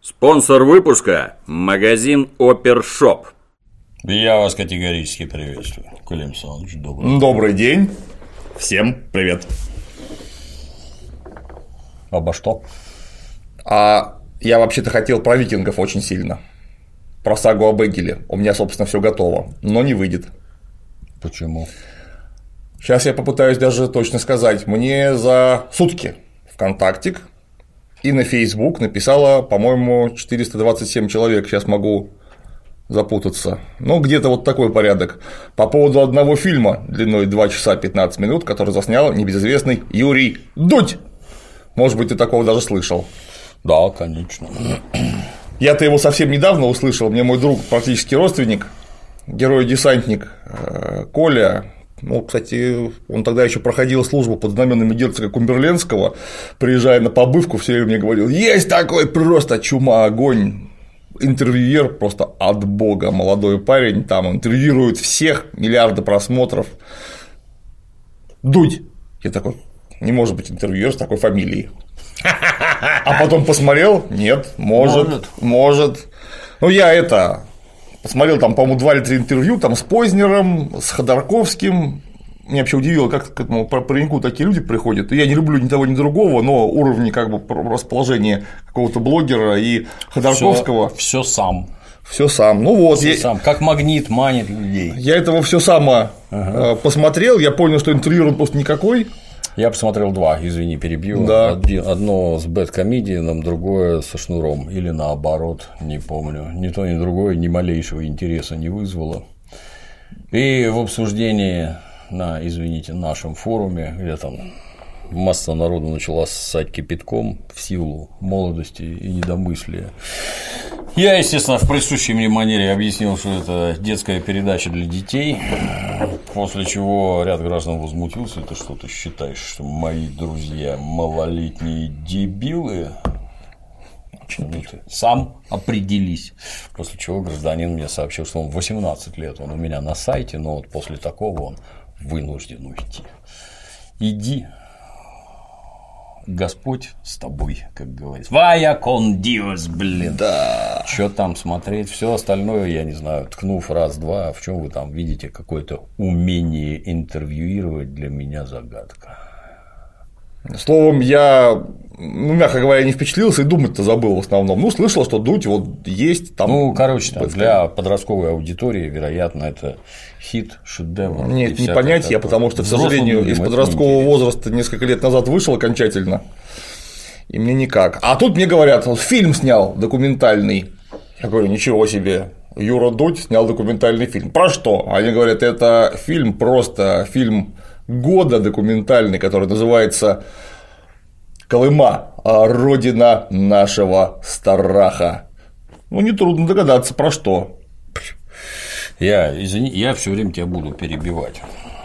Спонсор выпуска – магазин Опершоп. Я вас категорически приветствую. Клим Александрович, добрый день. Добрый день. Всем привет. Обо что? Я вообще-то хотел про викингов очень сильно. Про сагу об Эггеле. У меня, собственно, все готово, но не выйдет. Почему? Сейчас я попытаюсь даже точно сказать. Мне за сутки ВКонтактик и на Facebook написало, по-моему, 427 человек. Сейчас могу запутаться. Ну, где-то вот такой порядок. По поводу одного фильма длиной 2 часа 15 минут, который заснял небезызвестный Юрий Дудь. Может быть, ты такого даже слышал. Да, конечно. Я-то его совсем недавно услышал. Мне мой друг, практически родственник, герой-десантник Коля. Ну, кстати, он тогда еще проходил службу под знаменами герцога Кумберленского. Приезжая на побывку, все время мне говорил: есть такой просто чума, огонь. Интервьюер просто от бога, молодой парень, там интервьюирует всех, миллиарды просмотров. Дудь. Я такой: не может быть интервьюер с такой фамилией. А потом посмотрел: нет, может. Ну, я посмотрел там, по-моему, 2 или 3 интервью там с Познером, с Ходорковским. Меня вообще удивило, как к этому пареньку такие люди приходят. Я не люблю ни того, ни другого, но уровни как бы расположения какого-то блогера и Ходорковского. Все сам. Все сам. Ну вот. Сам. Как магнит манит людей. Я этого все сам посмотрел, я понял, что интервью он просто никакой. Я посмотрел 2, извини, перебью. Да. Одно с бэдкомедианом, другое со Шнуром. Или наоборот, не помню. Ни то, ни другое ни малейшего интереса не вызвало. И в обсуждении на, извините, нашем форуме, где там масса народу начала ссать кипятком в силу молодости и недомыслия. Я, естественно, в присущей мне манере объяснил, что это детская передача для детей, после чего ряд граждан возмутился: это что ты считаешь, что мои друзья малолетние дебилы? Сам определись. После чего гражданин мне сообщил, что он 18 лет, он у меня на сайте, но вот после такого он вынужден уйти. Иди. Господь с тобой, как говорится. Вая кон диос, блин. Да. Что там смотреть, все остальное, я не знаю, ткнув раз-два, в чем вы там видите какое-то умение интервьюировать, для меня загадка. Словом, я, мягко говоря, не впечатлился и думать-то забыл в основном. Ну, слышал, что Дудь вот есть там. Ну, короче, там, для подростковой аудитории, вероятно, это хит, шедевр. Нет, не понять я, потому что, к сожалению, из подросткового возраста несколько лет назад вышел окончательно, и мне никак. А тут мне говорят: он фильм снял документальный. Я говорю: ничего себе, Юра Дудь снял документальный фильм. Про что? Они говорят: это фильм, просто фильм года документальный, который называется «Колыма. Родина нашего страха». Ну, нетрудно догадаться, про что. Извини, я все время тебя буду перебивать.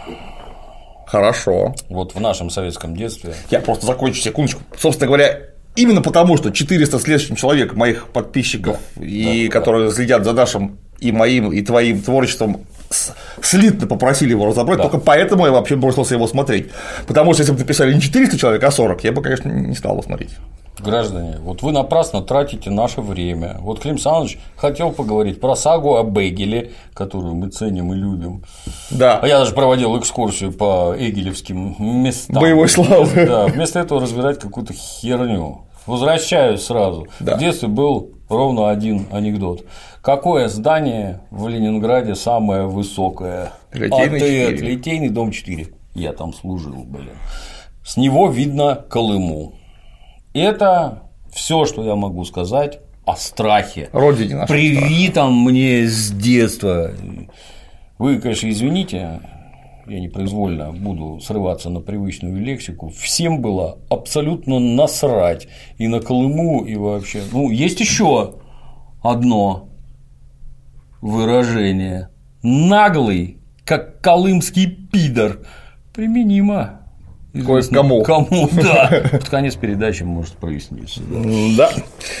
Хорошо. Вот в нашем советском детстве. Я просто закончу, секундочку. Собственно говоря, именно потому, что 400 с лишним человек моих подписчиков, которые следят за нашим и моим, и твоим творчеством, слитно попросили его разобрать, только поэтому я вообще бросился его смотреть. Потому что если бы написали не 400 человек, а 40, я бы, конечно, не стал его смотреть. Граждане, вот вы напрасно тратите наше время. Вот Клим Александрович хотел поговорить про сагу об Эггеле, которую мы ценим и любим. Да. А я даже проводил экскурсию по эггелевским местам. Боевой славы. Да, вместо этого разбирать какую-то херню. Возвращаюсь сразу. Да. В детстве был ровно один анекдот. Какое здание в Ленинграде самое высокое? Литейный 4. Литейный дом 4. Я там служил, блин. С него видно Колыму. Это все, что я могу сказать о страхе, Родине нашего привитом мне с детства. Вы, конечно, извините, я непроизвольно буду срываться на привычную лексику. Всем было абсолютно насрать и на Колыму, и вообще. Ну, есть еще одно выражение: наглый, как колымский пидор. Применимо. Кому? Кому, да. Под конец передачи может проясниться. Да.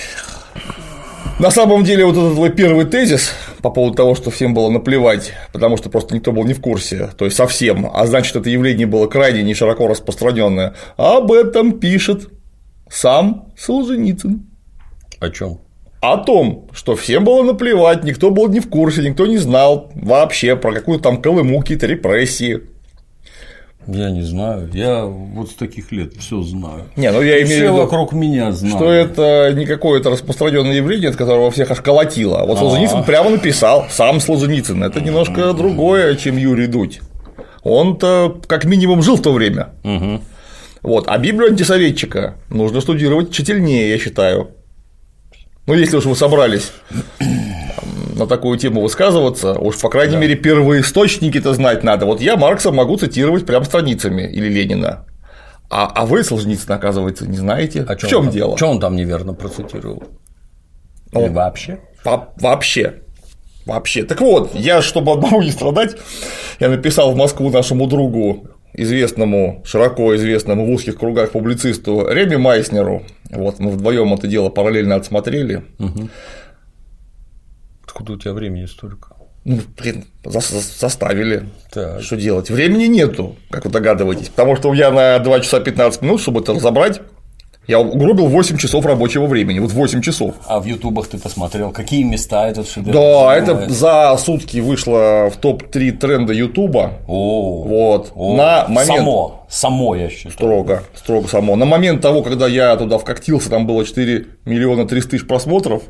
На самом деле, вот этот твой первый тезис по поводу того, что всем было наплевать, потому что просто никто был не в курсе, то есть совсем, а значит, это явление было крайне не широко распространенное, об этом пишет сам Солженицын. О чем? о том, что всем было наплевать, никто был не в курсе, никто не знал вообще про какую-то там Колыму, какие-то репрессии. Я не знаю, я вот с таких лет все знаю. Не, ну я имею в виду, вокруг меня знают, что это не какое-то распространенное явление, от которого всех аж колотило. Вот Солженицын прямо написал, сам Солженицын, это немножко другое, чем Юрий Дудь. Он-то как минимум жил в то время. Вот. А Библию антисоветчика нужно штудировать тщательнее, я считаю. Ну, если уж вы собрались на такую тему высказываться, уж, по крайней мере, первоисточники-то знать надо. Вот я Маркса могу цитировать прям страницами или Ленина. А вы, Солженицына, оказывается, не знаете. В чем дело? Что он там неверно процитировал? Или вообще? Вообще. Так вот, я, чтобы одному не страдать, я написал в Москву нашему другу, известному, широко известному в узких кругах публицисту Реме Майснеру. Вот, мы вдвоем это дело параллельно отсмотрели. Откуда у тебя времени столько? Ну, блин, заставили. Так. Что делать? Времени нету, как вы догадываетесь, потому что я на 2 часа 15 минут, чтобы это разобрать, я угробил 8 часов рабочего времени, вот 8 часов. А в ютубах ты посмотрел, какие места этот шедевр? Да, это за сутки вышло в топ-3 тренда Ютуба. Вот. На момент. Само, я считаю. Строго само. На момент того, когда я туда вкатился, там было 4 300 000 просмотров.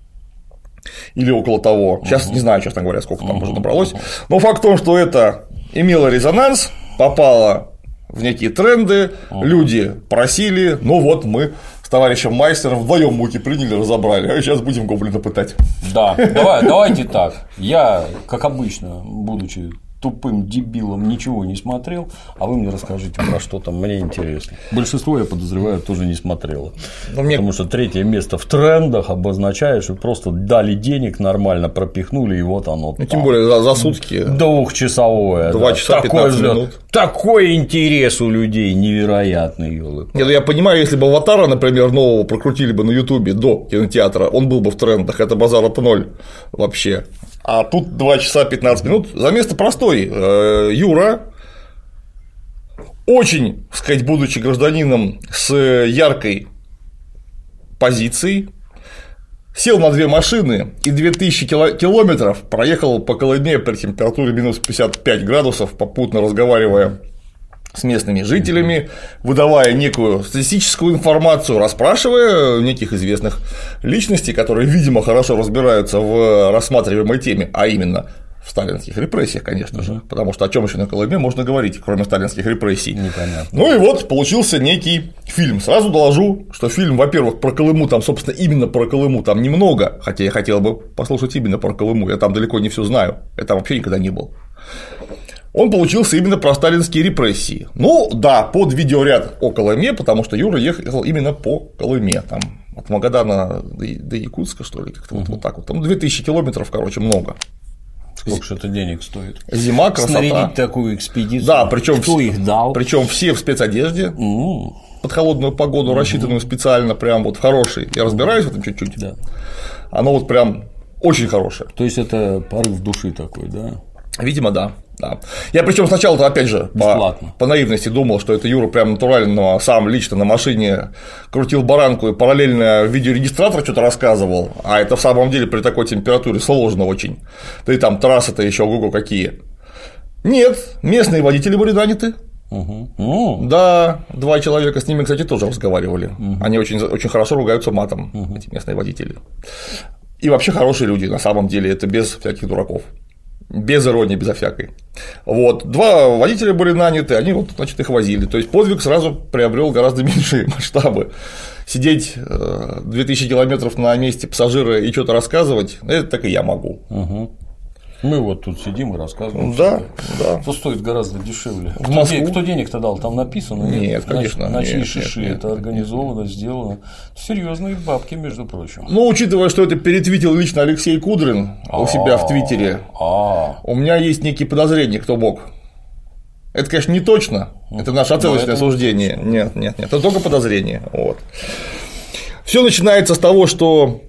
Или около того. Сейчас не знаю, честно говоря, сколько там уже набралось. Но факт в том, что это имело резонанс, попало в некие тренды, люди просили, ну вот мы с товарищем Майстером вдвоем муки приняли, разобрали, а сейчас будем гоблина пытать. Да, давайте так. Я, как обычно, будучи тупым дебилом, ничего не смотрел, а вы мне расскажите про что там, мне интересно. Большинство, я подозреваю, тоже не смотрело. Потому что 3-е место в трендах обозначает, что просто дали денег нормально, пропихнули, и вот оно. Ну, тем более за сутки. 2-часовое. 2 часа 15 минут. Такой интерес у людей невероятный, ёлы. Нет, я понимаю, если бы Аватара, например, нового прокрутили бы на Ютубе до кинотеатра, он был бы в трендах, это базар-то ноль вообще. А тут 2 часа 15 минут. Замес-то простой. Юра, очень, так сказать, будучи гражданином с яркой позицией, сел на 2 машины и 2000 километров проехал по Колыме при температуре минус 55 градусов, попутно разговаривая с местными жителями, выдавая некую статистическую информацию, расспрашивая неких известных личностей, которые, видимо, хорошо разбираются в рассматриваемой теме, а именно в сталинских репрессиях, конечно же, потому что о чем еще на Колыме можно говорить, кроме сталинских репрессий. Непонятно. Ну и вот получился некий фильм. Сразу доложу, что фильм, во-первых, про Колыму, там, собственно, именно про Колыму там немного, хотя я хотел бы послушать именно про Колыму, я там далеко не все знаю, я там вообще никогда не был. Он получился именно про сталинские репрессии. Ну да, под видеоряд о Колыме, потому что Юра ехал именно по Колыме, там, от Магадана до Якутска, что ли, как-то вот так вот. Там 2000 километров, короче, много. Сколько же это денег стоит? Зима, красота. Снарядить такую экспедицию. Да, причем кто их дал? Причем все в спецодежде. Под холодную погоду, рассчитанную специально, прям вот в хороший. Я разбираюсь в этом чуть-чуть. Да. Оно вот прям очень хорошее. То есть это порыв души такой, да? Видимо, да. Да. Я причем сначала-то, опять же, по наивности думал, что это Юра прям натурально сам лично на машине крутил баранку и параллельно видеорегистратор что-то рассказывал, а это в самом деле при такой температуре сложно очень. Да и там трассы-то еще ого-го какие. Нет, местные водители были наняты. Да, 2 человека с ними, кстати, тоже разговаривали. Они очень, очень хорошо ругаются матом, эти местные водители. И вообще хорошие люди, на самом деле, это без всяких дураков. Без иронии, безо всякой. Вот. 2 водителя были наняты, они вот, значит, их возили. То есть подвиг сразу приобрел гораздо меньшие масштабы. Сидеть 2000 километров на месте пассажира и что-то рассказывать, это так и я могу. Мы вот тут сидим и рассказываем. Да, да. Что стоит гораздо дешевле. В Москву? Кто денег-то дал? Там написано? Нет, конечно. На чьи шиши это организовано, сделано. Серьезные бабки, между прочим. Ну, учитывая, что это перетвитил лично Алексей Кудрин у себя в Твиттере, у меня есть некие подозрения, кто мог. Это, конечно, не точно. Это наше оценочное суждение. Нет. Это только подозрение. Вот. Все начинается с того, что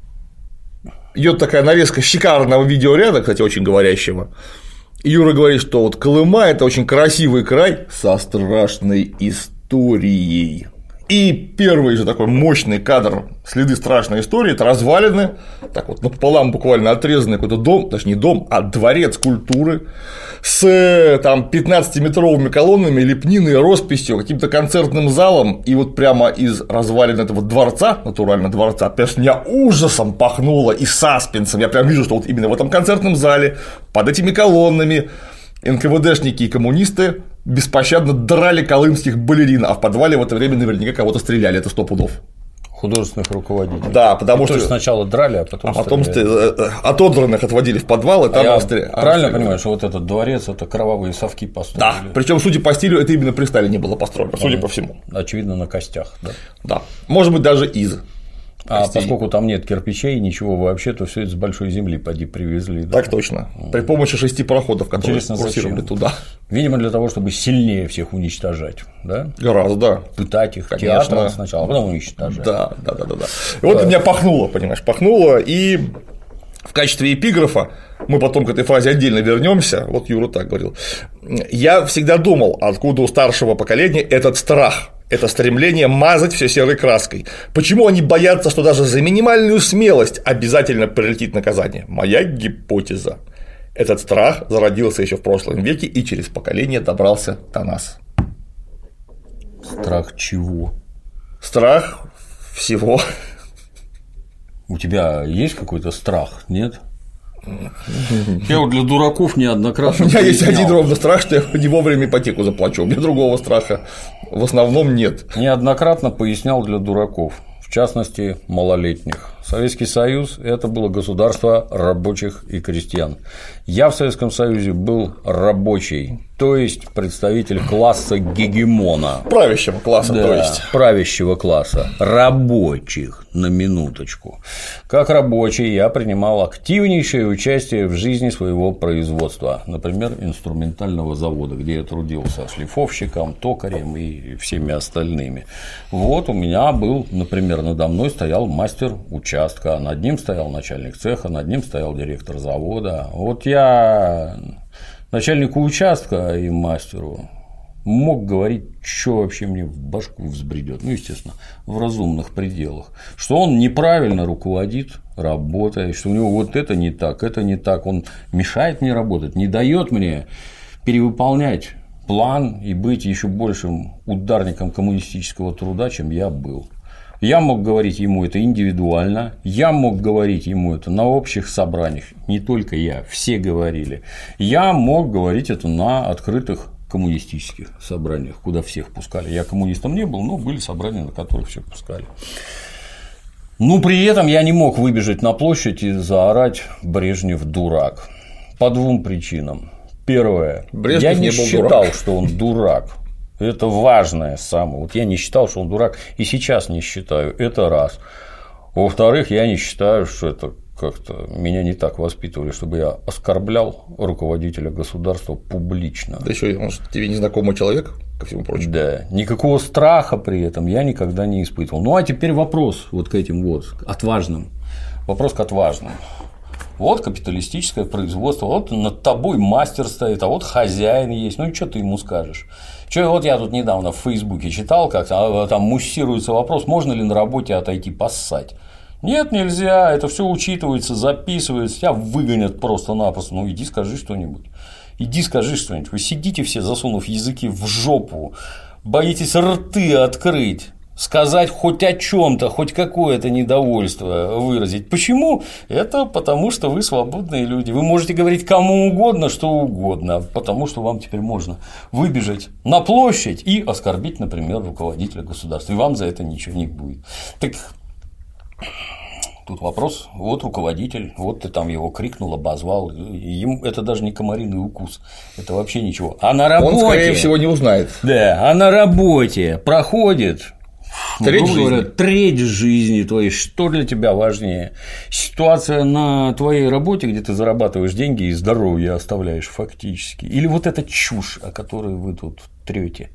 идет такая нарезка шикарного видеоряда, кстати, очень говорящего. И Юра говорит, что вот Колыма – это очень красивый край со страшной историей. И первый же такой мощный кадр «Следы страшной истории» – это развалины, так вот напополам буквально отрезанный какой-то дом, даже не дом, а дворец культуры с там 15-метровыми колоннами, лепниной, росписью, каким-то концертным залом, и вот прямо из развалин этого дворца, натурально дворца, конечно, меня ужасом пахнуло и саспенсом, я прям вижу, что вот именно в этом концертном зале, под этими колоннами НКВДшники и коммунисты беспощадно драли колымских балерин, а в подвале в это время наверняка кого-то стреляли, это 100 пудов. Художественных руководителей. Да, потому что сначала драли, а потом отодранных отводили в подвал, и там правильно понимаю, что вот этот дворец – это кровавые совки построили? Да, причем, судя по стилю, это именно при Сталине было построено, судя по всему. Очевидно, на костях, да? Да, может быть, даже из. А поскольку там нет кирпичей, ничего вообще, то все это с большой земли поди привезли. Да? Так точно. При помощи 6 пароходов, которые курсировали туда. Видимо, для того, чтобы сильнее всех уничтожать, да? Гораздо. Пытать их театром сначала, а потом уничтожать. Да. И вот меня пахнуло, понимаешь, и в качестве эпиграфа, мы потом к этой фразе отдельно вернемся, вот Юра так говорил, я всегда думал, откуда у старшего поколения этот страх. Это стремление мазать все серой краской. Почему они боятся, что даже за минимальную смелость обязательно прилетит наказание? Моя гипотеза. Этот страх зародился еще в прошлом веке и через поколение добрался до нас. Страх чего? Страх всего. У тебя есть какой-то страх, нет? Я вот для дураков неоднократно. У меня есть один ровно страх, что я не вовремя ипотеку заплачу. У меня другого страха в основном нет. Неоднократно пояснял для дураков, в частности, малолетних. Советский Союз – это было государство рабочих и крестьян. Я в Советском Союзе был рабочий, то есть представитель класса гегемона. Правящего класса, да, то есть. Правящего класса, рабочих, на минуточку. Как рабочий я принимал активнейшее участие в жизни своего производства, например, инструментального завода, где я трудился шлифовщиком, токарем и всеми остальными. Вот у меня был, например, надо мной стоял мастер участка, над ним стоял начальник цеха, над ним стоял директор завода. Вот я начальнику участка и мастеру мог говорить, что вообще мне в башку взбредет, ну, естественно, в разумных пределах, что он неправильно руководит работой, что у него вот это не так, он мешает мне работать, не дает мне перевыполнять план и быть еще большим ударником коммунистического труда, чем я был. Я мог говорить ему это индивидуально, я мог говорить ему это на общих собраниях, не только я, все говорили. Я мог говорить это на открытых коммунистических собраниях, куда всех пускали. Я коммунистом не был, но были собрания, на которых всех пускали. Но при этом я не мог выбежать на площадь и заорать «Брежнев дурак» по двум причинам. Первое, я не считал, что он дурак. Это важное самое. Вот я не считал, что он дурак, и сейчас не считаю. Это раз. Во-вторых, я не считаю, что это как-то меня не так воспитывали, чтобы я оскорблял руководителя государства публично. Да еще он тебе незнакомый человек, ко всему прочему. Да, никакого страха при этом я никогда не испытывал. Ну а теперь вопрос вот к этим вот отважным. Вопрос к отважным. Вот капиталистическое производство, вот над тобой мастер стоит, а вот хозяин есть, ну и что ты ему скажешь? Вот я тут недавно в Фейсбуке читал, как там муссируется вопрос, можно ли на работе отойти поссать. Нет, нельзя, это все учитывается, записывается, тебя выгонят просто-напросто, ну иди скажи что-нибудь. Вы сидите все, засунув языки в жопу, боитесь рты открыть. Сказать хоть о чем-то, хоть какое-то недовольство выразить. Почему? Это потому, что вы свободные люди. Вы можете говорить кому угодно, что угодно, потому что вам теперь можно выбежать на площадь и оскорбить, например, руководителя государства. И вам за это ничего не будет. Так тут вопрос, вот руководитель, вот ты там его крикнул, обозвал, ему это даже не комариный укус, это вообще ничего. А на работе… Он, скорее всего, не узнает. Да, а на работе проходит… Треть жизни твоей, что для тебя важнее? Ситуация на твоей работе, где ты зарабатываешь деньги и здоровье оставляешь фактически, или вот эта чушь, о которой вы тут трете?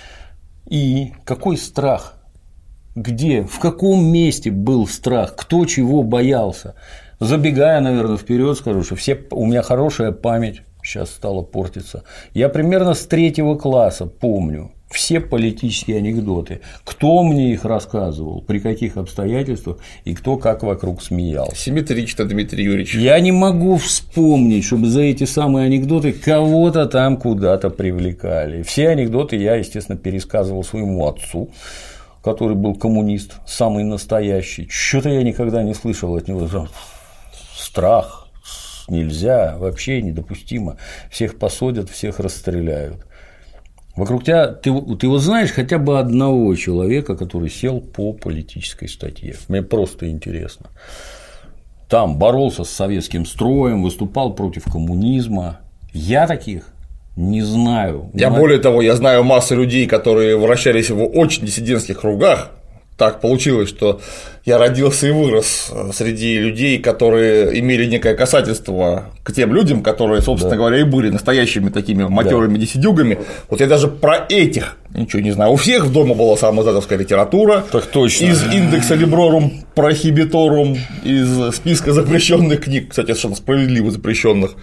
И какой страх? Где, в каком месте был страх? Кто чего боялся? Забегая, наверное, вперед, скажу, что у меня хорошая память сейчас стала портиться. Я примерно с 3 класса помню все политические анекдоты, кто мне их рассказывал, при каких обстоятельствах и кто как вокруг смеялся. Симметрично, Дмитрий Юрьевич. Я не могу вспомнить, чтобы за эти самые анекдоты кого-то там куда-то привлекали. Все анекдоты я, естественно, пересказывал своему отцу, который был коммунист, самый настоящий. Что-то я никогда не слышал от него. Страх, нельзя, вообще недопустимо. Всех посадят, всех расстреляют. Вокруг тебя ты вот знаешь хотя бы одного человека, который сел по политической статье. Мне просто интересно. Там боролся с советским строем, выступал против коммунизма. Я таких не знаю. Более того, я знаю массу людей, которые вращались в очень диссидентских кругах. Так получилось, что я родился и вырос среди людей, которые имели некое касательство к тем людям, которые, собственно говоря, и были настоящими такими матёрыми диссидюгами. Вот я даже про этих ничего не знаю. У всех дома была самоиздатовская литература. Так точно. Из индекса Librorum Prohibitorum, из списка запрещенных книг, кстати, совершенно справедливо запрещенных.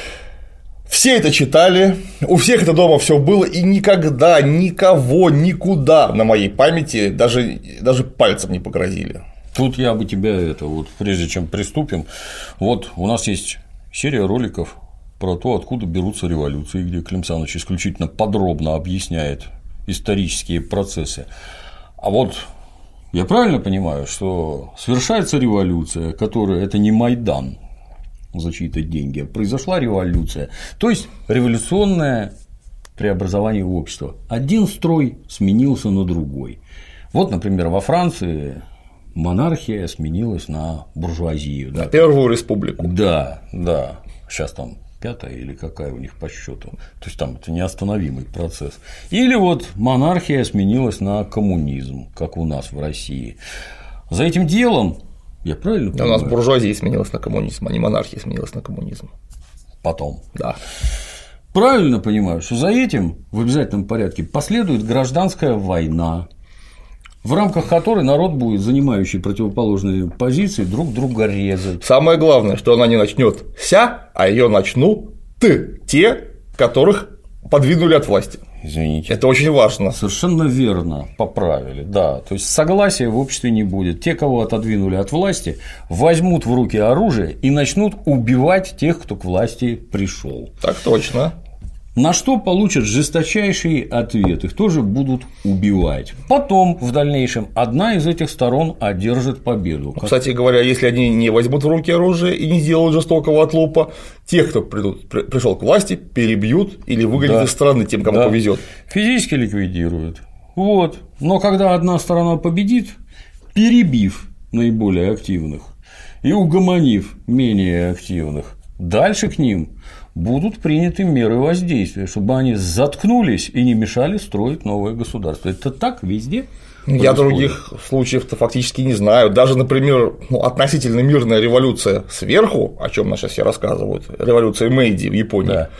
Все это читали, у всех это дома все было, и никогда никого никуда на моей памяти даже пальцем не погрозили. Тут я бы тебя прежде чем приступим, вот у нас есть серия роликов про то, откуда берутся революции, где Клим Саныч исключительно подробно объясняет исторические процессы. А вот я правильно понимаю, что совершается революция, которая это не Майдан за чьи-то деньги, произошла революция, то есть революционное преобразование общества. Один строй сменился на другой. Вот, например, во Франции монархия сменилась на буржуазию. На Первую республику. Да. Сейчас там 5-я или какая у них по счету. То есть там это неостановимый процесс. Или вот монархия сменилась на коммунизм, как у нас в России. За этим делом я правильно понимаю? У нас буржуазия сменилась на коммунизм, а не монархия сменилась на коммунизм. Потом. Да. Правильно понимаю, что за этим в обязательном порядке последует гражданская война, в рамках которой народ будет, занимающий противоположные позиции, друг друга резать. Самое главное, что она не начнет ся, а ее начнут те, которых подвинули от власти. Извините. Это очень важно. Совершенно верно, поправили, да. То есть согласия в обществе не будет. Те, кого отодвинули от власти, возьмут в руки оружие и начнут убивать тех, кто к власти пришел. Так точно. На что получат жесточайший ответ, их тоже будут убивать. Потом, в дальнейшем, одна из этих сторон одержит победу. Кстати говоря, если они не возьмут в руки оружие и не сделают жестокого отлупа, тех, кто пришел к власти, перебьют или выгонят из страны тем, кому повезет. Физически ликвидируют. Вот. Но когда одна сторона победит, перебив наиболее активных и угомонив менее активных, дальше к ним будут приняты меры воздействия, чтобы они заткнулись и не мешали строить новое государство. Это так везде? Я других случаев-то фактически не знаю. Даже, например, относительно мирная революция сверху, о чем нас сейчас все рассказывают, революция Мэйдзи в Японии.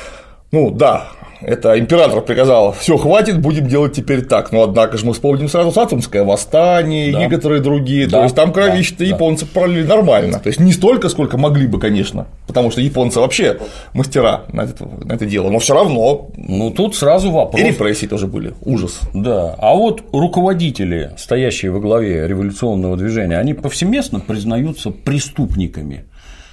Да. Это император приказал: все, хватит, будем делать теперь так. Но однако же мы вспомним сразу Сатумское восстание и некоторые другие. То есть там кровища-то японцы пролили нормально. То есть не столько, сколько могли бы, конечно, потому что японцы вообще мастера на это дело. Но все равно. Тут сразу вопрос. И репрессии тоже были. Ужас. Да. А вот руководители, стоящие во главе революционного движения, они повсеместно признаются преступниками.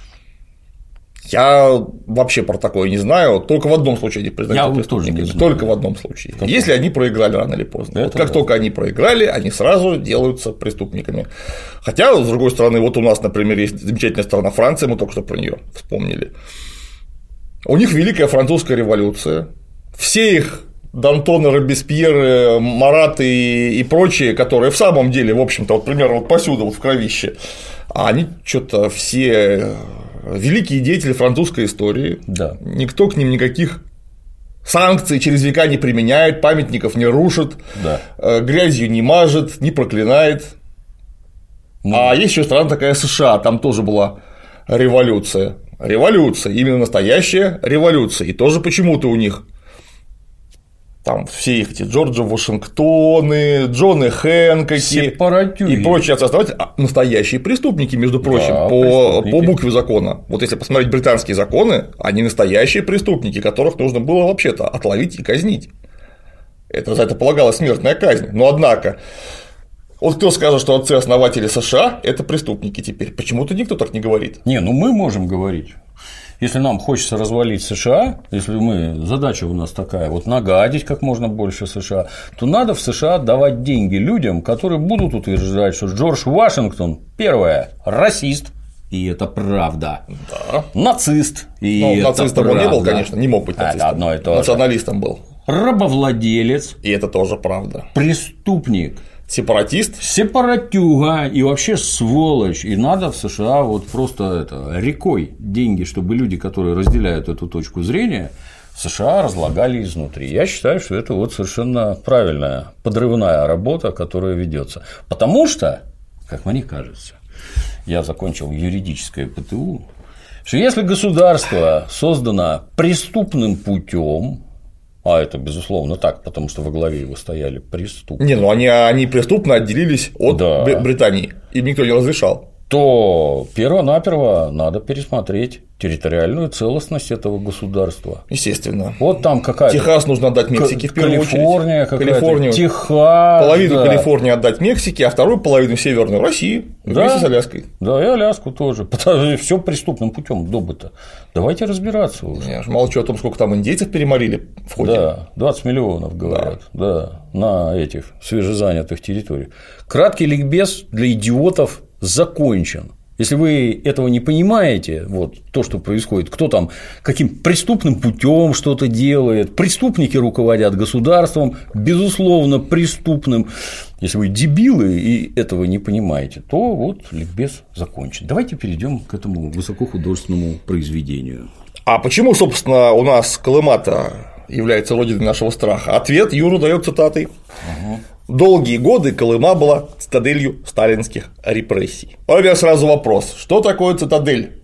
Я вообще про такое не знаю, только в одном случае они признаются преступниками, только в одном случае. Если они проиграли рано или поздно. Вот как только они проиграли, они сразу делаются преступниками. Хотя, с другой стороны, вот у нас, например, есть замечательная страна Франция, мы только что про нее вспомнили. У них Великая Французская революция, все их Д'Антоны, Робеспьеры, Мараты и прочие, которые в самом деле, в общем-то, вот примерно вот посюда, вот в кровище, а они что-то все великие деятели французской истории, никто к ним никаких санкций через века не применяет, памятников не рушит, грязью не мажет, не проклинает. А есть еще страна такая США, там тоже была революция. Революция, именно настоящая революция. И тоже почему-то у них там все их эти Джорджи Вашингтоны, Джоны Хэнкоки и прочие отцы-основатели, настоящие преступники, между прочим, по букве закона. Вот если посмотреть британские законы, они настоящие преступники, которых нужно было вообще-то отловить и казнить. За это полагалась смертная казнь. Но однако, вот кто скажет, что отцы-основатели США – это преступники теперь? Почему-то никто так не говорит. Ну мы можем говорить. Если нам хочется развалить США, если задача у нас такая, вот нагадить как можно больше США, то надо в США давать деньги людям, которые будут утверждать, что Джордж Вашингтон, первое, расист, и это правда. Да. Нацист, и это нацистом правда. Он не был, конечно, не мог быть нацистом. Это одно и то же. Националистом был. Рабовладелец. И это тоже правда. Преступник. Сепаратист. Сепаратюга и вообще сволочь. И надо в США вот просто рекой деньги, чтобы люди, которые разделяют эту точку зрения, в США разлагали изнутри. Я считаю, что это вот совершенно правильная подрывная работа, которая ведется. Потому что, как мне кажется, я закончил юридическое ПТУ, что если государство создано преступным путем, а это, безусловно, так, потому что во главе его стояли преступники. Они преступно отделились от Британии, им никто не разрешал. То перво-наперво надо пересмотреть территориальную целостность этого государства. Естественно. Вот там какая-то. Техас нужно отдать Мексике в первую очередь. Калифорния, Техас. Половину Калифорнии отдать Мексике, а вторую половину Северной России вместе с Аляской. Да, и Аляску тоже. Потому что все преступным путем добыто. Давайте разбираться уже. Я же молчу о том, сколько там индейцев переморили в ходе. Да, 20 миллионов, говорят, да, на этих свежезанятых территориях. Краткий ликбез для идиотов закончен. Если вы этого не понимаете, вот то, что происходит, кто там каким преступным путем что-то делает, преступники руководят государством, безусловно, преступным. Если вы дебилы и этого не понимаете, то вот ликбез закончен. Давайте перейдем к этому высокохудожественному произведению. А почему, собственно, у нас Колыма-то является родиной нашего страха? Ответ Юра дает цитатой. Долгие годы Колыма была цитаделью сталинских репрессий. У меня сразу вопрос: что такое цитадель?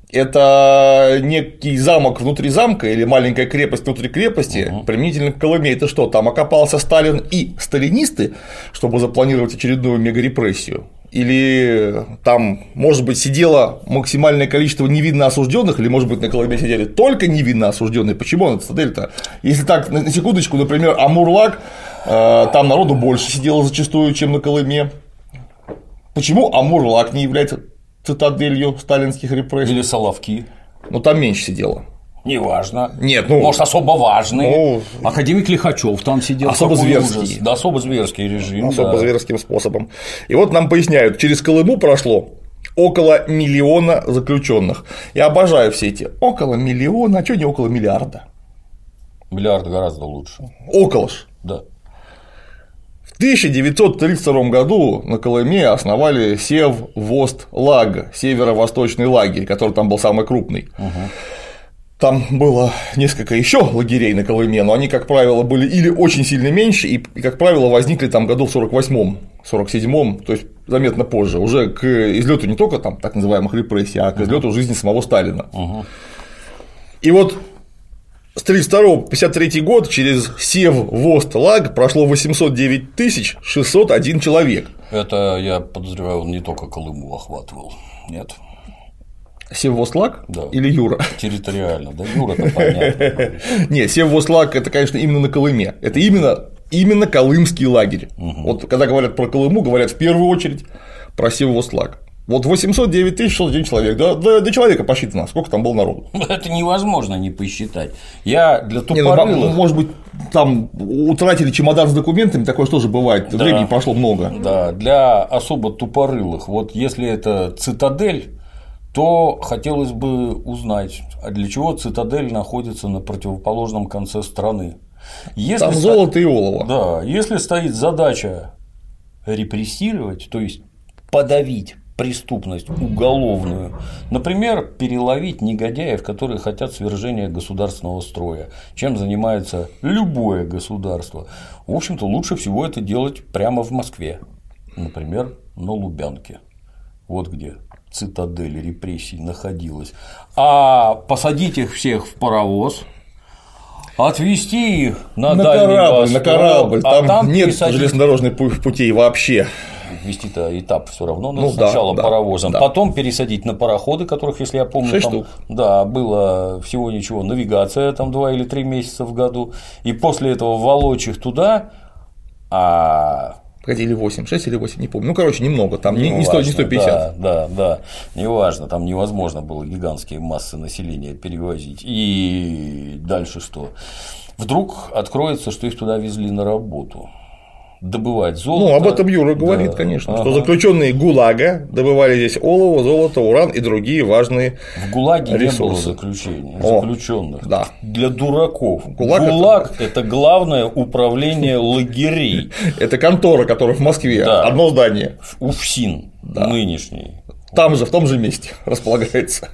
Это некий замок внутри замка или маленькая крепость внутри крепости? Применительно к Колыме это что? Там окопался Сталин и сталинисты, чтобы запланировать очередную мегарепрессию? Или там, может быть, сидело максимальное количество невинно осужденных, или, может быть, на Колыме сидели только невинно осужденные? Почему она цитадель-то? Если так, на секундочку, например, Амур-Лаг, там народу больше сидело зачастую, чем на Колыме. Почему Амур-Лаг не является цитаделью сталинских репрессий? Или Соловки. Ну, там меньше сидело. Неважно. Нет, может, особо важный. Академик Лихачев там сидел. Особо зверский. Да, особо зверский режим. Особо зверским способом. И вот нам поясняют, через Колыму прошло около 1 миллиона заключенных. Я обожаю все эти около миллиона, а что не около миллиарда? Миллиард гораздо лучше. Около ж. Да. В 1932 году на Колыме основали Севвост-Лаг, северо-восточный лагерь, который там был самый крупный. Там было несколько еще лагерей на Колыме, но они, как правило, были или очень сильно меньше, и, как правило, возникли там году в 48-м, 47-м, то есть заметно позже, уже к излету не только там так называемых репрессий, а к излету жизни самого Сталина. И вот с 1932 по 1953 год через Севвост-Лаг прошло 809 601 человек. Это, я подозреваю, он не только Колыму охватывал, нет? Севвост-Лаг? Да. Или Юра? Территориально, да, Юра-то понятно. Не, Севвост-Лаг – это, конечно, именно на Колыме. Это именно колымский лагерь. Вот когда говорят про Колыму, говорят в первую очередь про Севвост-Лаг. Вот 809 601 человек, да, до человека посчитано, сколько там было народу. Это невозможно не посчитать. Я для тупорылых… может быть, там утратили чемодан с документами, такое тоже бывает, да. Времени прошло много. Да, для особо тупорылых, вот если это цитадель, то хотелось бы узнать, а для чего цитадель находится на противоположном конце страны. Если там золото и олово. Да, если стоит задача репрессировать, то есть подавить преступность уголовную, например, переловить негодяев, которые хотят свержения государственного строя, чем занимается любое государство. В общем-то, лучше всего это делать прямо в Москве, например, на Лубянке, вот где цитадель репрессий находилась, а посадить их всех в паровоз, отвезти их на Дальний Восток, на корабль, там нет железнодорожных путей вообще. вести-то этап все равно надо сначала паровозом, потом пересадить на пароходы, которых, если я помню, там, было всего ничего, навигация там 2 или 3 месяца в году, и после этого волочь их туда, Или 8, 6 или 8, не помню. Ну, короче, немного, там не 150. Да, неважно, там невозможно было гигантские массы населения перевозить. И дальше что? Вдруг откроется, что их туда везли на работу. Добывать золото. Об этом Юра говорит, конечно, что заключенные ГУЛАГа добывали здесь олово, золото, уран и другие важные В ГУЛАГе ресурсы. Не было заключенных. Да. Для дураков. ГУЛАГ – это главное управление лагерей. Это контора, которая в Москве, одно здание. УФСИН нынешний. Там же, в том же месте располагается.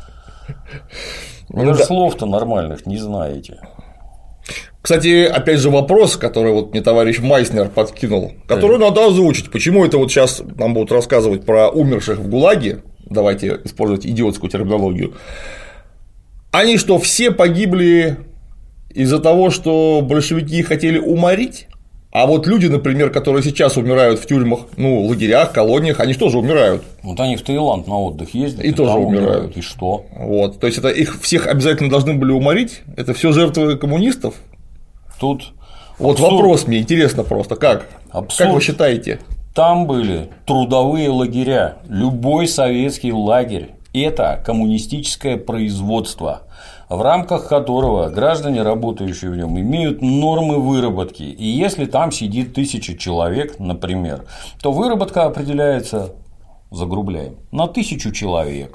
Вы даже слов-то нормальных не знаете. Кстати, опять же вопрос, который вот мне товарищ Майснер подкинул, который надо озвучить. Почему это вот сейчас нам будут рассказывать про умерших в ГУЛАГе, давайте использовать идиотскую терминологию, они что, все погибли из-за того, что большевики хотели уморить? А вот люди, например, которые сейчас умирают в тюрьмах, лагерях, колониях, они же тоже умирают. Вот они в Таиланд на отдых ездят и тоже умирают. И что? Вот, то есть это их всех обязательно должны были уморить? Это все жертвы коммунистов? Тут вот абсурд. Вопрос мне интересно просто, как? Абсурд. Как вы считаете? Там были трудовые лагеря. Любой советский лагерь – это коммунистическое производство, в рамках которого граждане, работающие в нем, имеют нормы выработки. И если там сидит 1000 человек, например, то выработка определяется, загрубляем, на 1000 человек.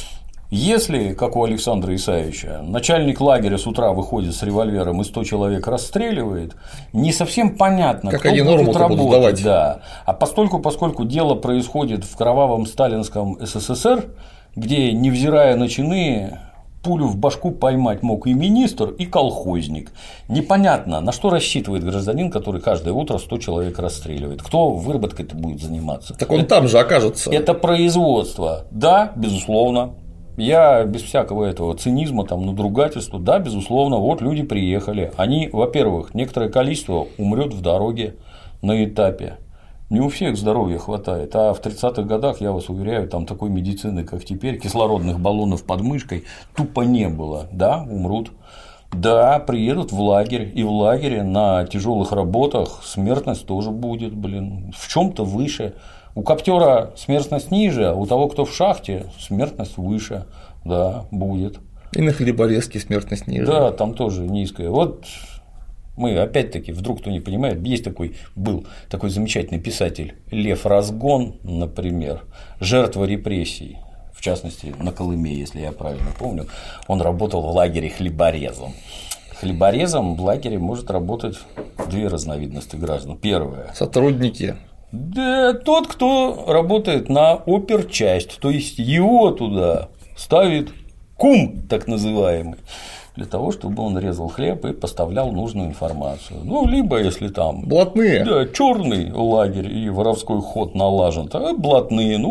Если, как у Александра Исаевича, начальник лагеря с утра выходит с револьвером и 100 человек расстреливает, не совсем понятно, как кто они будет работать. Да. А поскольку дело происходит в кровавом сталинском СССР, где, невзирая на чины, пулю в башку поймать мог и министр, и колхозник. Непонятно, на что рассчитывает гражданин, который каждое утро 100 человек расстреливает. Кто выработкой-то будет заниматься? Так он там же окажется. Это производство. Да, безусловно. Я без всякого этого цинизма, надругательства, да, безусловно, вот люди приехали. Они, во-первых, некоторое количество умрет в дороге на этапе. Не у всех здоровья хватает, а в 30-х годах, я вас уверяю, там такой медицины, как теперь, кислородных баллонов под мышкой тупо не было. Да, умрут. Да, приедут в лагерь, и в лагере на тяжелых работах смертность тоже будет, в чем-то выше. У коптера смертность ниже, а у того, кто в шахте, смертность выше. Да, будет. И на хлеборезке смертность ниже. Да, там тоже низкая. Вот мы, опять-таки, вдруг кто не понимает, был такой замечательный писатель Лев Разгон, например, жертва репрессий. В частности, на Колыме, если я правильно помню, он работал в лагере хлеборезом. Хлеборезом в лагере может работать 2 разновидности граждан. Первое. Сотрудники. Да, тот, кто работает на оперчасть, то есть его туда ставит кум, так называемый, для того, чтобы он резал хлеб и поставлял нужную информацию. Либо если там блатные. Да, черный лагерь и воровской ход налажен, то блатные.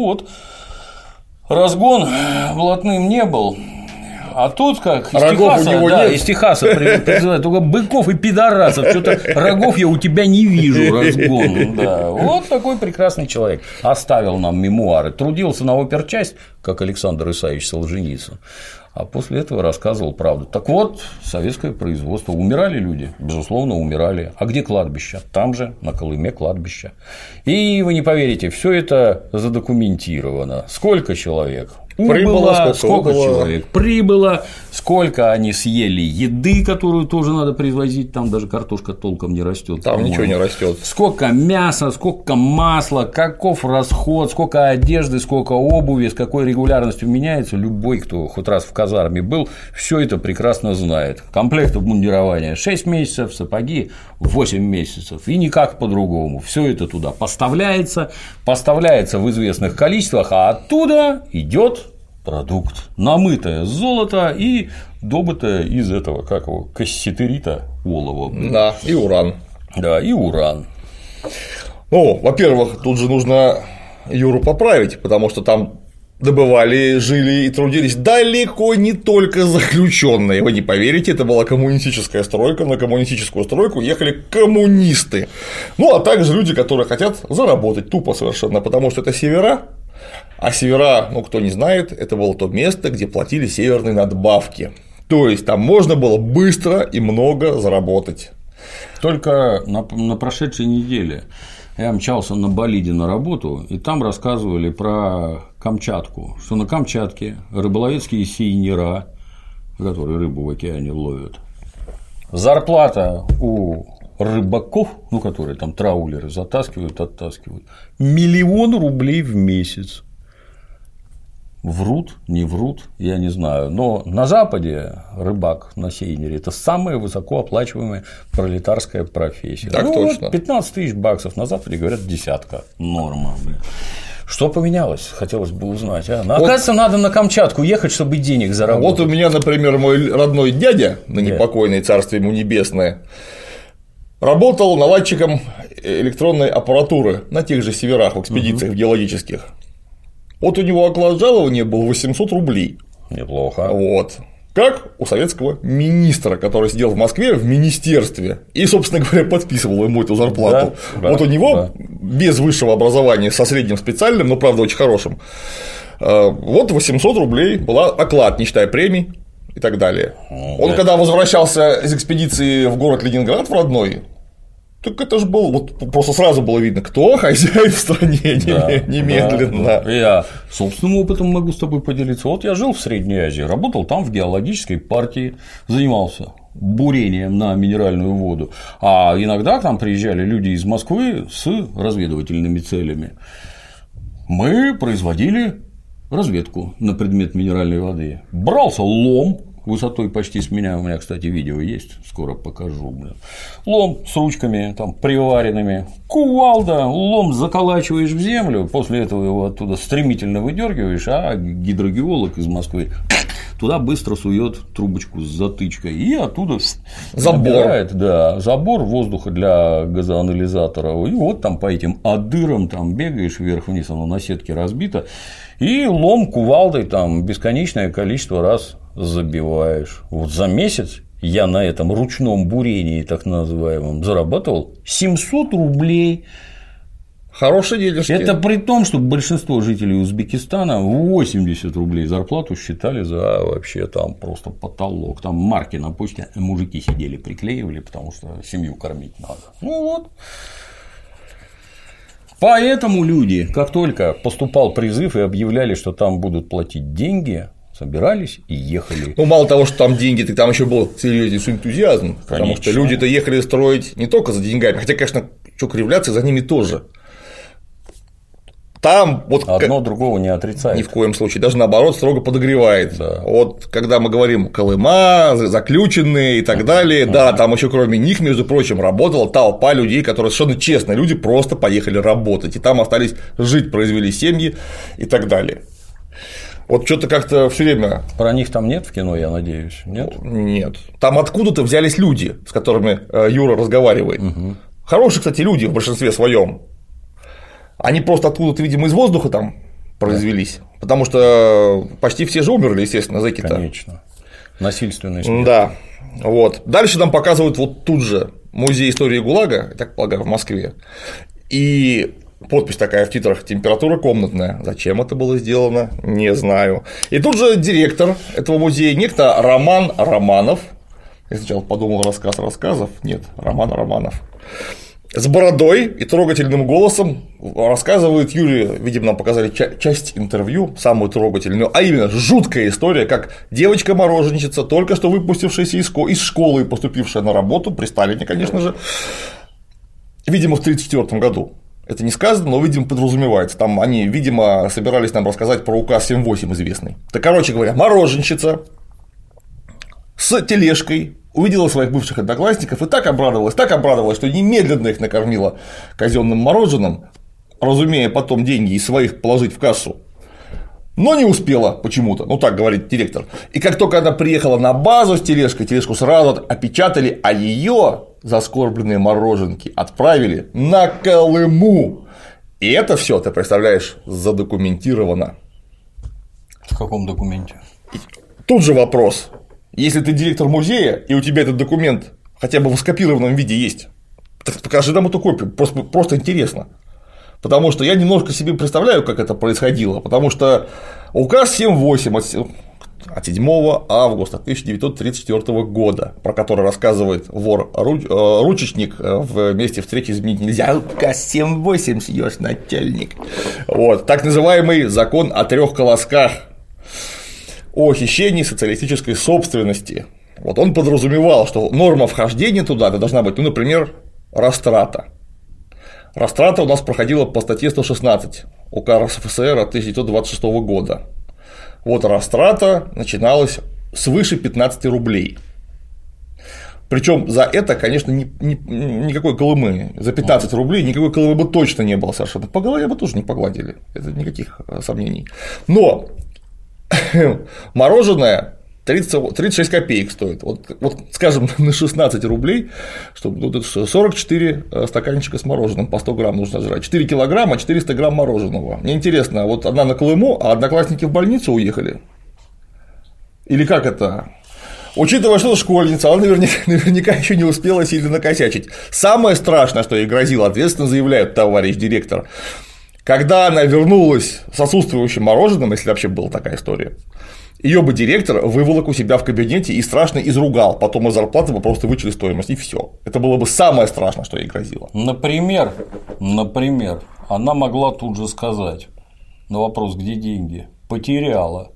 Разгон блатным не был. А тут как из Техаса, из Техаса призывают только быков и пидорасов. Что-то рогов я у тебя не вижу, Разгон. Да. Вот такой прекрасный человек. Оставил нам мемуары. Трудился на оперчасть, как Александр Исаевич Солженицын. А после этого рассказывал правду. Так вот, советское производство. Умирали люди? Безусловно, умирали. А где кладбище? Там же, на Колыме, кладбище. И вы не поверите, все это задокументировано. Сколько человек? Прибыло, сколько человек прибыло, сколько они съели еды, которую тоже надо привозить, там даже картошка толком не растет. Там ничего не растет. Сколько мяса, сколько масла, каков расход, сколько одежды, сколько обуви, с какой регулярностью меняется. Любой, кто хоть раз в казарме был, все это прекрасно знает. Комплект обмундирования 6 месяцев, сапоги 8 месяцев, и никак по-другому. Все это туда поставляется в известных количествах, а оттуда идет продукт, намытое золото и добытое из этого, касситерита, олово. Да, и уран. Да, и уран. Во-первых, тут же нужно Юру поправить, потому что там добывали, жили и трудились далеко не только заключенные. Вы не поверите, это была коммунистическая стройка, на коммунистическую стройку ехали коммунисты. Ну, а также люди, которые хотят заработать тупо совершенно, потому что это севера. А севера, ну, кто не знает, это было то место, где платили северные надбавки. То есть там можно было быстро и много заработать. Только на прошедшей неделе я мчался на болиде на работу, и там рассказывали про Камчатку, что на Камчатке рыболовецкие сейнера, которые рыбу в океане ловят, зарплата у рыбаков, ну, которые там траулеры затаскивают, оттаскивают, 1 000 000 рублей в месяц. Врут, не врут, я не знаю. Но на Западе рыбак на сейнере – это самая высокооплачиваемая пролетарская профессия. Так точно. Вот 15 000 баксов, на Западе говорят десятка. Норма. Что поменялось, хотелось бы узнать. А? Оказывается, надо на Камчатку ехать, чтобы денег заработать. Вот у меня, например, мой родной дядя, ныне покойный, царство ему небесное, работал наладчиком электронной аппаратуры на тех же северах, в экспедициях геологических. Вот у него оклад жалования был 800 рублей. Неплохо. Вот. Как у советского министра, который сидел в Москве в министерстве и, собственно говоря, подписывал ему эту зарплату. Да, вот у него без высшего образования, со средним специальным, но правда очень хорошим, вот 800 рублей была оклад, не считая премий и так далее. Он когда возвращался из экспедиции в город Ленинград в родной, так это же было, вот просто сразу было видно, кто хозяин в стране немедленно. Да. Я собственным опытом могу с тобой поделиться. Вот я жил в Средней Азии, работал там в геологической партии, занимался бурением на минеральную воду. А иногда к нам приезжали люди из Москвы с разведывательными целями. Мы производили разведку на предмет минеральной воды. Брался лом высотой почти с меня, у меня, кстати, видео есть, скоро покажу. Лом с ручками там приваренными, кувалда, лом заколачиваешь в землю, после этого его оттуда стремительно выдергиваешь, а гидрогеолог из Москвы туда быстро сует трубочку с затычкой и оттуда набирает, забор воздуха для газоанализатора, и вот там по этим дырам там бегаешь вверх-вниз, оно на сетке разбито, и лом кувалдой там бесконечное количество раз забиваешь. Вот за месяц я на этом ручном бурении, так называемом, зарабатывал 700 рублей. Хорошие денежки. Это при том, что большинство жителей Узбекистана 80 рублей зарплату считали за вообще там просто потолок. Там марки на почте мужики сидели, приклеивали, потому что семью кормить надо. Ну вот. Поэтому люди, как только поступал призыв и объявляли, что там будут платить деньги, собирались и ехали. Ну, мало того, что там деньги, так там еще был серьезнейший энтузиазм, потому что люди-то ехали строить не только за деньгами, хотя, конечно, что кривляться, за ними тоже. Там вот одно другого не отрицает. Ни в коем случае, даже наоборот строго подогревает. Да. Вот когда мы говорим Колыма, заключенные и так далее, да, там еще кроме них, между прочим, работала толпа людей, которые совершенно честно, люди просто поехали работать, и там остались жить, произвели семьи и так далее. Вот что-то как-то все время. Про них там нет в кино, я надеюсь, нет? Нет. Там откуда-то взялись люди, с которыми Юра разговаривает. Хорошие, кстати, люди в большинстве своем. Они просто откуда-то, видимо, из воздуха там произвелись, потому что почти все же умерли, естественно, зэки-то. Конечно. Насильственная смерть. Да. Вот. Дальше нам показывают вот тут же музей истории ГУЛАГа, я так полагаю, в Москве. И подпись такая в титрах: температура комнатная. Зачем это было сделано, не знаю. И тут же директор этого музея, некто Роман Романов. Я сначала подумал, рассказ рассказов. Нет, Роман Романов. С бородой и трогательным голосом рассказывает Юре, видимо, нам показали часть интервью, самую трогательную, а именно жуткая история, как девочка-мороженщица, только что выпустившаяся из школы и поступившая на работу, при Сталине, конечно же, видимо, в 1934 году. Это не сказано, но, видимо, подразумевается. Там они, видимо, собирались нам рассказать про указ 78 известный. Так, короче говоря, мороженщица с тележкой увидела своих бывших одноклассников и так обрадовалась, что немедленно их накормила казенным мороженым, разумея потом деньги из своих положить в кассу. Но не успела почему-то, ну так говорит директор. И как только она приехала на базу с тележкой, тележку сразу опечатали, а ее заскорбленные мороженки отправили на Колыму. И это все, ты представляешь, задокументировано. В каком документе? Тут же вопрос. Если ты директор музея, и у тебя этот документ хотя бы в скопированном виде есть, так покажи нам эту копию, просто интересно. Потому что я немножко себе представляю, как это происходило, потому что указ 7.8 от 7 августа 1934 года, про который рассказывает вор-ручечник вместе встречи изменить нельзя, указ 7.8 съешь, начальник. Вот, так называемый закон о 3 колосках о хищении социалистической собственности. Вот он подразумевал, что норма вхождения туда должна быть, например, растрата. Растрата у нас проходила по статье 116 УК РСФСР от 1926 года. Вот растрата начиналась свыше 15 рублей. Причем за это, конечно, никакой колымы. За 15 рублей никакой колымы бы точно не было совершенно. По голове бы тоже не погладили. Это никаких сомнений. Но мороженое 36 копеек стоит. Вот скажем, на 16 рублей, чтобы 44 стаканчика с мороженым по 100 грамм нужно жрать. 4 килограмма, 400 грамм мороженого. Мне интересно, вот одна на Колыму, а одноклассники в больницу уехали? Или как это? Учитывая, что это школьница, она наверняка еще не успела сильно накосячить. Самое страшное, что ей грозило, ответственно заявляет товарищ директор, когда она вернулась с отсутствующим мороженым, если вообще была такая история, ее бы директор выволок у себя в кабинете и страшно изругал, потом из зарплаты бы просто вычли стоимость, и все. Это было бы самое страшное, что ей грозило. Например, она могла тут же сказать на вопрос, где деньги, потеряла.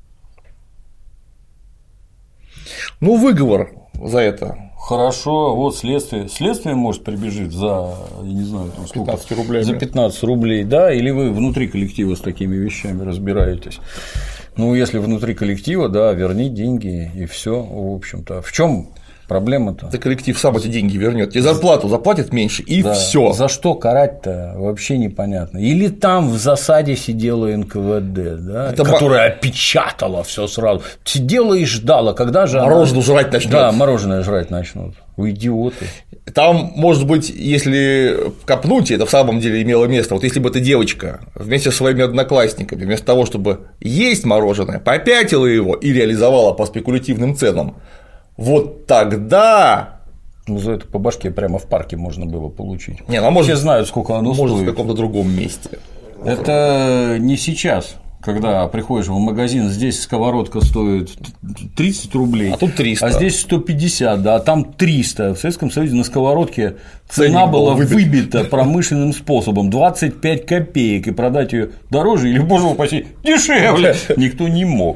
Ну, выговор за это. Хорошо, вот следствие. Следствие может прибежит за, я не знаю, сколько, 15 рублей. За 15 рублей, да, или вы внутри коллектива с такими вещами разбираетесь. Ну, если внутри коллектива, да, верни деньги и все, в общем-то. В чем проблема-то? Да коллектив сам эти деньги вернет. Тебе зарплату заплатят меньше, и да. Все. За что карать-то вообще непонятно. Или там в засаде сидела НКВД, да, которая опечатала все сразу. Сидела и ждала, когда же мороженое жрать начнут. Да, мороженое жрать начнут. Вы идиоты. Там, может быть, если копнуть, это в самом деле имело место. Вот если бы эта девочка вместе со своими одноклассниками, вместо того, чтобы есть мороженое, попятила его и реализовала по спекулятивным ценам, вот тогда. Ну, за это по башке прямо в парке можно было получить. Не, ну, может, все знают, сколько оно стоит. Может, в каком-то другом месте. Это не сейчас. Когда приходишь в магазин, здесь сковородка стоит 30 рублей, а тут 300. А здесь 150, да, а там 300. В Советском Союзе на сковородке цена была выбита промышленным способом 25 копеек, и продать ее дороже или, боже упаси, дешевле никто не мог.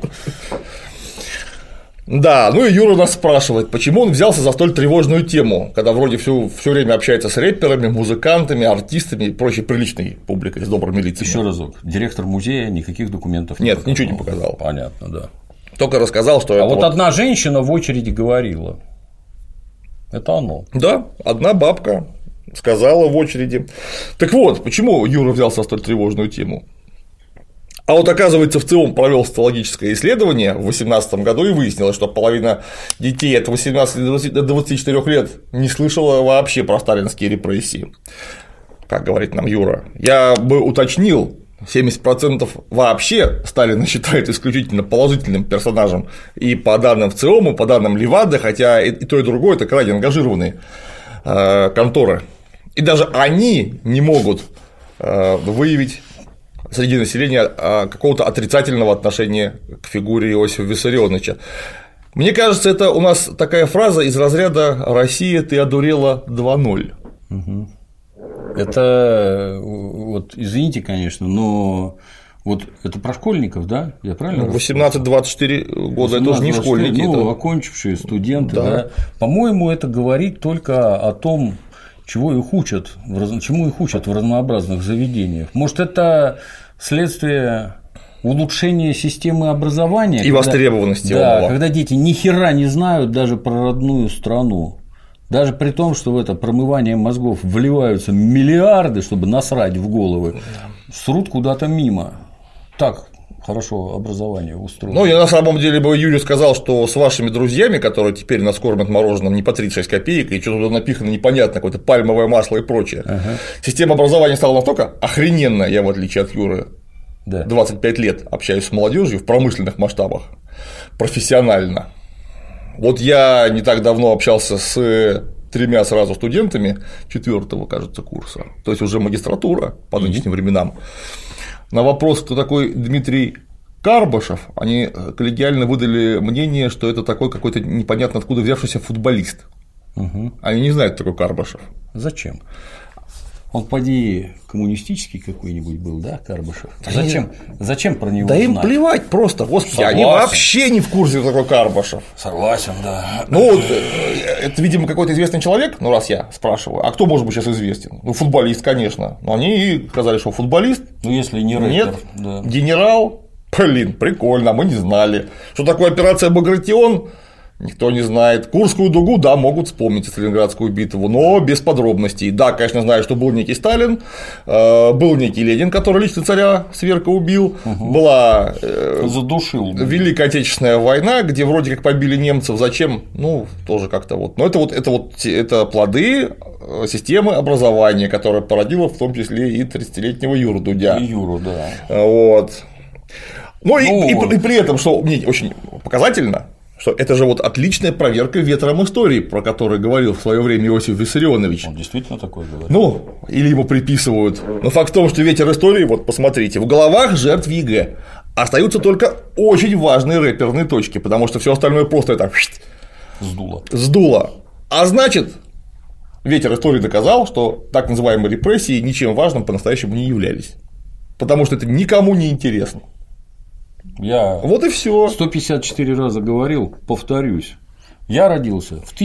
Да, ну и Юра нас спрашивает, почему он взялся за столь тревожную тему, когда вроде все время общается с рэперами, музыкантами, артистами и прочей приличной публикой с добрыми лицами. Еще разок, директор музея никаких документов не показал. Нет, ничего не показал. Понятно, да. Только рассказал, что это. А вот одна женщина в очереди говорила. Это оно. Да, одна бабка сказала в очереди. Так вот, почему Юра взялся за столь тревожную тему? А вот, оказывается, ВЦИОМ провел социологическое исследование в 2018 году и выяснилось, что половина детей от 18 до 24 лет не слышала вообще про сталинские репрессии. Как говорит нам Юра, я бы уточнил, 70% вообще Сталина считают исключительно положительным персонажем, и по данным ВЦИОМа, по данным Левады, хотя и то, и другое – это крайне ангажированные конторы, и даже они не могут выявить среди населения какого-то отрицательного отношения к фигуре Иосифа Виссарионовича. Мне кажется, это у нас такая фраза из разряда «Россия, ты одурела 2.0». Угу. Это вот, извините, конечно, но вот это про школьников, да? Я правильно? 18-24 года, это уже не школьники. Ну, это... окончившие студенты, да. По-моему, это говорит только о том, чему их учат в разнообразных заведениях. Может, это следствие улучшения системы образования и востребованности. Да, когда дети ни хера не знают даже про родную страну. Даже при том, что в это промывание мозгов вливаются миллиарды, чтобы насрать в головы, срут куда-то мимо. Так хорошо образование устроено. Ну, я на самом деле бы Юрию сказал, что с вашими друзьями, которые теперь нас кормят мороженым не по 36 копеек, и что-то туда напихано непонятно, какое-то пальмовое масло и прочее, система образования стала настолько охрененная, я в отличие от Юры 25 лет общаюсь с молодежью в промышленных масштабах, профессионально. Вот я не так давно общался с 3 сразу студентами 4-го, кажется, курса, то есть уже магистратура по нынешним временам. На вопрос, кто такой Дмитрий Карбышев, они коллегиально выдали мнение, что это такой какой-то непонятно откуда взявшийся футболист. Они не знают, кто такой Карбышев. Зачем? Он, поди, коммунистический какой-нибудь был, да, Карбышев? Зачем про него знать? им плевать просто, господи, Согласен. Они вообще не в курсе, кто такой Карбышев. Согласен, да. Ну, вот, это, видимо, какой-то известный человек, ну, раз я спрашиваю, а кто может быть сейчас известен? Ну, футболист, конечно, но они сказали, что футболист. Ну, если не рэпер. Нет, да. Генерал, прикольно, мы не знали. Что такое операция Багратион? Никто не знает. Курскую дугу, да, могут вспомнить Сталинградскую битву, но без подробностей. Да, конечно, знаю, что был некий Сталин, был некий Ленин, который лично царя Сверка убил, была задушил. Великая Отечественная война, где вроде как побили немцев, зачем? Ну, тоже как-то вот. Но это плоды системы образования, которая породила в том числе и 30-летнего Юру Дудя. И Юру, да. Вот. И при этом, что мне очень показательно, что это же вот отличная проверка ветром истории, про которую говорил в свое время Иосиф Виссарионович. Он действительно такой говорит. Ну, или ему приписывают. Но факт в том, что ветер истории, вот посмотрите, в головах жертв ЕГЭ остаются только очень важные рэперные точки, потому что все остальное просто это сдуло. А значит, ветер истории доказал, что так называемые репрессии ничем важным по-настоящему не являлись. Потому что это никому не интересно. Я вот и все. 154 раза говорил, повторюсь. Я родился в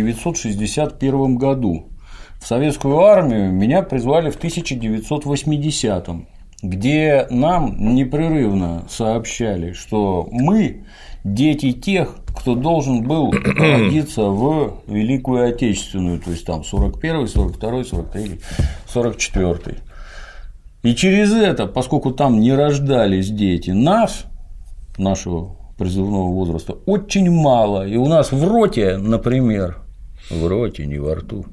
1961 году. В советскую армию меня призвали в 1980-м, где нам непрерывно сообщали, что мы дети тех, кто должен был родиться в Великую Отечественную, то есть там 41-й, 42-й, 43-й, 44-й. И через это, поскольку там не рождались дети нашего призывного возраста, очень мало. И у нас в роте, например, в роте, не во рту,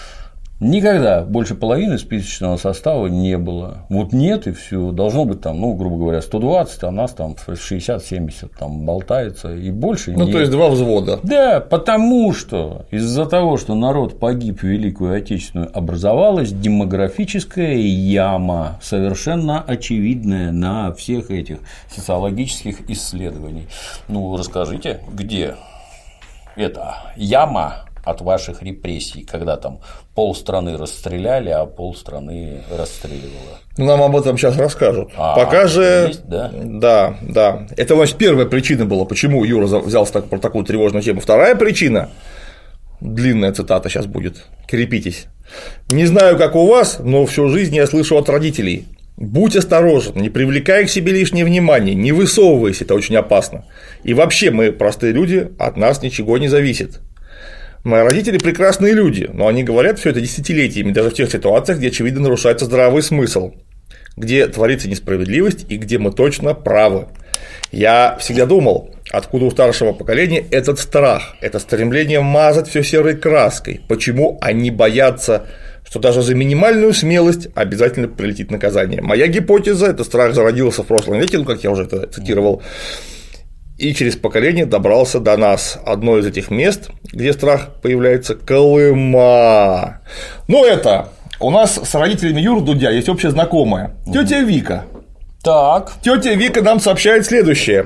никогда больше половины списочного состава не было. Вот нет, и все. Должно быть там, ну, грубо говоря, 120, а нас там 60-70 там болтается, и больше нет. Ну, то есть 2 взвода. Да, потому что из-за того, что народ погиб в Великую Отечественную, образовалась демографическая яма, совершенно очевидная на всех этих социологических исследованиях. Ну, расскажите, где эта яма от ваших репрессий, когда там полстраны расстреляли, а полстраны расстреливало? Нам об этом сейчас расскажут. Пока же. Есть, да? Да. Это, значит, первая причина была, почему Юра взялся про такую тревожную тему. Вторая причина, длинная цитата сейчас будет, крепитесь. Не знаю, как у вас, но всю жизнь я слышу от родителей: будь осторожен, не привлекай к себе лишнее внимание, не высовывайся, это очень опасно. И вообще мы, простые люди, от нас ничего не зависит. Мои родители прекрасные люди, но они говорят все это десятилетиями, даже в тех ситуациях, где очевидно нарушается здравый смысл, где творится несправедливость и где мы точно правы. Я всегда думал, откуда у старшего поколения этот страх, это стремление мазать все серой краской, почему они боятся, что даже за минимальную смелость обязательно прилетит наказание. Моя гипотеза – это страх зародился в прошлом веке, ну, как я уже это цитировал, и через поколение добрался до нас. Одно из этих мест, где страх появляется – Колыма. Ну, это у нас с родителями Юры Дудя есть общая знакомая, тетя Вика. Так. Тетя Вика нам сообщает следующее.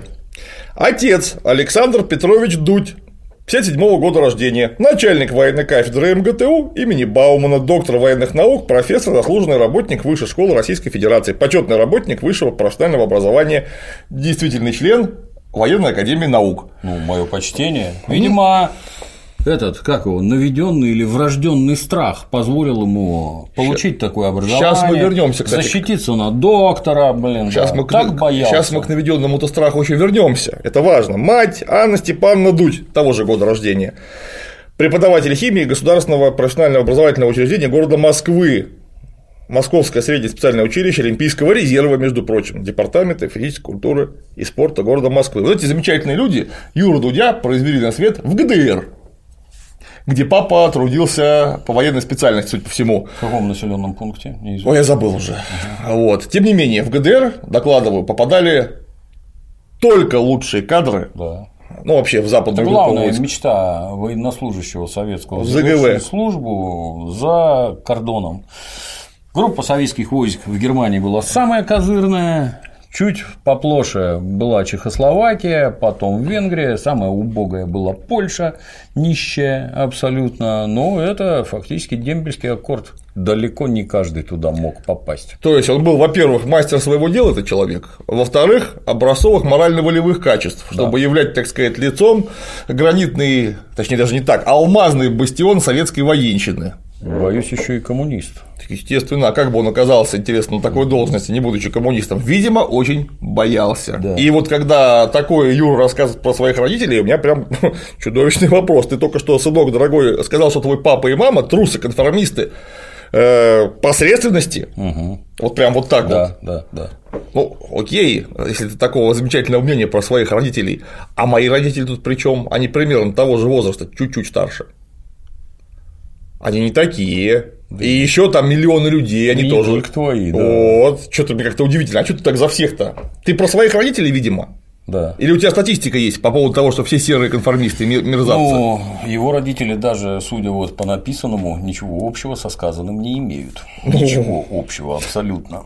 Отец Александр Петрович Дудь, 57-го года рождения, начальник военной кафедры МГТУ имени Баумана, доктор военных наук, профессор, заслуженный работник Высшей школы Российской Федерации, почетный работник высшего профессионального образования, действительный член Военной академии наук. Ну, мое почтение. Видимо, наведенный или врожденный страх позволил ему получить такое образование. Сейчас мы вернемся, кстати. Защититься на доктора, Сейчас мы боялся. Сейчас мы к наведенному-то страху еще вернемся. Это важно. Мать Анна Степановна Дудь, того же года рождения, преподаватель химии Государственного профессионального образовательного учреждения города Москвы. Московское среднее специальное училище Олимпийского резерва, между прочим, Департамента физической культуры и спорта города Москвы. Вот эти замечательные люди Юру Дудя произвели на свет в ГДР. где папа трудился по военной специальности, судя по всему. В каком населенном пункте? Ой, я забыл уже. Вот. Тем не менее, в ГДР, докладываю, попадали только лучшие кадры. Да. Ну, вообще, в западную группу главная войск. мечта военнослужащего советского — ЗГВ. службу за кордоном. Группа советских войск в Германии была самая козырная. Чуть поплоше была Чехословакия, потом Венгрия, самая убогая была Польша, нищая абсолютно, но это фактически дембельский аккорд, далеко не каждый туда мог попасть. То есть он был, во-первых, мастер своего дела, этот человек, во-вторых, образцовых морально-волевых качеств, чтобы являть, так сказать, лицом гранитный, точнее даже не так, алмазный бастион советской военщины. Боюсь, еще и коммунист. Естественно, а как бы он оказался, интересно, на такой должности, не будучи коммунистом? Видимо, очень боялся. Да. И вот когда такое Юра рассказывает про своих родителей, у меня прям чудовищный вопрос. Ты только что, сынок дорогой, сказал, что твой папа и мама трусы, конформисты, посредственности. Вот прям вот так вот. Да. Ну, окей, если ты такого замечательного мнения про своих родителей. А мои родители тут при чем? Они примерно того же возраста, чуть-чуть старше. Они не такие. И еще там миллионы людей, они тоже. Только твои, да. Вот, что-то мне как-то удивительно. А что ты так за всех-то? Ты про своих родителей, видимо? Да. Или у тебя статистика есть по поводу того, что все серые конформисты, мерзавцы? Ну, его родители даже, судя вот по написанному, ничего общего со сказанным не имеют. Ничего общего абсолютно.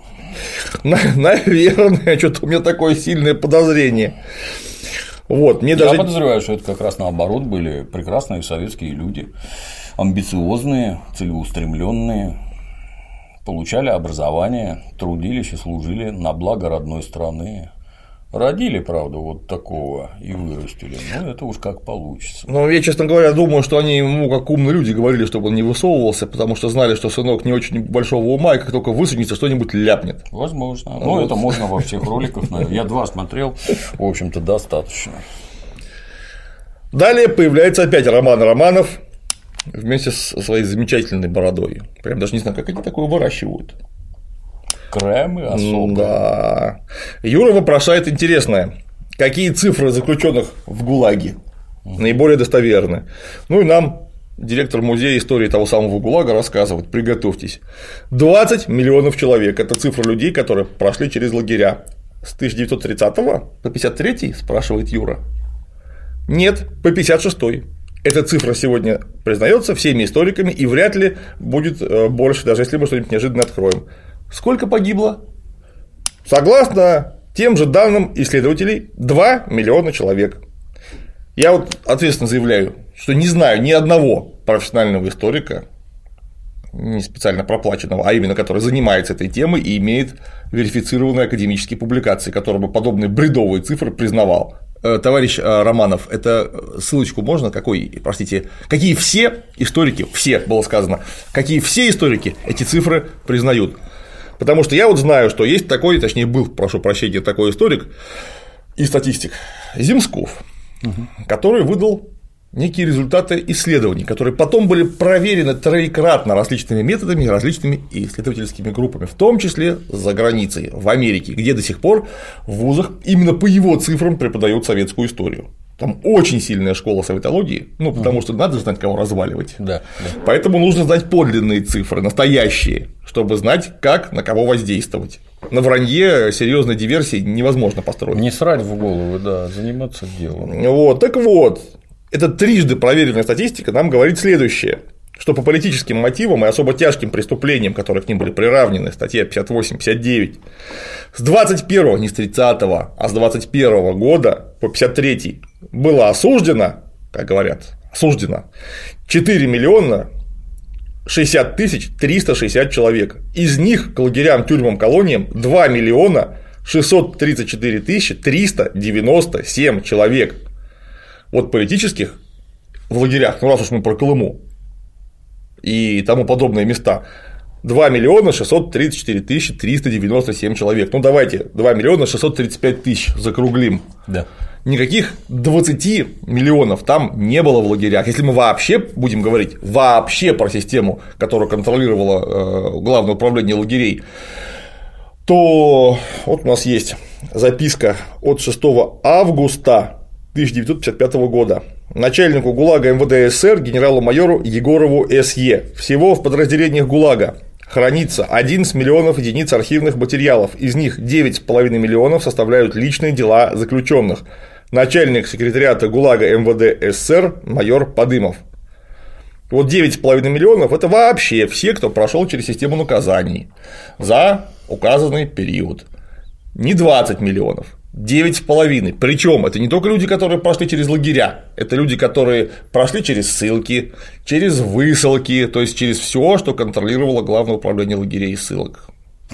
Наверное, что-то у меня такое сильное подозрение. Вот, мне Я даже... подозреваю, что это как раз наоборот были прекрасные советские люди, амбициозные, целеустремленные, получали образование, трудились и служили на благо родной страны. Родили, правда, вот такого и вырастили, но это уж как получится. Ну, я, честно говоря, думаю, что они ему, как умные люди, говорили, чтобы он не высовывался, потому что знали, что сынок не очень большого ума, и как только высунется, что-нибудь ляпнет. Возможно. Ну, это можно во всех роликах. Я 2 смотрел, в общем-то, достаточно. Далее появляется опять Роман Романов вместе со своей замечательной бородой. Прям даже не знаю, как они такое выращивают. Кремы особо. Да. Юра вопрошает интересное. Какие цифры заключенных в ГУЛАГе наиболее достоверны? Ну и нам директор музея истории того самого ГУЛАГа рассказывает, приготовьтесь. 20 миллионов человек – это цифра людей, которые прошли через лагеря. С 1930 по 53 спрашивает Юра. Нет, по 56-й. Эта цифра сегодня признается всеми историками и вряд ли будет больше, даже если мы что-нибудь неожиданно откроем. Сколько погибло? Согласно тем же данным исследователей, 2 миллиона человек. Я вот ответственно заявляю, что не знаю ни одного профессионального историка, не специально проплаченного, а именно который занимается этой темой и имеет верифицированные академические публикации, который бы подобные бредовые цифры признавал. Товарищ Романов, это ссылочку можно? Какие все историки, все было сказано, какие все историки эти цифры признают? Потому что я вот знаю, что есть такой, точнее был, прошу прощения, такой историк и статистик Земсков, который выдал некие результаты исследований, которые потом были проверены троекратно различными методами и различными исследовательскими группами, в том числе за границей, в Америке, где до сих пор в вузах именно по его цифрам преподают советскую историю. Там очень сильная школа советологии, ну, потому что надо знать, кого разваливать. Да. Поэтому нужно знать подлинные цифры, настоящие, чтобы знать, как на кого воздействовать. На вранье серьезной диверсии невозможно построить. Не срать в голову, да, заниматься делом. Вот, так вот, эта трижды проверенная статистика нам говорит следующее, что по политическим мотивам и особо тяжким преступлениям, которые к ним были приравнены, статья 58-59, с 21-го, не с 30-го, а с 21-го года по 53-й было осуждено, как говорят, 4 миллиона 60 тысяч 360 человек. Из них к лагерям, тюрьмам, колониям 2 миллиона 634 тысячи 397 человек. Вот политических в лагерях, ну раз уж мы про Колыму и тому подобные места, 2 миллиона 634 тысячи 397 человек. Ну давайте 2 миллиона 635 тысяч закруглим. Да. Никаких 20 миллионов там не было в лагерях. Если мы вообще будем говорить вообще про систему, которую контролировало Главное управление лагерей, то вот у нас есть записка от 6 августа 1955 года. начальнику ГУЛАГа МВД СССР генералу-майору Егорову С.Е. Всего в подразделениях ГУЛАГа хранится 11 миллионов единиц архивных материалов, из них 9,5 миллионов составляют личные дела заключенных. Начальник секретариата ГУЛАГа МВД СССР майор Подымов. Вот 9,5 миллионов – это вообще все, кто прошел через систему наказаний за указанный период. Не 20 миллионов. 9,5. Причем это не только люди, которые прошли через лагеря, это люди, которые прошли через ссылки, через высылки, то есть через все, что контролировало Главное управление лагерей и ссылок.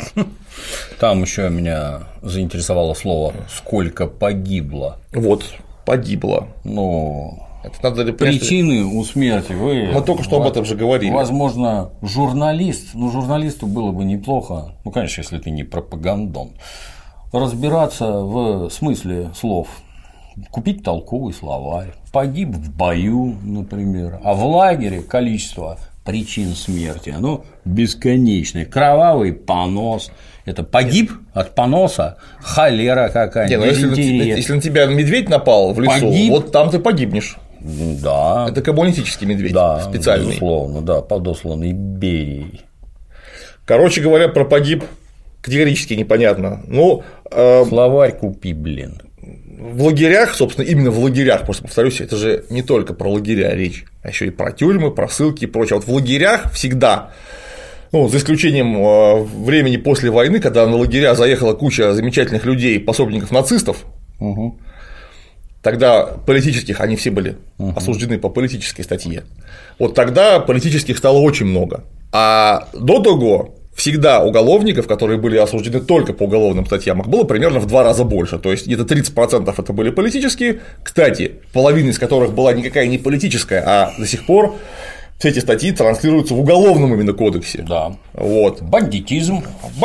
Там еще меня заинтересовало слово «сколько погибло». Вот, погибло. Ну, это надо причины у смерти мы только что об этом же говорили. Возможно, журналист, журналисту было бы неплохо, конечно, если ты не пропагандон, разбираться в смысле слов, купить толковый словарь, погиб в бою, например, а в лагере количество причин смерти, оно бесконечное, кровавый понос, это погиб от поноса, холера какая-нибудь, если на тебя медведь напал в лесу, вот там ты погибнешь. Да. Это коммунистический медведь, да, специальный. Безусловно, да, подосланный Берией. Короче говоря, про погиб категорически непонятно. Словарь купи, блин. В лагерях, собственно, именно в лагерях, просто повторюсь, это же не только про лагеря речь, а еще и про тюрьмы, про ссылки и прочее. Вот в лагерях всегда, за исключением времени после войны, когда на лагеря заехала куча замечательных людей, пособников нацистов, тогда политических они все были осуждены по политической статье. Вот тогда политических стало очень много. А до того всегда уголовников, которые были осуждены только по уголовным статьям, их было примерно в 2 раза больше. То есть где-то 30% это были политические, кстати, половина из которых была никакая не политическая, а до сих пор все эти статьи транслируются в уголовном именно кодексе. Да. Вот. Бандитизм,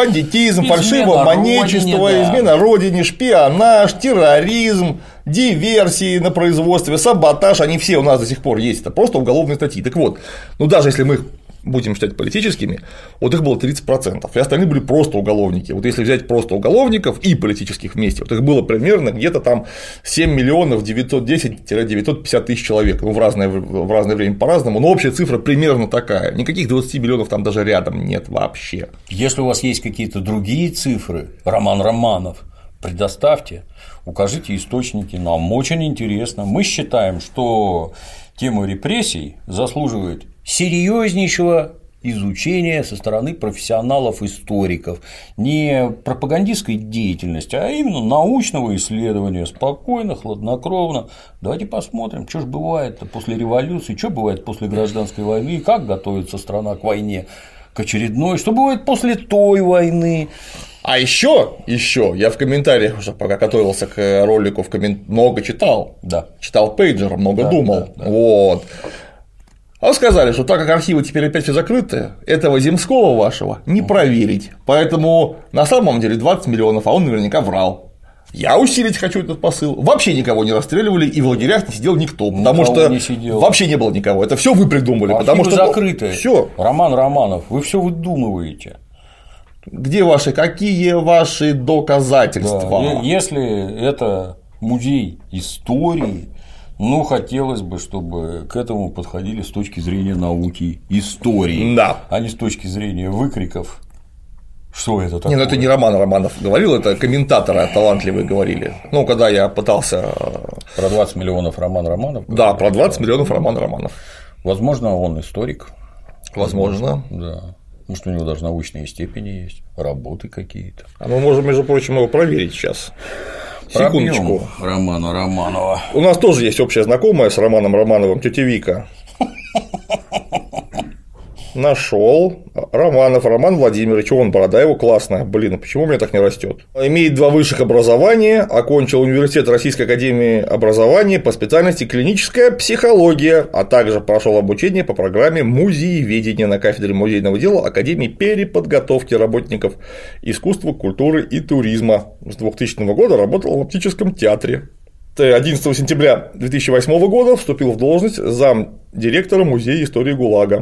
фальшивомонетчество, измена родине, шпионаж, терроризм, диверсии на производстве, саботаж, они все у нас до сих пор есть. Это просто уголовные статьи. Так вот, даже если мы их будем считать политическими, вот их было 30%, и остальные были просто уголовники. Вот если взять просто уголовников и политических вместе, вот их было примерно где-то там 7 миллионов 910-950 тысяч человек, в разное время по-разному, но общая цифра примерно такая, никаких 20 миллионов там даже рядом нет вообще. Если у вас есть какие-то другие цифры, Роман Романов, предоставьте, укажите источники, нам очень интересно. Мы считаем, что тема репрессий заслуживает серьезнейшего изучения со стороны профессионалов-историков, не пропагандистской деятельности, а именно научного исследования, спокойно, хладнокровно. Давайте посмотрим, что же бывает после революции, что бывает после гражданской войны, как готовится страна к войне, к очередной, что бывает после той войны. А еще я в комментариях уже, пока готовился к ролику, много читал, читал пейджер, много думал, вот. А сказали, что так как архивы теперь опять все закрыты, этого Земского вашего не проверить. Поэтому на самом деле 20 миллионов, а он наверняка врал. Я усилить хочу этот посыл. Вообще никого не расстреливали, и в лагерях не сидел никто, потому что вообще не было никого. Это все вы придумали, потому что закрыты. Все. Роман Романов, вы все выдумываете. Какие ваши доказательства? Да. Если это музей истории, хотелось бы, чтобы к этому подходили с точки зрения науки истории, а не с точки зрения выкриков. Что это такое? Это не Роман Романов говорил, это комментаторы талантливые говорили. Когда я пытался… Про 20 миллионов Роман Романов? Да, про 20 миллионов Роман Романов. Возможно, он историк. Возможно. Да. Может, у него даже научные степени есть, работы какие-то. А мы можем, между прочим, его проверить сейчас. Секундочку. Романа Романова. У нас тоже есть общая знакомая с Романом Романовым, тетя Вика. Нашел. Романов Роман Владимирович, он борода его классная. Почему у меня так не растет? Имеет 2 высших образования, окончил университет Российской академии образования по специальности клиническая психология, а также прошел обучение по программе музееведения на кафедре музейного дела Академии переподготовки работников искусства, культуры и туризма. С 2000 года работал в оптическом театре. 11 сентября 2008 года вступил в должность замдиректора Музея истории ГУЛАГа.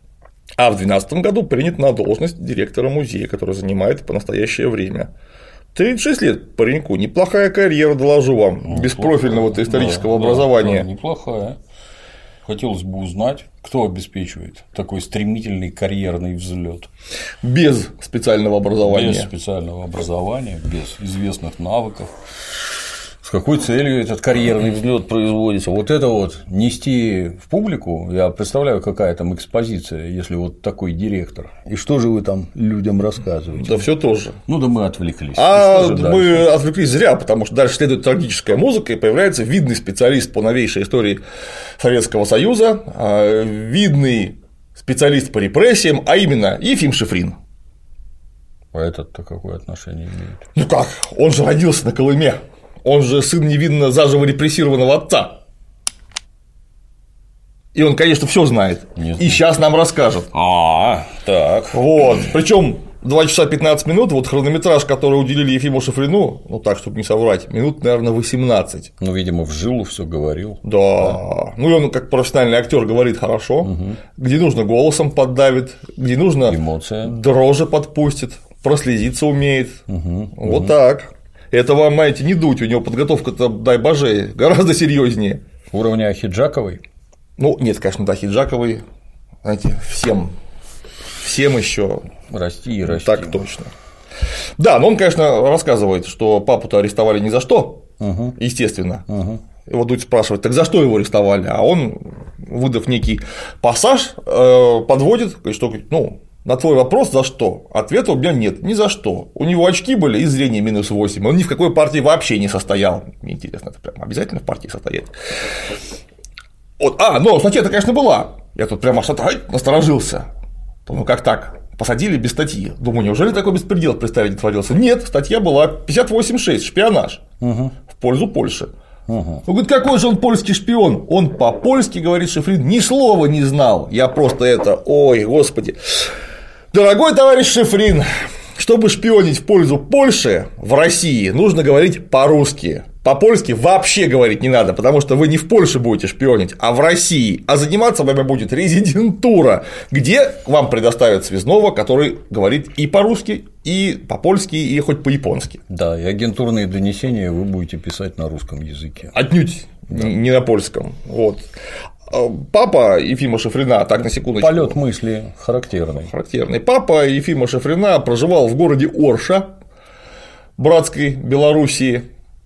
А в 2012 году принят на должность директора музея, который занимает по настоящее время. 36 лет пареньку, неплохая карьера, доложу вам, без профильного исторического образования. Да, неплохая. Хотелось бы узнать, кто обеспечивает такой стремительный карьерный взлет. Без специального образования. Без специального образования, без известных навыков. С какой целью этот карьерный взлет производится? Вот это вот нести в публику, я представляю, какая там экспозиция, если вот такой директор. И что же вы там людям рассказываете? Да все тоже. Ну да мы отвлеклись. А мы отвлеклись зря, потому что дальше следует трагическая музыка, и появляется видный специалист по новейшей истории Советского Союза, видный специалист по репрессиям, а именно Ефим Шифрин. А этот-то какое отношение имеет? Ну как, он же родился на Колыме. Он же сын невинно заживо репрессированного отца. И он, конечно, все знает. Нет. И сейчас нам расскажет. Так. Вот. Причем 2 часа 15 минут, вот хронометраж, который уделили Ефиму Шифрину, ну так, чтобы не соврать, минут, наверное, 18. Ну, видимо, в жилу все говорил. Да. Ну, и он, как профессиональный актер, говорит хорошо. Где нужно, голосом поддавит, где нужно, эмоция. Дрожи подпустит, прослезиться умеет. Вот так. Это вам, знаете, не дуть, у него подготовка-то, дай боже, гораздо серьезнее. Уровня Ахиджаковой? Ну, нет, конечно, до Ахиджаковой, знаете, всем еще расти и расти. Так точно. Да, но он, конечно, рассказывает, что папу-то арестовали ни за что, естественно. Его Дудь спрашивает, так за что его арестовали? А он, выдав некий пассаж, подводит, говорит, что, ну, на твой вопрос, за что? Ответа у меня нет, ни за что. У него очки были и зрение -8. Он ни в какой партии вообще не состоял. Мне интересно, это прям обязательно в партии состоять. Вот. Но статья-то, конечно, была. Я тут прямо насторожился. Ну как так? Посадили без статьи. Думаю, неужели такой беспредел представить творился? Нет, статья была 58.6, шпионаж в пользу Польши. Он говорит, какой же он польский шпион? Он по-польски, говорит Шифрин, ни слова не знал. Я просто ой, господи. Дорогой товарищ Шифрин, чтобы шпионить в пользу Польши в России, нужно говорить по-русски. По-польски вообще говорить не надо, потому что вы не в Польше будете шпионить, а в России. А заниматься вами будет резидентура, где вам предоставят связного, который говорит и по-русски, и по-польски, и хоть по-японски. Да, и агентурные донесения вы будете писать на русском языке. Отнюдь не на польском. Вот. Папа Ефима Шифрина, так на секундочку. Полет мысли характерный. Папа Ефима Шифрина проживал в городе Орша, братской Белоруссии.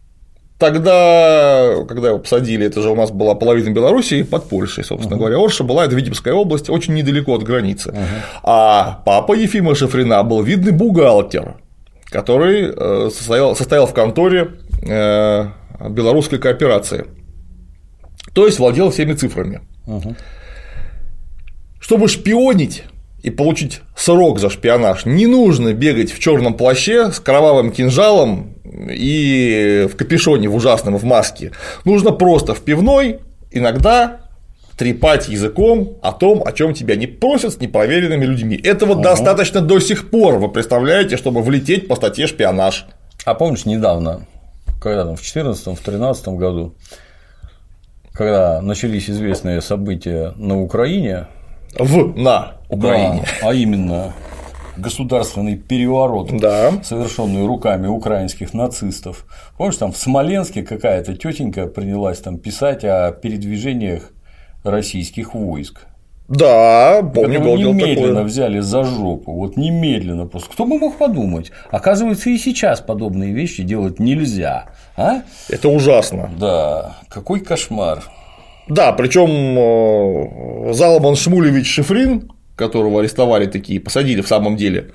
Тогда, когда его посадили, это же у нас была половина Белоруссии под Польшей, собственно говоря. Орша была, это Витебская область, очень недалеко от границы. А папа Ефима Шифрина был видный бухгалтер, который состоял в конторе белорусской кооперации. То есть владел всеми цифрами. Чтобы шпионить и получить срок за шпионаж, не нужно бегать в черном плаще с кровавым кинжалом и в капюшоне в ужасном, в маске. Нужно просто в пивной иногда трепать языком о том, о чем тебя не просят с непроверенными людьми. Этого достаточно до сих пор, вы представляете, чтобы влететь по статье шпионаж. А помнишь, недавно, когда там в 2014-2013 году, когда начались известные события на Украине, на Украине, да, а именно государственный переворот, совершенный руками украинских нацистов. Помнишь, там в Смоленске какая-то тетенька принялась там писать о передвижениях российских войск. Да, помню, был немедленно такое. Взяли за жопу, вот немедленно просто. Кто бы мог подумать? Оказывается, и сейчас подобные вещи делать нельзя. А? Это ужасно. Да, какой кошмар. Да, причем Заломон Шмулевич Шифрин, которого арестовали такие, посадили в самом деле,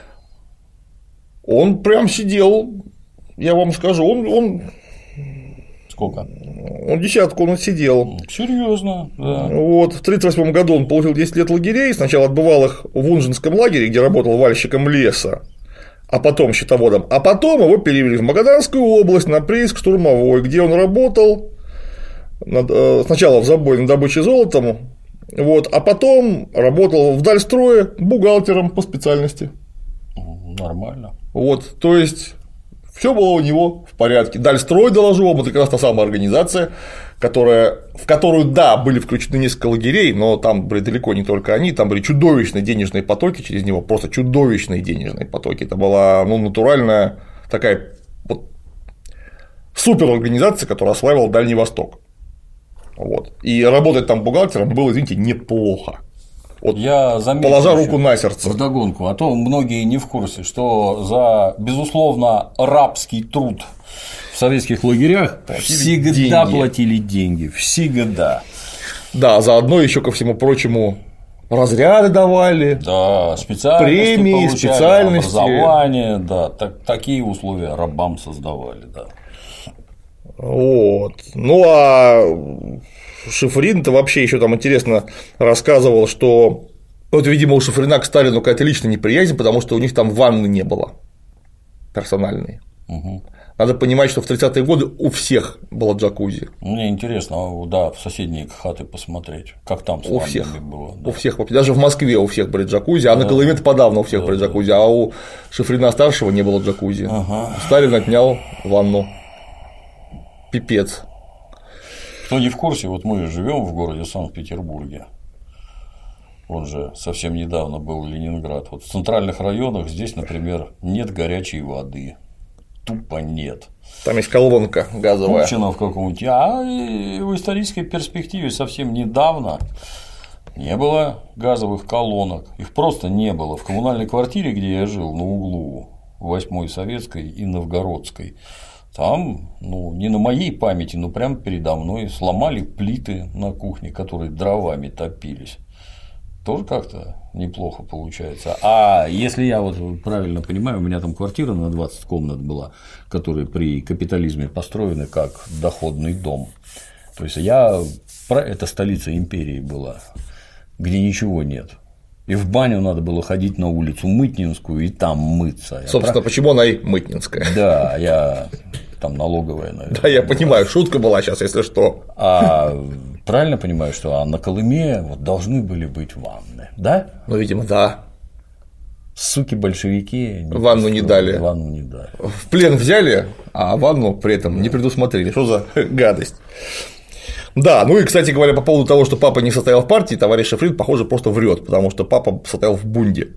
он прям сидел, я вам скажу, он сколько? Он десятку он отсидел. Серьезно, да. Вот, в 1938 году он получил 10 лет лагерей, сначала отбывал их в Унжинском лагере, где работал вальщиком леса, а потом счетоводом, а потом его перевели в Магаданскую область на прииск штурмовой, где он работал сначала в забое на добыче золотом, вот, а потом работал в Дальстрое бухгалтером по специальности. Нормально. Вот, то есть все было у него в порядке. Дальстрой, доложу вам, это как раз та самая организация, в которую, да, были включены несколько лагерей, но там были далеко не только они, там были чудовищные денежные потоки через него, просто чудовищные денежные потоки. Это была натуральная такая вот суперорганизация, которая осваивала Дальний Восток. Вот. И работать там бухгалтером было, извините, неплохо. Вот, я заметил, положа руку на сердце. Вдогонку, а то многие не в курсе, что за, безусловно, рабский труд в советских лагерях всегда платили деньги. Всегда. Да, заодно еще ко всему прочему разряды давали, да, специальности премии, получали, специальности, образование, да, такие условия рабам создавали, да. Вот. Ну а Шифрин-то вообще еще там интересно рассказывал, что вот, видимо, у Шифрина к Сталину какая-то личная неприязнь, потому что у них там ванны не было персональной. Угу. Надо понимать, что в 30-е годы у всех было джакузи. Мне интересно, да, в соседние хаты посмотреть, как там с у всех было. Да. У всех, даже в Москве у всех были джакузи, а на Колыме-то подавно у всех были джакузи, а у Шифрина-старшего не было джакузи. Ага. Сталин отнял ванну. Пипец. Кто не в курсе, вот мы живем в городе Санкт-Петербурге. Он же совсем недавно был Ленинград. Вот в центральных районах здесь, например, нет горячей воды. Тупо нет. Там есть колонка газовая. Купчино в каком-нибудь. А в исторической перспективе совсем недавно не было газовых колонок. Их просто не было. В коммунальной квартире, где я жил, на углу 8-й Советской и Новгородской, там, ну, не на моей памяти, но прямо передо мной сломали плиты на кухне, которые дровами топились. Тоже как-то неплохо получается. А если я вот правильно понимаю, у меня там квартира на 20 комнат была, которая при капитализме построена как доходный дом. То есть это столица империи была, где ничего нет. И в баню надо было ходить на улицу Мытнинскую и там мыться. Собственно, почему она и Мытнинская? Да, я там налоговая, наверное. Да, я понимаю, шутка была сейчас, если что. А правильно понимаю, что на Колыме вот должны были быть ванны, да? Ну, видимо, да. Суки-большевики ванну не дали. Ванну не дали. В плен взяли, а ванну при этом не предусмотрели. Что за гадость? Да, ну и, кстати говоря, по поводу того, что папа не состоял в партии, товарищ Шифрин, похоже, просто врет, потому что папа состоял в бунде.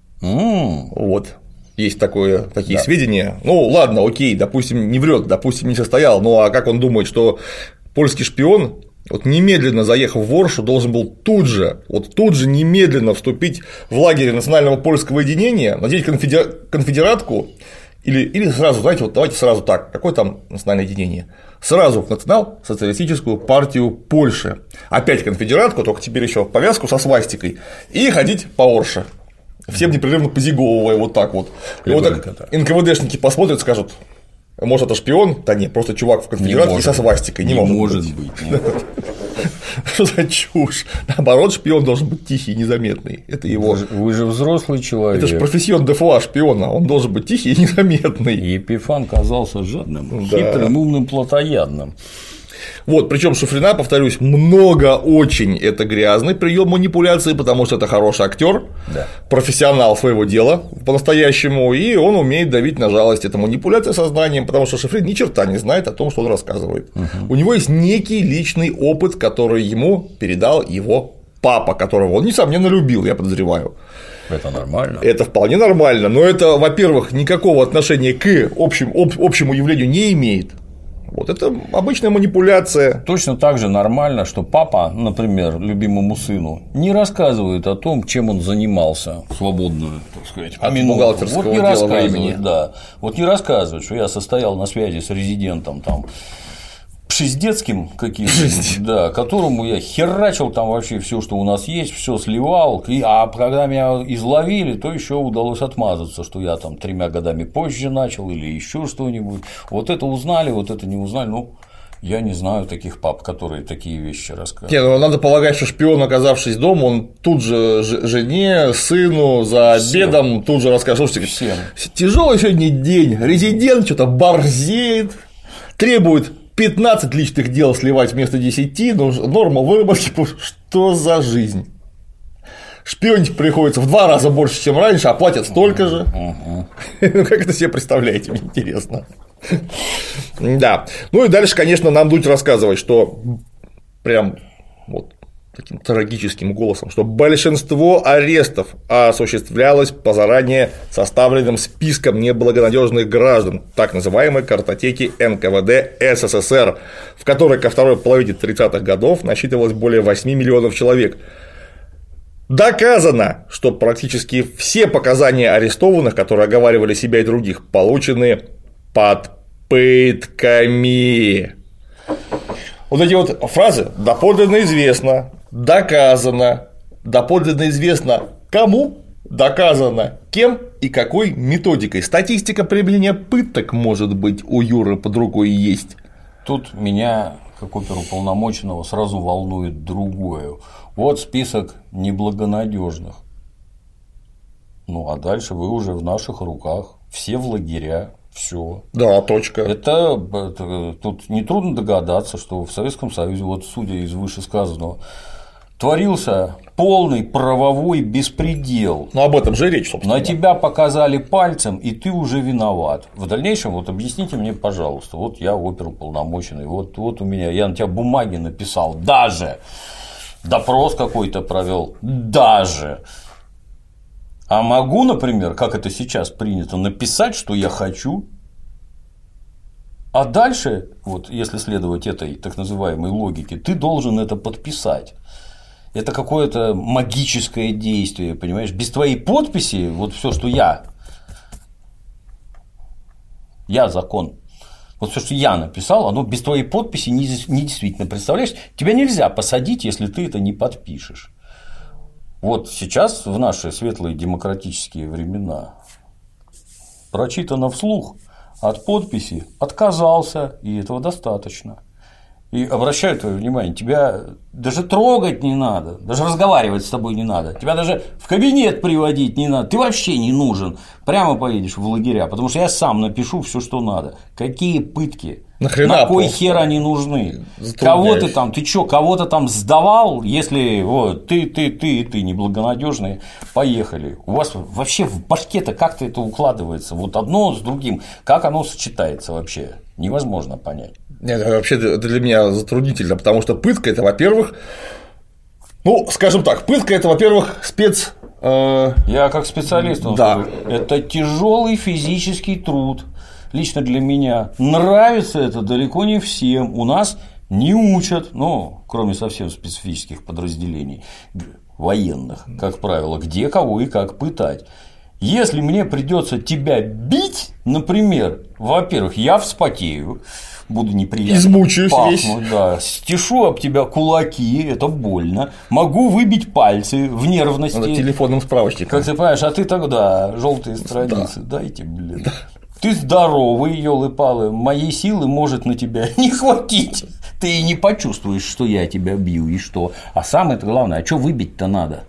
Вот. Есть такие сведения. Ну, ладно, окей, допустим, не врет, допустим, не состоял. Ну а как он думает, что польский шпион, вот немедленно заехав в Оршу, должен был тут же немедленно вступить в лагерь национального польского единения, надеть конфедератку или сразу, знаете, вот давайте сразу так, какое там национальное единение? Сразу в национал-социалистическую партию Польши. Опять конфедератку, только теперь еще повязку со свастикой, и ходить по Орше. Всем непрерывно позиговывая вот так вот. И вот так НКВДшники посмотрят, скажут: может, это шпион? Да нет, просто чувак в конфедератке со свастикой. Не может быть. Что за чушь? Наоборот, шпион должен быть тихий и незаметный. Это его. Вы же взрослый человек. Это же профессион де фуа шпиона. Он должен быть тихий и незаметный. И Епифан казался жадным, хитрым, умным, плотоядным. Вот, причем Шифрина, повторюсь, много очень это грязный прием манипуляции, потому что это хороший актер, профессионал своего дела по-настоящему, и он умеет давить на жалость. Это манипуляция сознанием, потому что Шифрин ни черта не знает о том, что он рассказывает. У него есть некий личный опыт, который ему передал его папа, которого он, несомненно, любил, я подозреваю. Это нормально. Это вполне нормально, но это, во-первых, никакого отношения к общему явлению не имеет. Вот это обычная манипуляция. Точно так же нормально, что папа, например, любимому сыну не рассказывает о том, чем он занимался в свободную, так сказать, минуту. Бухгалтерского вот не дела рассказывает, времени. да. Вот не рассказывает, что я состоял на связи с резидентом там Пшиздецким каким-то, да, которому я херачил там вообще все, что у нас есть, все сливал, а когда меня изловили, то еще удалось отмазаться, что я там 3 годами позже начал или еще что-нибудь. Вот это узнали, вот это не узнали, ну, я не знаю таких пап, которые такие вещи рассказывают. Нет, ну надо полагать, что шпион, оказавшись дома, он тут же жене, сыну за обедом тут же расскажет: слушайте, тяжелый сегодня день, резидент что-то борзеет, требует 15 личных дел сливать вместо 10, но норма выработки, что за жизнь? Шпионить приходится в 2 раза больше, чем раньше, а платят столько же. Ну, как это себе представляете, мне интересно. Да. Ну и дальше, конечно, нам Дудь рассказывать, что прям вот таким трагическим голосом, что большинство арестов осуществлялось по заранее составленным спискам неблагонадежных граждан, так называемой картотеки НКВД СССР, в которой ко второй половине 30-х годов насчитывалось более 8 миллионов человек. Доказано, что практически все показания арестованных, которые оговаривали себя и других, получены под пытками. Вот эти вот фразы «доподлинно известно», «доказано», «доподлинно известно» кому, «доказано» кем и какой методикой. Статистика применения пыток, может быть, у Юры под рукой есть. Тут меня, как оперуполномоченного, сразу волнует другое. Вот список неблагонадежных. Ну, а дальше вы уже в наших руках. Все в лагеря. Все. Да, точка. Это тут нетрудно догадаться, что в Советском Союзе, вот судя из вышесказанного, творился полный правовой беспредел. Ну, об этом же речь, собственно. На тебя показали пальцем, и ты уже виноват. В дальнейшем, вот объясните мне, пожалуйста, вот я оперуполномоченный, вот у меня, я на тебя бумаги написал, даже допрос какой-то провел, даже. А могу, например, как это сейчас принято, написать, что я хочу, а дальше, вот если следовать этой так называемой логике, ты должен это подписать. Это какое-то магическое действие, понимаешь? Без твоей подписи, вот все, что я закон, вот все, что я написал, оно без твоей подписи не действительно. Представляешь, тебя нельзя посадить, если ты это не подпишешь. Вот сейчас, в наши светлые демократические времена, прочитано вслух, от подписи отказался, и этого достаточно. И обращаю твое внимание, тебя даже трогать не надо, даже разговаривать с тобой не надо, тебя даже в кабинет приводить не надо, ты вообще не нужен, прямо поедешь в лагеря, потому что я сам напишу все, что надо. Какие пытки? На кой хер они нужны? Кого ты там, ты чё, кого-то там сдавал, если вот, ты неблагонадежные, поехали. У вас вообще в башке-то как-то это укладывается, вот одно с другим, как оно сочетается вообще, невозможно понять. Нет, вообще это для меня затруднительно, потому что пытка – это, во-первых, ну, скажем так, пытка – это, во-первых, Я как специалист, да. Это тяжелый физический труд. Лично для меня нравится это далеко не всем. У нас не учат, ну, кроме совсем специфических подразделений военных, как правило, где кого и как пытать. Если мне придется тебя бить, например, во-первых, я вспотею, буду неприятно, измучаюсь пахнуть, да, стешу об тебя кулаки, это больно, могу выбить пальцы в нервности. Надо телефонным справочником. Как ты понимаешь, а ты тогда желтые страницы, да. Дайте, блин. Да. Ты здоровый, ёлы-палы, моей силы может на тебя не хватить. Ты и не почувствуешь, что я тебя бью, и что. А самое главное, а что выбить-то надо?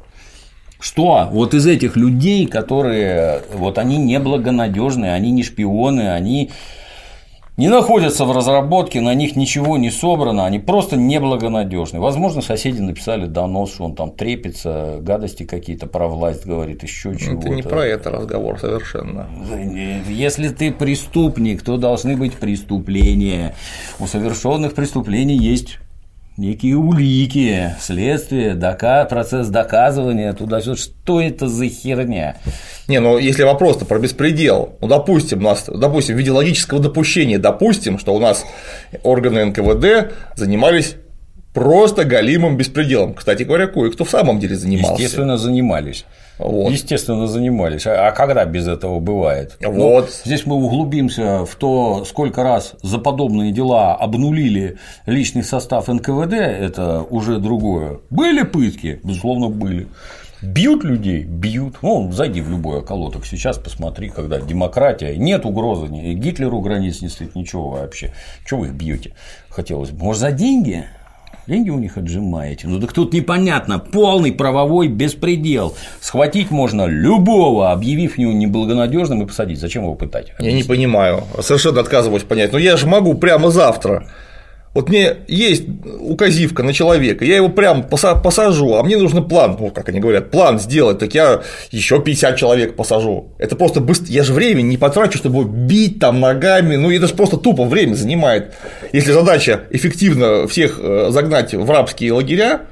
Что вот из этих людей, которые вот они неблагонадежные, они не шпионы, они не находятся в разработке, на них ничего не собрано, они просто неблагонадежны. Возможно, соседи написали донос, что он там трепится, гадости какие-то про власть говорит, еще чего-то. Это не про это разговор совершенно. Если ты преступник, то должны быть преступления. У совершенных преступлений есть некие улики, следствие, процесс доказывания, туда-сюда. Что это за херня? Не, ну если вопрос-то про беспредел, ну допустим, в виде логического допущения, допустим, что у нас органы НКВД занимались просто галимым беспределом. Кстати говоря, кое-кто в самом деле занимался. Естественно, занимались. Вот. Естественно, занимались. А когда без этого бывает? Вот. Ну, здесь мы углубимся в то, сколько раз за подобные дела обнулили личный состав НКВД, это уже другое. Были пытки? Безусловно, были. Бьют людей? Бьют. Ну, зайди в любой околоток сейчас, посмотри, когда демократия, нет угрозы, Гитлеру границ не стоит, ничего вообще. Чего вы их бьете? Хотелось бы. Может, за деньги? Деньги у них отжимаете. Ну так тут непонятно, полный правовой беспредел. Схватить можно любого, объявив его неблагонадежным, и посадить. Зачем его пытать? Я не понимаю, совершенно отказываюсь понять. Но я же могу прямо завтра. Вот мне есть указивка на человека, я его прям посажу, а мне нужен план, ну, как они говорят, план сделать, так я еще 50 человек посажу. Это просто быстро, я же время не потрачу, чтобы его бить там ногами, ну это же просто тупо время занимает. Если задача эффективно всех загнать в рабские лагеря,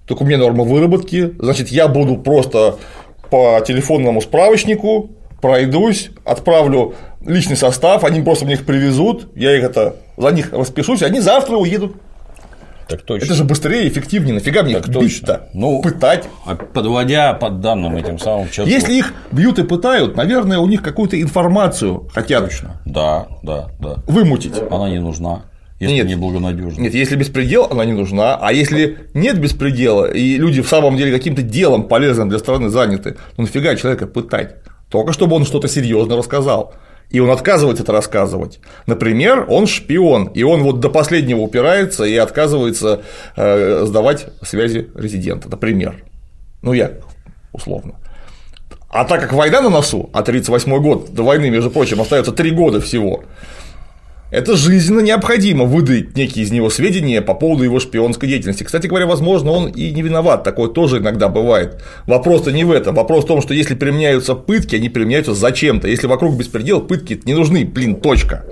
только у меня норма выработки, значит, я буду просто по телефонному справочнику пройдусь, отправлю личный состав, они просто мне их привезут, я их за них распишусь, они завтра уедут. Так точно. Это же быстрее и эффективнее. Нафига мне их бить-то? Пытать. Подводя под данным этим самым черту. Если их бьют и пытают, наверное, у них какую-то информацию хотят да. вымутить. Она не нужна. Если не благонадежна. Нет, если беспредел, она не нужна. А если нет беспредела, и люди в самом деле каким-то делом полезным для страны заняты, ну нафига человека пытать? Только чтобы он что-то серьезно рассказал. И он отказывается это рассказывать. Например, он шпион, и он вот до последнего упирается и отказывается сдавать связи резидента, например. Ну, я условно. А так как война на носу, а 1938 год до войны, между прочим, остается 3 года всего, это жизненно необходимо выдать некие из него сведения по поводу его шпионской деятельности. Кстати говоря, возможно, он и не виноват, такое тоже иногда бывает. Вопрос-то не в этом, вопрос в том, что если применяются пытки, они применяются зачем-то. Если вокруг беспредел, пытки не нужны, точка.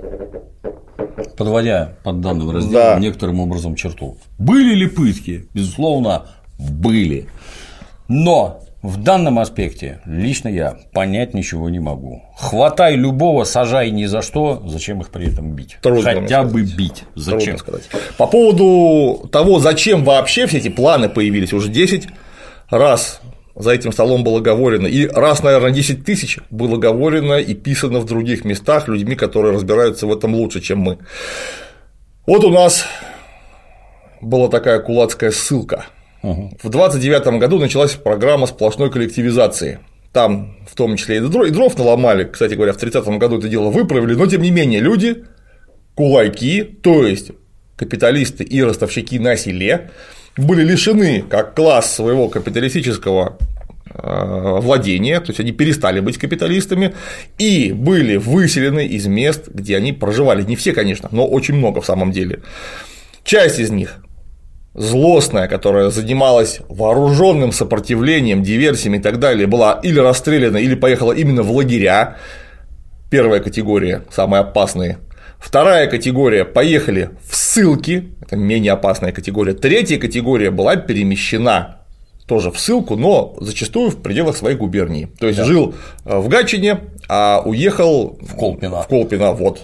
Подводя под данным разделом некоторым образом черту. Были ли пытки? Безусловно, были. Но в данном аспекте лично я понять ничего не могу. Хватай любого, сажай ни за что, зачем их при этом бить? Хотя бы бить. Зачем? По поводу того, зачем вообще все эти планы появились, уже 10 раз за этим столом было говорено, и раз, наверное, 10 тысяч было говорено и писано в других местах людьми, которые разбираются в этом лучше, чем мы. Вот у нас была такая кулацкая ссылка. В 1929 году началась программа сплошной коллективизации. Там в том числе и дров наломали, кстати говоря, в 1930 году это дело выправили, но тем не менее люди, кулаки, то есть капиталисты и ростовщики на селе, были лишены как класс своего капиталистического владения, то есть они перестали быть капиталистами и были выселены из мест, где они проживали. Не все, конечно, но очень много в самом деле. Часть из них злостная, которая занималась вооруженным сопротивлением, диверсиями и так далее, была или расстреляна, или поехала именно в лагеря. Первая категория, самые опасные. Вторая категория поехали в ссылки, это менее опасная категория. Третья категория была перемещена тоже в ссылку, но зачастую в пределах своей губернии. То есть жил в Гатчине, а уехал в Колпино. Вот.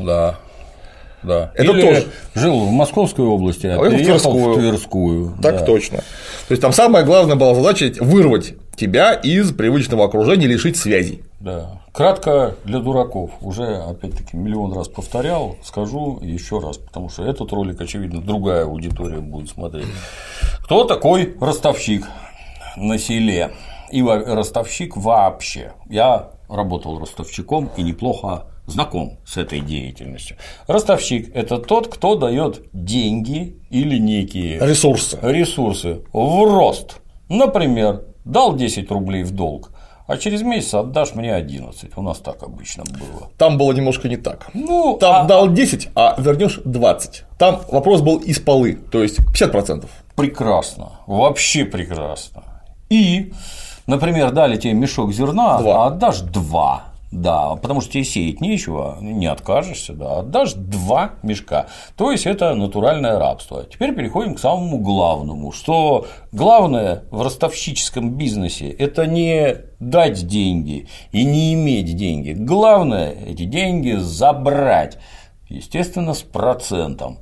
Да. Это или тоже. Жил в Московской области, а переехал в Тверскую. Так точно. То есть там самая главная была задача вырвать тебя из привычного окружения, лишить связей. Да. Кратко для дураков. Уже опять-таки миллион раз повторял, скажу еще раз, потому что этот ролик, очевидно, другая аудитория будет смотреть. Кто такой ростовщик на селе? И ростовщик вообще. Я работал ростовщиком и неплохо знаком с этой деятельностью. Ростовщик – это тот, кто дает деньги или некие ресурсы в рост. Например, дал 10 рублей в долг, а через месяц отдашь мне 11. У нас так обычно было. Там было немножко не так. Там дал 10, а вернешь 20. Там вопрос был из полы, то есть 50%. Прекрасно, вообще прекрасно. И, например, дали тебе мешок зерна, а отдашь 2. Да, потому что тебе сеять нечего, не откажешься, да, отдашь 2 мешка. То есть это натуральное рабство. Теперь переходим к самому главному, что главное в ростовщическом бизнесе – это не дать деньги и не иметь деньги. Главное эти деньги забрать, естественно, с процентом.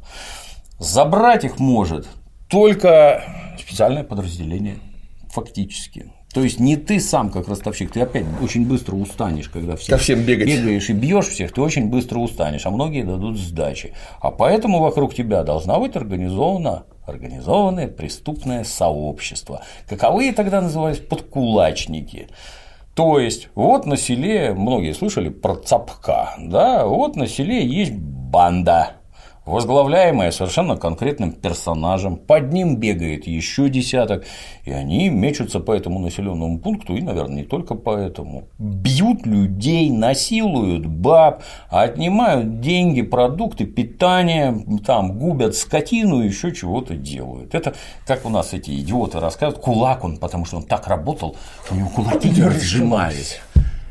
Забрать их может только специальное подразделение, фактически. То есть не ты сам как ростовщик, ты опять очень быстро устанешь, когда всем бегаешь и бьешь всех, ты очень быстро устанешь, а многие дадут сдачи. А поэтому вокруг тебя должна быть организованное преступное сообщество. Каковые тогда назывались подкулачники. То есть вот на селе, многие слышали про Цапка, да, вот на селе есть банда, возглавляемая совершенно конкретным персонажем, под ним бегает еще десяток, и они мечутся по этому населенному пункту, и, наверное, не только поэтому. Бьют людей, насилуют баб, отнимают деньги, продукты, питание, там, губят скотину, еще чего-то делают. Это, как у нас эти идиоты рассказывают, кулак он, потому что он так работал, у него кулаки не разжимались.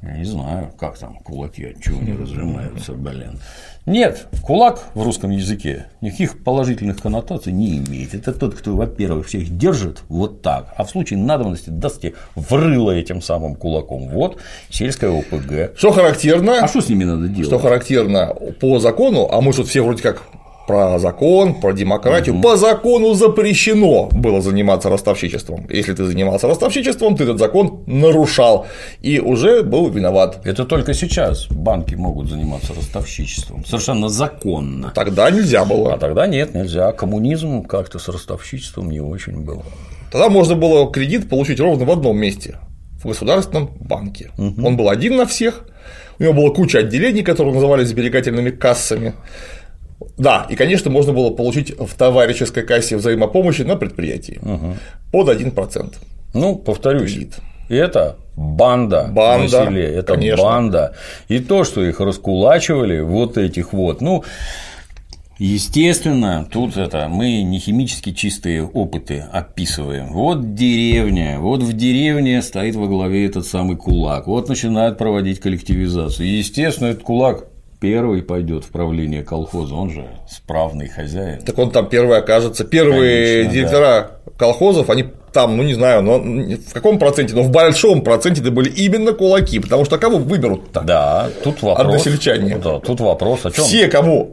Я не знаю, как там кулаки, от чего не разжимаются, блин. Нет, кулак в русском языке никаких положительных коннотаций не имеет. Это тот, кто, во-первых, всех держит вот так, а в случае надобности даст тебе в рыло этим самым кулаком. Вот сельская ОПГ. Что характерно? А что с ними надо делать? Что характерно по закону, а мы тут все вроде как про закон, про демократию. По закону запрещено было заниматься ростовщичеством. Если ты занимался ростовщичеством, ты этот закон нарушал и уже был виноват. Это только сейчас банки могут заниматься ростовщичеством. Совершенно законно. Тогда нельзя было. А тогда нет, нельзя. Коммунизм как-то с ростовщичеством не очень был. Тогда можно было кредит получить ровно в одном месте – в государственном банке. Он был один на всех, у него была куча отделений, которые назывались сберегательными кассами. Да, и, конечно, можно было получить в товарищеской кассе взаимопомощи на предприятии под 1%. Ну, повторюсь, это банда на селе, это конечно. Банда. И то, что их раскулачивали, вот этих вот, ну, естественно, тут это мы не химически чистые опыты описываем. Вот деревня, вот в деревне стоит во главе этот самый кулак, вот начинает проводить коллективизацию. И, естественно, этот кулак первый пойдет в правление колхоза, он же справный хозяин. Так он там первый окажется. Первые директора колхозов, они там, ну не знаю, но в каком проценте, но в большом проценте это были именно кулаки, потому что кого выберут-то? Да, тут вопрос. Односельчане. Да, тут вопрос, о чем? Все,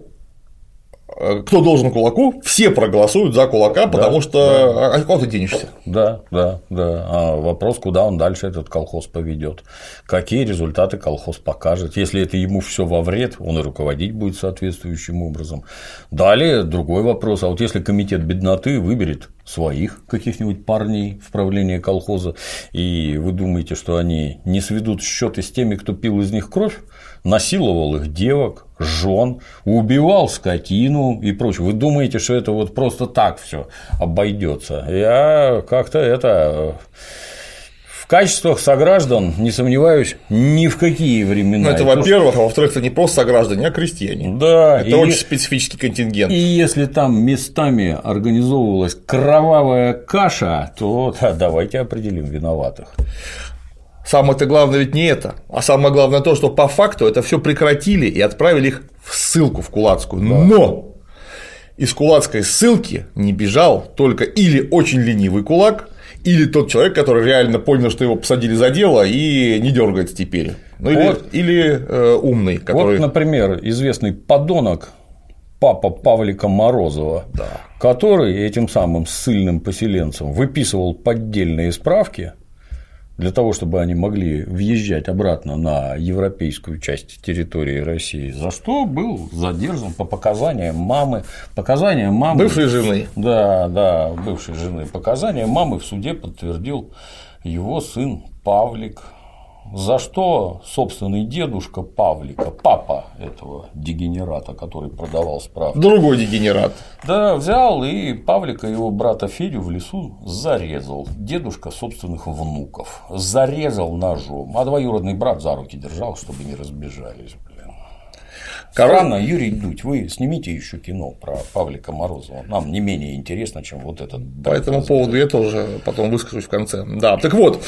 кто должен кулаку, все проголосуют за кулака, потому что от кого ты денешься? Да. А вопрос, куда он дальше этот колхоз поведет, какие результаты колхоз покажет. Если это ему все во вред, он и руководить будет соответствующим образом. Далее другой вопрос. А вот если комитет бедноты выберет своих каких-нибудь парней в правление колхоза, и вы думаете, что они не сведут счеты с теми, кто пил из них кровь, насиловал их девок, жен, убивал скотину и прочее. Вы думаете, что это вот просто так все обойдется? Я как-то это в качествах сограждан не сомневаюсь ни в какие времена. Ну, это во-первых, а во-вторых, это не просто сограждане, а крестьяне. Да, это очень специфический контингент. И если там местами организовывалась кровавая каша, то давайте определим виноватых. Самое-то главное ведь не это, а самое главное то, что по факту это все прекратили и отправили их в ссылку в кулацкую. Да. Но из кулацкой ссылки не бежал только или очень ленивый кулак, или тот человек, который реально понял, что его посадили за дело и не дергается теперь. Ну, или умный, который. Вот, например, известный подонок папа Павлика Морозова, который этим самым ссыльным поселенцам выписывал поддельные справки для того, чтобы они могли въезжать обратно на европейскую часть территории России, за что был задержан по показаниям мамы. Бывшей жены. Да, бывшей жены. Показания мамы в суде подтвердил его сын Павлик. За что собственный дедушка Павлика, папа этого дегенерата, который продавал справки. Другой дегенерат. Да, взял и Павлика, его брата Федю в лесу зарезал. Дедушка собственных внуков. Зарезал ножом. А двоюродный брат за руки держал, чтобы не разбежались. Странно, Юрий Дудь, вы снимите еще кино про Павлика Морозова. Нам не менее интересно, чем вот этот. По этому поводу я тоже потом выскажусь в конце. Да, так вот.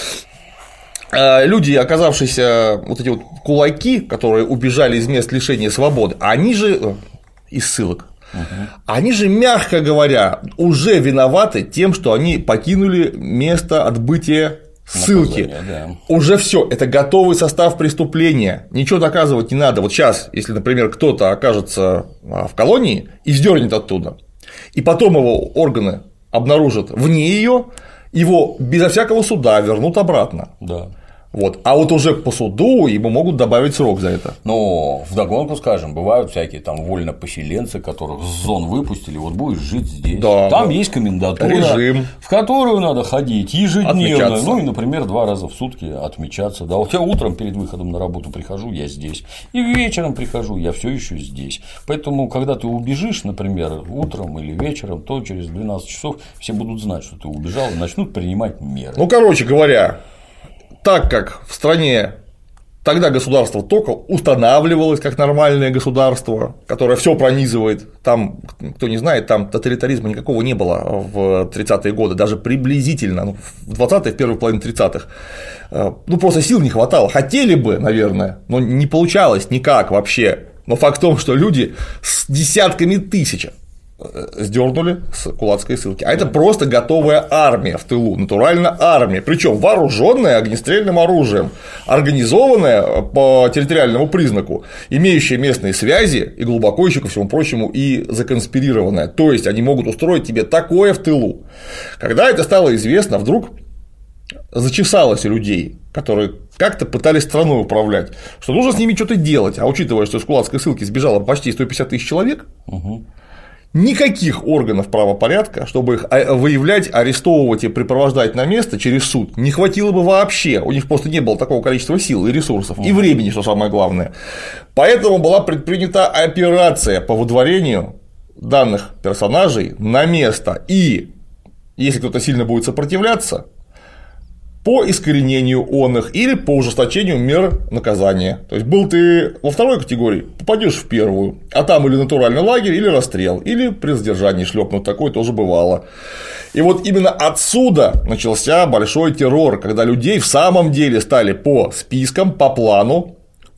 Люди, оказавшиеся вот эти вот кулаки, которые убежали из мест лишения свободы, они же из ссылок, они же, мягко говоря, уже виноваты тем, что они покинули место отбытия ссылки. Уже все, это готовый состав преступления, ничего доказывать не надо. Вот сейчас, если, например, кто-то окажется в колонии и сдернет оттуда, и потом его органы обнаружат вне ее, его безо всякого суда вернут обратно. Да. Вот. А вот уже по суду ему могут добавить срок за это. Но вдогонку скажем, бывают всякие там вольнопоселенцы, которых с зон выпустили, вот будешь жить здесь. Да, там есть комендатура, режим, в которую надо ходить ежедневно, отмечаться. Ну и, например, 2 раза в сутки отмечаться. Да, вот я утром перед выходом на работу прихожу, я здесь, и вечером прихожу, я все еще здесь. Поэтому, когда ты убежишь, например, утром или вечером, то через 12 часов все будут знать, что ты убежал, и начнут принимать меры. Ну, короче говоря, так как в стране Тогда государство только устанавливалось как нормальное государство, которое все пронизывает. Там, кто не знает, там тоталитаризма никакого не было в 30-е годы, даже приблизительно, в 20-е, в первой половине 30-х. Ну, просто сил не хватало. Хотели бы, наверное, но не получалось никак вообще. Но факт в том, что люди с десятками тысяч сдернули с кулацкой ссылки. А это просто готовая армия в тылу, натурально армия, причем вооруженная огнестрельным оружием, организованная по территориальному признаку, имеющая местные связи и глубоко еще ко всему прочему и законспирированная. То есть они могут устроить тебе такое в тылу. Когда это стало известно, вдруг зачесалось у людей, которые как-то пытались страной управлять, что нужно с ними что-то делать. А учитывая, что из кулацкой ссылки сбежало почти 150 тысяч человек, никаких органов правопорядка, чтобы их выявлять, арестовывать и припровождать на место через суд, не хватило бы вообще. У них просто не было такого количества сил и ресурсов, и времени, что самое главное. Поэтому была предпринята операция по выдворению данных персонажей на место. И если кто-то сильно будет сопротивляться, по искоренению их или по ужесточению мер наказания. То есть был ты во второй категории, попадешь в первую, а там или натуральный лагерь, или расстрел, или при задержании шлепнут, такое тоже бывало. И вот именно отсюда начался большой террор, когда людей в самом деле стали по спискам, по плану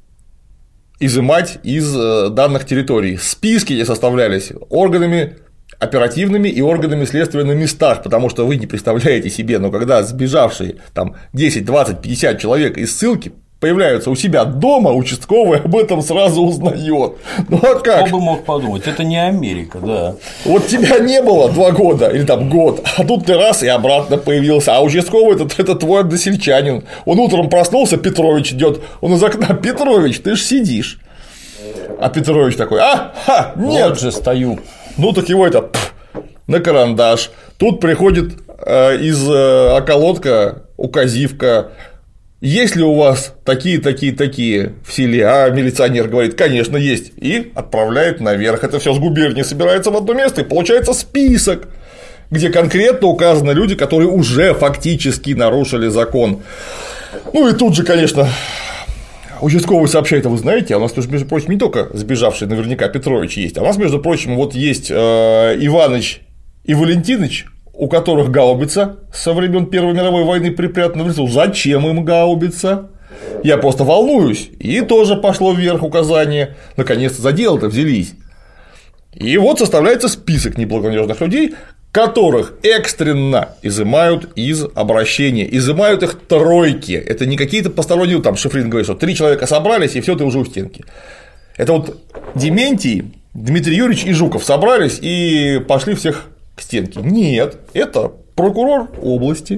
изымать из данных территорий. Списки эти составлялись органами оперативными и органами следствия на местах, потому что вы не представляете себе, но когда сбежавшие там 10, 20, 50 человек из ссылки появляются у себя дома, участковый об этом сразу узнает. Ну а как? Кто бы мог подумать, это не Америка, да. Вот тебя не было 2 года или там год, а тут ты раз и обратно появился, а участковый это твой односельчанин. Он утром проснулся, Петрович идет, он из окна: Петрович, ты ж сидишь. А Петрович такой: нет. Вот же стою. Ну так его это на карандаш. Тут приходит из околотка указивка: есть ли у вас такие в селе? А милиционер говорит: конечно, есть. И отправляет наверх. Это все с губернии собирается в одно место, и получается список, где конкретно указаны люди, которые уже фактически нарушили закон. Ну и тут же, конечно, участковый сообщает: а вы знаете, а у нас, между прочим, не только сбежавший наверняка Петрович есть, а у нас, между прочим, вот есть Иваныч и Валентиныч, у которых гаубица со времен Первой мировой войны припрятана в лесу. Зачем им гаубица? Я просто волнуюсь. И тоже пошло вверх указание. Наконец-то за дело-то взялись. И вот составляется список неблагонадежных людей, которых экстренно изымают из обращения, изымают их тройки. Это не какие-то посторонние, там Шифрин говорит, что 3 человека собрались, и все, ты уже у стенки. Это вот Дементий, Дмитрий Юрьевич и Жуков собрались и пошли всех к стенке. Нет, это прокурор области,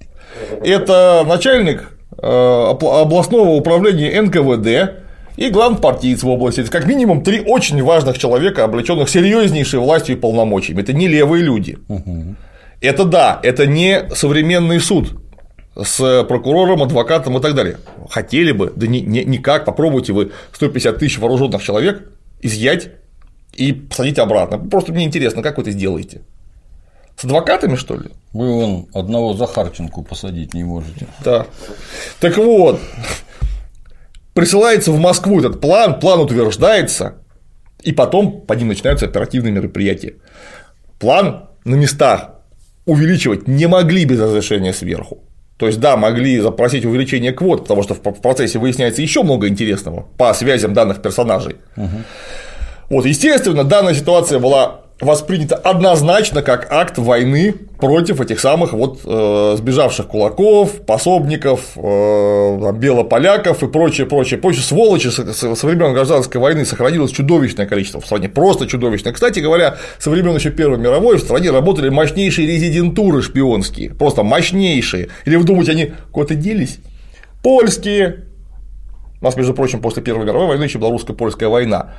это начальник областного управления НКВД и главпартиец в области. Это как минимум 3 очень важных человека, облеченных серьезнейшей властью и полномочиями. Это не левые люди. Это да, это не современный суд с прокурором, адвокатом и так далее. Хотели бы, да никак, попробуйте вы 150 тысяч вооруженных человек изъять и посадить обратно. Просто мне интересно, как вы это сделаете? С адвокатами, что ли? Вы вон одного Захарченко посадить не можете. Да. Так вот, присылается в Москву этот план утверждается, и потом по ним начинаются оперативные мероприятия. План на местах увеличивать не могли без разрешения сверху. То есть, да, могли запросить увеличение квот, потому что в процессе выясняется еще много интересного по связям данных персонажей. Вот, естественно, данная ситуация была воспринята однозначно как акт войны против этих самых вот сбежавших кулаков, пособников, белополяков и прочее. Сволочи со времен гражданской войны сохранилось чудовищное количество в стране, просто чудовищное. Кстати говоря, со времен еще Первой мировой в стране работали мощнейшие резидентуры шпионские, просто мощнейшие. Или вы думаете, они куда-то делись? Польские. У нас, между прочим, после Первой мировой войны еще была русско-польская война.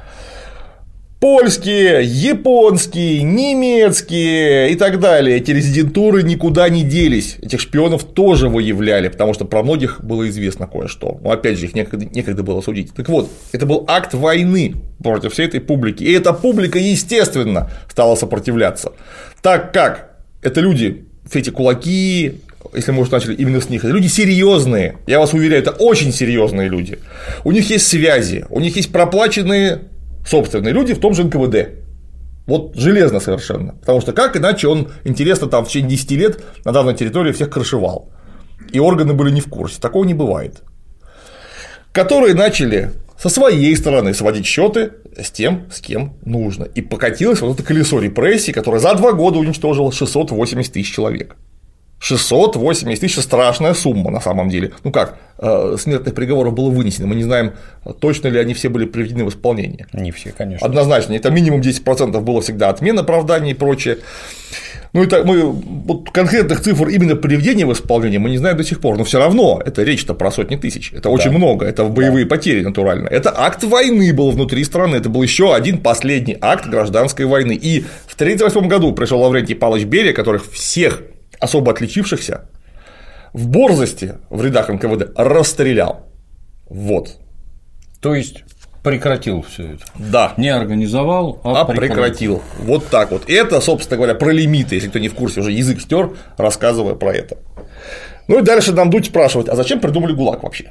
Польские, японские, немецкие и так далее. Эти резидентуры никуда не делись. Этих шпионов тоже выявляли, потому что про многих было известно кое-что. Но опять же, их некогда было судить. Так вот, это был акт войны против всей этой публики. И эта публика, естественно, стала сопротивляться. Так как это люди, эти кулаки, если мы уже начали именно с них, это люди серьезные. Я вас уверяю, это очень серьезные люди. У них есть связи, у них есть проплаченные собственные люди в том же НКВД. Вот железно совершенно. Потому что как иначе он, интересно, там в течение 10 лет на данной территории всех крышевал. И органы были не в курсе. Такого не бывает. Которые начали со своей стороны сводить счеты с тем, с кем нужно. И покатилось вот это колесо репрессий, которое за 2 года уничтожило 680 тысяч человек. 680 тысяч – страшная сумма на самом деле. Ну как, смертных приговоров было вынесено, мы не знаем, точно ли они все были приведены в исполнение. Не все, конечно. Однозначно, это минимум 10% было всегда отмен оправданий и прочее. Ну, это мы вот конкретных цифр именно приведения в исполнение мы не знаем до сих пор, но все равно это речь-то про сотни тысяч, это очень много, это боевые потери натурально. Это акт войны был внутри страны, это был еще один последний акт гражданской войны. И в 1938 году пришел Лаврентий Павлович Берия, которых всех особо отличившихся в борзости в рядах НКВД расстрелял. Вот. То есть прекратил все это. Да. Не организовал, а прекратил. Вот так вот. Это, собственно говоря, про лимиты, если кто не в курсе, уже язык стер, рассказывая про это. Ну и дальше нам Дудь спрашивает, а зачем придумали ГУЛАГ вообще?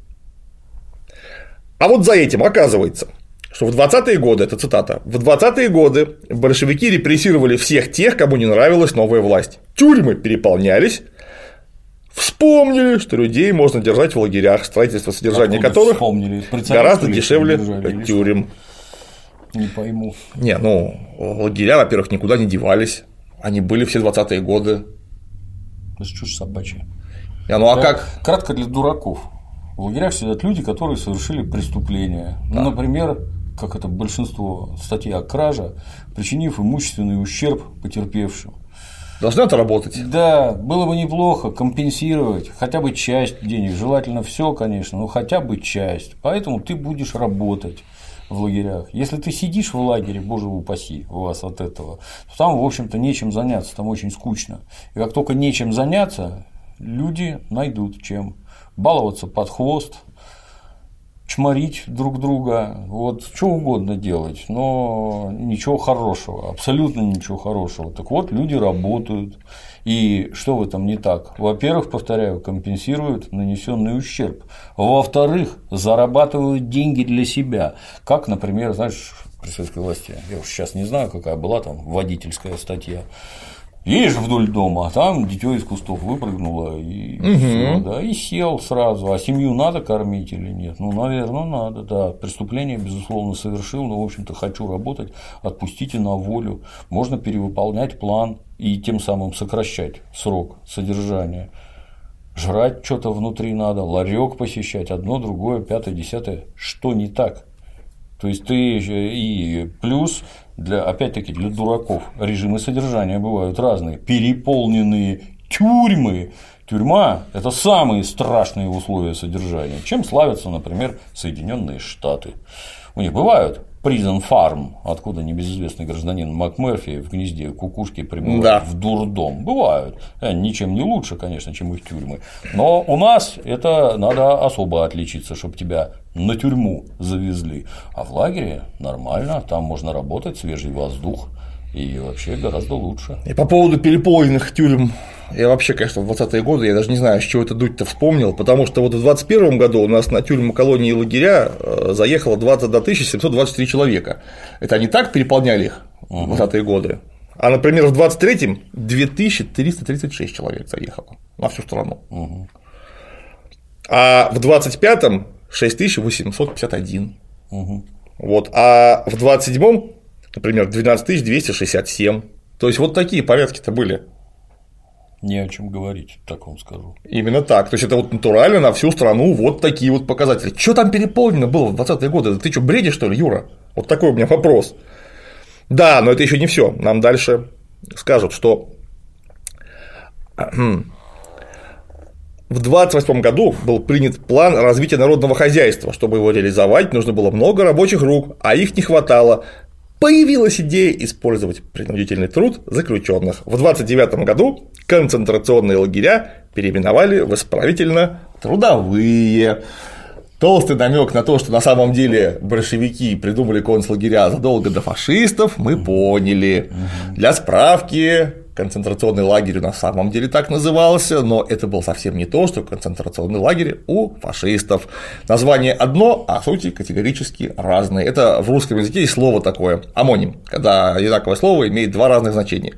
А вот за этим оказывается, что в 20-е годы, это цитата, в 20-е годы большевики репрессировали всех тех, кому не нравилась новая власть. Тюрьмы переполнялись, вспомнили, что людей можно держать в лагерях, строительство содержания которых гораздо дешевле тюрем. Не пойму. Не, ну, лагеря, во-первых, никуда не девались, они были все 20-е годы. Это чушь собачья. Ну а как? Кратко для дураков. В лагерях сидят люди, которые совершили преступления. Да. Ну, например, как это большинство статей о краже, причинив имущественный ущерб потерпевшим. Должны это работать. Да, было бы неплохо компенсировать хотя бы часть денег, желательно все, конечно, но хотя бы часть. Поэтому ты будешь работать в лагерях. Если ты сидишь в лагере, боже упаси вас от этого, то там, в общем-то, нечем заняться, там очень скучно. И как только нечем заняться, люди найдут чем баловаться под хвост, чморить друг друга, вот что угодно делать, но ничего хорошего, абсолютно ничего хорошего. Так вот, люди работают, и что в этом не так? Во-первых, повторяю, компенсируют нанесенный ущерб, во-вторых, зарабатывают деньги для себя, как, например, знаешь, при советской власти, я уж сейчас не знаю, какая была там водительская статья. Едешь вдоль дома, а там дитё из кустов выпрыгнуло и всё, да, и сел сразу. А семью надо кормить или нет? Ну, наверное, надо, да. Преступление, безусловно, совершил, но, в общем-то, хочу работать, отпустите на волю. Можно перевыполнять план и тем самым сокращать срок содержания. Жрать что-то внутри надо, ларек посещать, одно, другое, 5-е, 10-е. Что не так? То есть ты и плюс опять-таки для дураков режимы содержания бывают разные, переполненные тюрьмы. Тюрьма – это самые страшные условия содержания, чем славятся, например, Соединенные Штаты. У них бывают prison farm, откуда небезызвестный гражданин МакМерфи в гнезде кукушки прибывает в дурдом. Бывают. Ничем не лучше, конечно, чем их тюрьмы. Но у нас это надо особо отличиться, чтобы тебя на тюрьму завезли. А в лагере нормально, там можно работать, свежий воздух. И вообще гораздо лучше. И по поводу переполненных тюрем, я вообще, конечно, в 20-е годы, я даже не знаю, с чего это Дудь-то вспомнил, потому что вот в 21 году у нас на тюрьму, колонии и лагеря заехало 21 724 человека. Это они так переполняли их в 20-е годы. А, например, в 23-м 2336 человек заехало на всю страну. А в 25-м 6851. Вот. А в 27-м, например, 12 267. То есть вот такие порядки-то были. Не о чем говорить, так вам скажу. Именно так. То есть это вот натурально на всю страну вот такие вот показатели. Что там переполнено было в 20-е годы? Ты что, бредишь, что ли, Юра? Вот такой у меня вопрос. Да, но это еще не все. Нам дальше скажут, что в 28 году был принят план развития народного хозяйства. Чтобы его реализовать, нужно было много рабочих рук, а их не хватало. Появилась идея использовать принудительный труд заключенных. В 29 году концентрационные лагеря переименовали в исправительно-трудовые. Толстый намек на то, что на самом деле большевики придумали концлагеря задолго до фашистов, мы поняли. Для справки, концентрационный лагерь на самом деле так назывался, но это был совсем не то, что концентрационный лагерь у фашистов. Название одно, а сути категорически разные. Это в русском языке есть слово такое – амоним, когда одинаковое слово имеет два разных значения.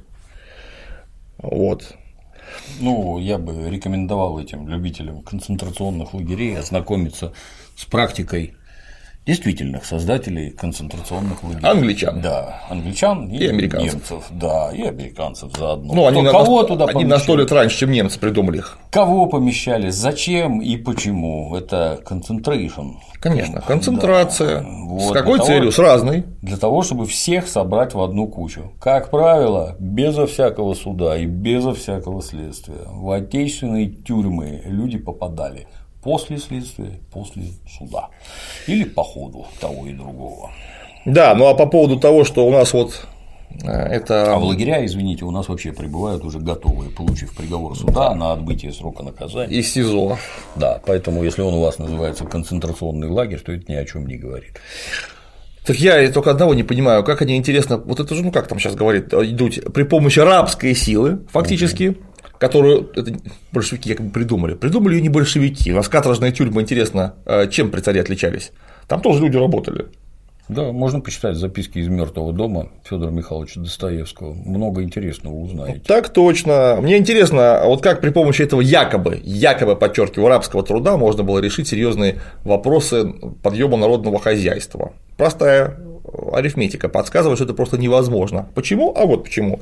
Вот. Ну, я бы рекомендовал этим любителям концентрационных лагерей ознакомиться с практикой действительных создателей концентрационных лагерей. Англичан. Да, англичан и американцев. Немцев, да, и американцев заодно. Ну, они помещали? На 100 лет раньше, чем немцы придумали их. Кого помещали, зачем и почему? Это concentration. Конечно, концентрация. Да. Вот. С какой целью? С разной. Для того, чтобы всех собрать в одну кучу. Как правило, безо всякого суда и безо всякого следствия. В отечественные тюрьмы люди попадали после следствия, после суда. Или по ходу того и другого. Да, ну а по поводу того, что у нас вот это… А в лагеря, извините, у нас вообще прибывают уже готовые, получив приговор суда на отбытие срока наказания. Из СИЗО. Да, поэтому если он у вас называется концентрационный лагерь, то это ни о чем не говорит. Так я только одного не понимаю, как они, интересно, вот это же, ну как там сейчас говорит, идут при помощи рабской силы, фактически, которую это большевики якобы придумали. Придумали ее не большевики. У нас каторжные тюрьмы, интересно, чем при царе отличались? Там тоже люди работали. Да, можно почитать записки из «Мертвого дома» Федора Михайловича Достоевского. Много интересного узнаете. Так точно. Мне интересно, вот как при помощи этого якобы, подчеркиваю, рабского труда можно было решить серьезные вопросы подъема народного хозяйства. Простая арифметика подсказывает, что это просто невозможно. Почему? А вот почему.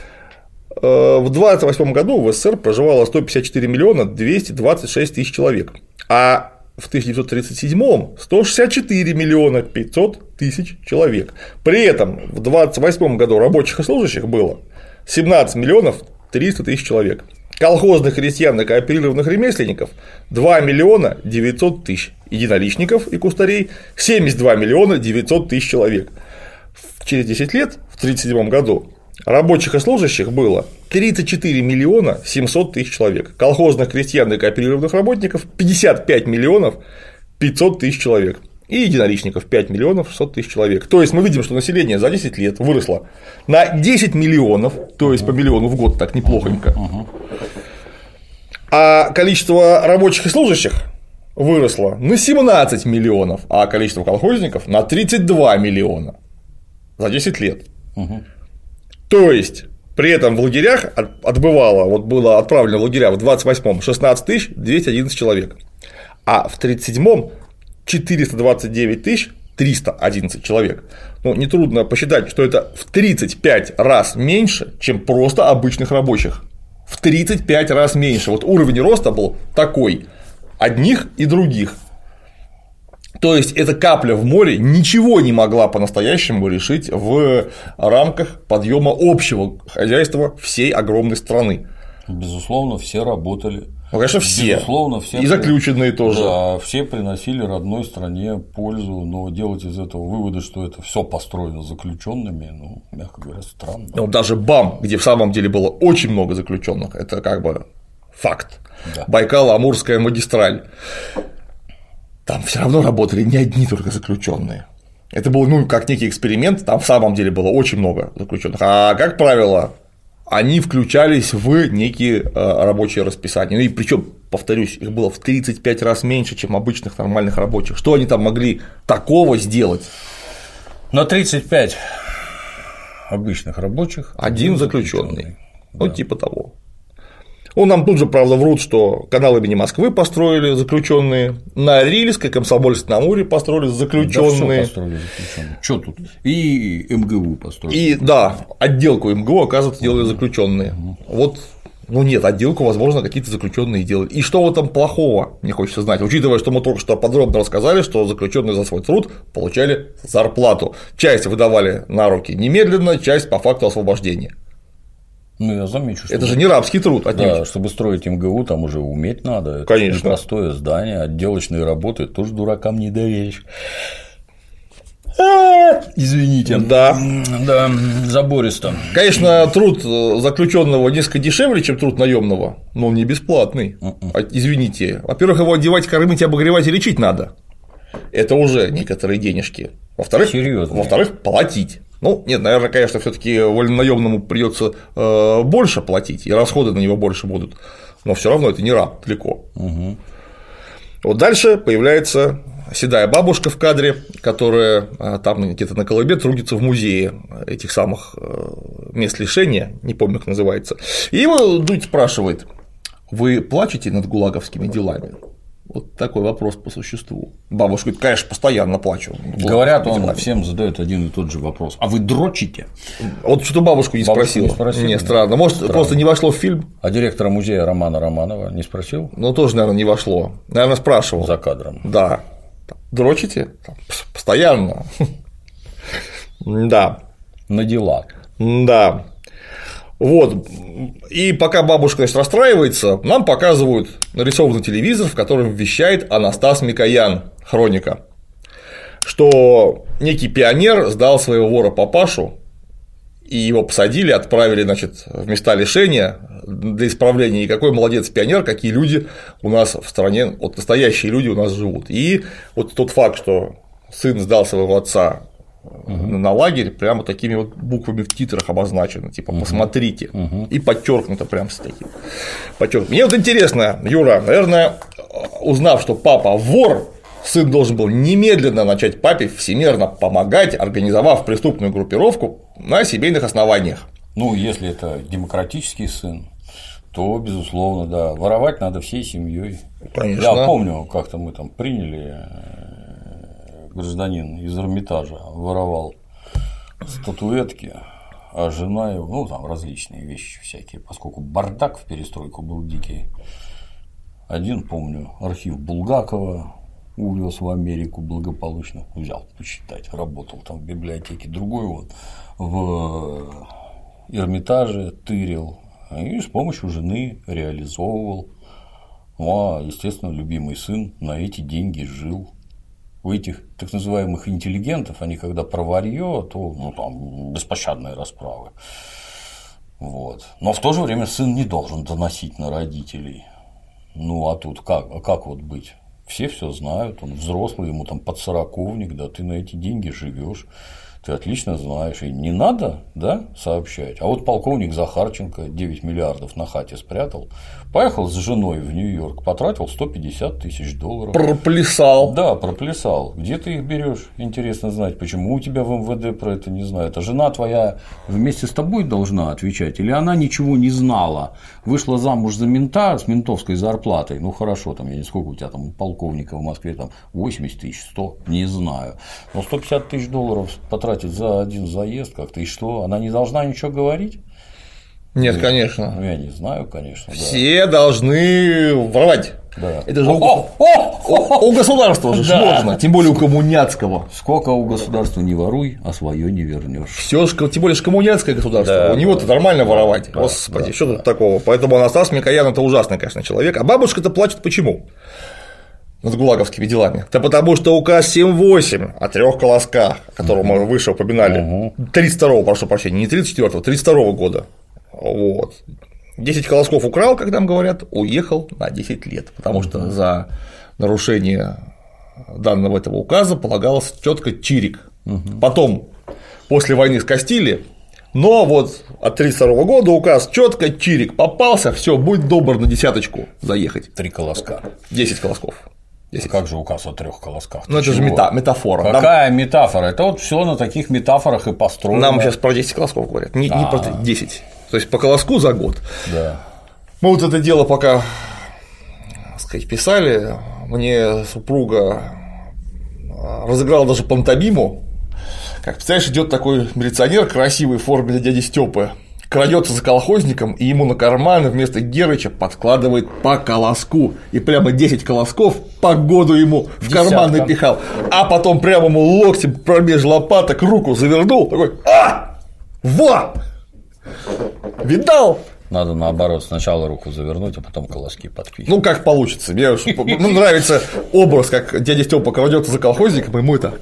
В 1928 году в СССР проживало 154 миллиона 226 тысяч человек, а в 1937-м 164 миллиона 500 тысяч человек. При этом в 1928 году рабочих и служащих было 17 миллионов 300 тысяч человек. Колхозных крестьян и кооперированных ремесленников 2 миллиона 900 тысяч. Единоличников и кустарей 72 миллиона 900 тысяч человек. Через 10 лет, в 1937 году, рабочих и служащих было 34 миллиона 700 тысяч человек, колхозных крестьян и кооперированных работников 55 миллионов 500 тысяч человек и единоличников 5 миллионов 600 тысяч человек. То есть мы видим, что население за 10 лет выросло на 10 миллионов, то есть по миллиону в год, так неплохонько, а количество рабочих и служащих выросло на 17 миллионов, а количество колхозников на 32 миллиона за 10 лет. То есть, при этом в лагерях отбывало, вот было отправлено в лагеря в 28-м 16 211 человек, а в 37-м 429 311 человек. Ну, нетрудно посчитать, что это в 35 раз меньше, чем просто обычных рабочих. В 35 раз меньше. Вот уровень роста был такой, одних и других. То есть эта капля в море ничего не могла по-настоящему решить в рамках подъема общего хозяйства всей огромной страны. Безусловно, все работали. Ну, конечно, все. Безусловно, все. И заключенные тоже. Да, все приносили родной стране пользу, но делать из этого выводы, что это все построено заключенными, ну, мягко говоря, странно. Ну, даже БАМ, где в самом деле было очень много заключенных, это как бы факт. Да. Байкало-Амурская магистраль. Там все равно работали не одни только заключенные. Это был, ну, как некий эксперимент, там в самом деле было очень много заключенных. А, как правило, они включались в некие рабочие расписания. Ну и причем, повторюсь, их было в 35 раз меньше, чем обычных нормальных рабочих. Что они там могли такого сделать? На 35 обычных рабочих один заключенный. Да. Ну, типа того. Ну, нам тут же, правда, врут, что канал имени Москвы построили заключенные, на Рильской, Комсомольск-на-Амуре построили заключенные. Да, построили заключенные. Что тут? И МГУ построили. И да, отделку МГУ, оказывается, делали заключенные. Вот, ну нет, отделку, возможно, какие-то заключенные делали. И что в этом плохого, мне хочется знать, учитывая, что мы только что подробно рассказали, что заключенные за свой труд получали зарплату. Часть выдавали на руки немедленно, часть по факту освобождения. Ну, я замечу, что… Это же не рабский труд, да, чтобы строить МГУ, там уже уметь надо. Это конечно. Непростое здание, отделочные работы тоже дуракам не доверишь. Извините. Да. Да, забористо. Конечно, труд заключенного несколько дешевле, чем труд наемного, но он не бесплатный. Извините. Во-первых, его одевать, кормить, обогревать и лечить надо. Это уже некоторые денежки. Во-вторых, платить. Ну, нет, наверное, конечно, все-таки вольнонаемному придется больше платить, и расходы на него больше будут, но все равно это не раб, далеко. Угу. Вот дальше появляется седая бабушка в кадре, которая там где-то на Колыме трудится в музее этих самых мест лишения, не помню, как называется. И его Дудь спрашивает: вы плачете над гулаговскими делами? Вот такой вопрос по существу. Бабушка говорит: конечно, постоянно плачу. Говорят, он всем задает один и тот же вопрос: а вы дрочите? Вот что-то бабушку не спросила. Не, странно. Может, странно. Просто не вошло в фильм. А директора музея Романа Романова не спросил? Ну, тоже, наверное, не вошло. Наверное, спрашивал. За кадром. Да. Дрочите? Постоянно. Да. На дела. Да. Вот. И пока бабушка, значит, расстраивается, нам показывают нарисованный телевизор, в котором вещает Анастас Микоян, хроника, что некий пионер сдал своего вора-папашу, и его посадили, отправили, значит, в места лишения для исправления. И какой молодец пионер, какие люди у нас в стране, вот настоящие люди у нас живут. И вот тот факт, что сын сдал своего отца на лагерь, прямо такими вот буквами в титрах обозначено, типа посмотрите, и подчеркнуто прям с таким. Мне вот интересно, Юра, наверное, узнав, что папа вор, сын должен был немедленно начать папе всемирно помогать, организовав преступную группировку на семейных основаниях. Ну, если это демократический сын, то, безусловно, да, воровать надо всей семьей. Конечно. Я помню, как-то мы там приняли, гражданин из Эрмитажа воровал статуэтки, а жена его, ну, там различные вещи всякие, поскольку бардак в перестройку был дикий. Один, помню, архив Булгакова увез в Америку благополучно, взял почитать, работал там в библиотеке, другой он в Эрмитаже тырил и с помощью жены реализовывал. А, естественно, любимый сын на эти деньги жил. У этих так называемых интеллигентов, они когда про варьё, то ну, там беспощадные расправы. Вот. Но в то же время сын не должен доносить на родителей. Ну а тут как вот быть? Все знают, он взрослый, ему там под сороковник, да, ты на эти деньги живешь, ты отлично знаешь, и не надо, да, сообщать. А вот полковник Захарченко 9 миллиардов на хате спрятал, поехал с женой в Нью-Йорк, потратил $150 тысяч. Проплясал. Да, проплясал. Где ты их берешь? Интересно знать, почему у тебя в МВД про это не знают. А жена твоя вместе с тобой должна отвечать, или она ничего не знала, вышла замуж за мента с ментовской зарплатой, ну хорошо, там, я не сколько у тебя там полковника в Москве, там 80 тысяч, 100, не знаю, но $150 тысяч потратить за один заезд как-то, и что, она не должна ничего говорить? Нет, конечно. Ну, я не знаю, конечно. Все должны воровать. Да. Это же у государства же можно, тем более у коммуняцкого. Сколько у государства не воруй, а свое не вернешь. Все, тем более коммуняцкое государство, да, у него-то нормально воровать. Да, господи, да, что тут такого? Поэтому Анастас Микоян – это ужасный, конечно, человек. А бабушка-то плачет почему? Над гулаговскими делами. Да потому что указ 7.8 о 3 колосках, о котором мы выше упоминали, 32-го, прошу прощения, не 34-го, 32-го года. Вот. 10 колосков украл, как нам говорят, уехал на 10 лет, потому что за нарушение данного этого указа полагалось четко чирик. Потом, после войны скостили, но вот от 32 года указ четко чирик попался, все, будь добр на десяточку заехать. 3 колоска. 10 колосков. 10. А как же указ о 3 колосках? Ну, это же метафора. Какая метафора? Это вот все на таких метафорах и построено. Нам сейчас про 10 колосков говорят, не про 10. То есть по колоску за год. Да. Мы вот это дело пока, так сказать, писали, мне супруга разыграла даже пантомиму. Как представляешь, идет такой милиционер красивый в форме дяди Стёпы, крадется за колхозником, и ему на карманы вместо Герыча подкладывает по колоску. И прямо 10 колосков по году ему в карман напихал. А потом прямо ему локтем промеж лопаток руку завернул. Такой: во! Видал? Надо наоборот, сначала руку завернуть, а потом колоски подпихивать. Ну, как получится. Мне нравится образ, как дядя Стёпа крадется за колхозником, ему это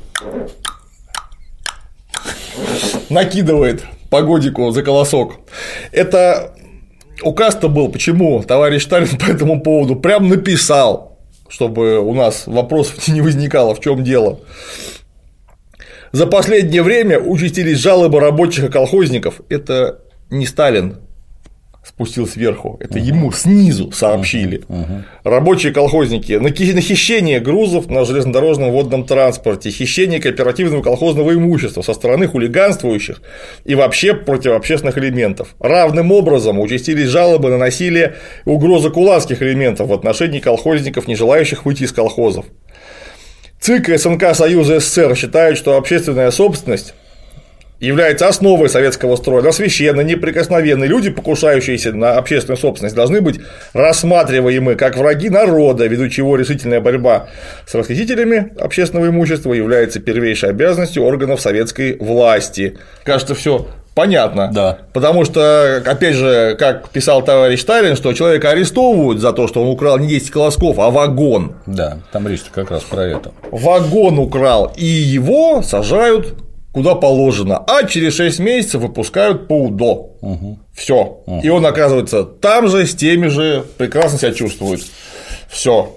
накидывает по годику за колосок. Это указ-то был, почему товарищ Сталин по этому поводу прям написал, чтобы у нас вопросов не возникало, в чем дело. За последнее время участились жалобы рабочих и колхозников. Это не Сталин спустил сверху, это ему снизу сообщили. Рабочие колхозники на хищение грузов на железнодорожном водном транспорте, хищение кооперативного колхозного имущества со стороны хулиганствующих и вообще против общественных элементов. Равным образом участились жалобы на насилие и угрозы кулацких элементов в отношении колхозников, не желающих выйти из колхозов. ЦИК и СНК Союза СССР считают, что общественная собственность является основой советского строя, она священна, неприкосновенна. Люди, покушающиеся на общественную собственность, должны быть рассматриваемы как враги народа, ввиду чего решительная борьба с расхитителями общественного имущества является первейшей обязанностью органов советской власти. Кажется, все понятно. Да. Потому что, опять же, как писал товарищ Сталин, что человека арестовывают за то, что он украл не 10 колосков, а вагон. Да, там речь как раз про это. Вагон украл, и его сажают куда положено, а через 6 месяцев выпускают по УДО. Все. И он оказывается там же, с теми же, прекрасно себя чувствует. Все.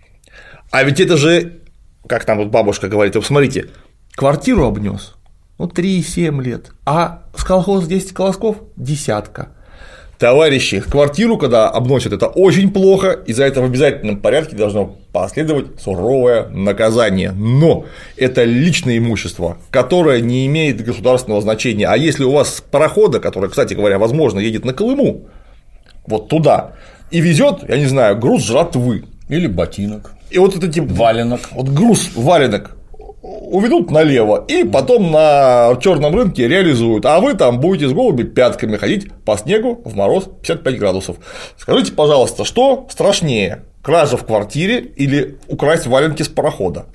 А ведь это же, как там вот бабушка говорит, вы посмотрите, квартиру обнес, 3,7 лет, а с колхоза 10 колосков – десятка. Товарищи, квартиру, когда обносят, это очень плохо, и за это в обязательном порядке должно последовать суровое наказание. Но это личное имущество, которое не имеет государственного значения. А если у вас с парохода, который, кстати говоря, возможно, едет на Колыму, вот туда, и везет, я не знаю, груз жратвы. Или ботинок. И вот это типа валенок. Вот груз валенок уведут налево и потом на черном рынке реализуют, а вы там будете с голыми пятками ходить по снегу в мороз 55 градусов. Скажите, пожалуйста, что страшнее, кража в квартире или украсть валенки с парохода?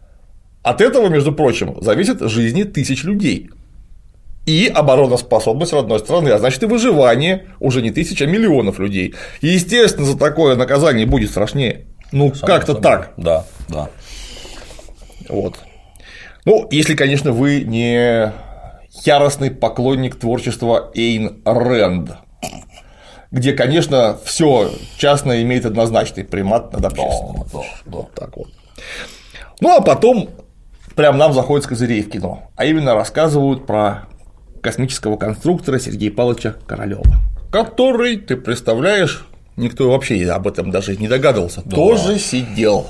От этого, между прочим, зависят жизни тысяч людей и обороноспособность родной страны, а значит и выживание уже не тысяч, а миллионов людей. И, естественно, за такое наказание будет страшнее. Ну, как-то так. Да, да. Вот. Ну, если, конечно, вы не яростный поклонник творчества Эйн Рэнд, где, конечно, все частное имеет однозначный примат над общественным. Да. Так вот. Ну, а потом прям нам заходят с козырей в кино, а именно рассказывают про космического конструктора Сергея Павловича Королёва, который, ты представляешь, никто вообще об этом даже не догадывался, тоже сидел.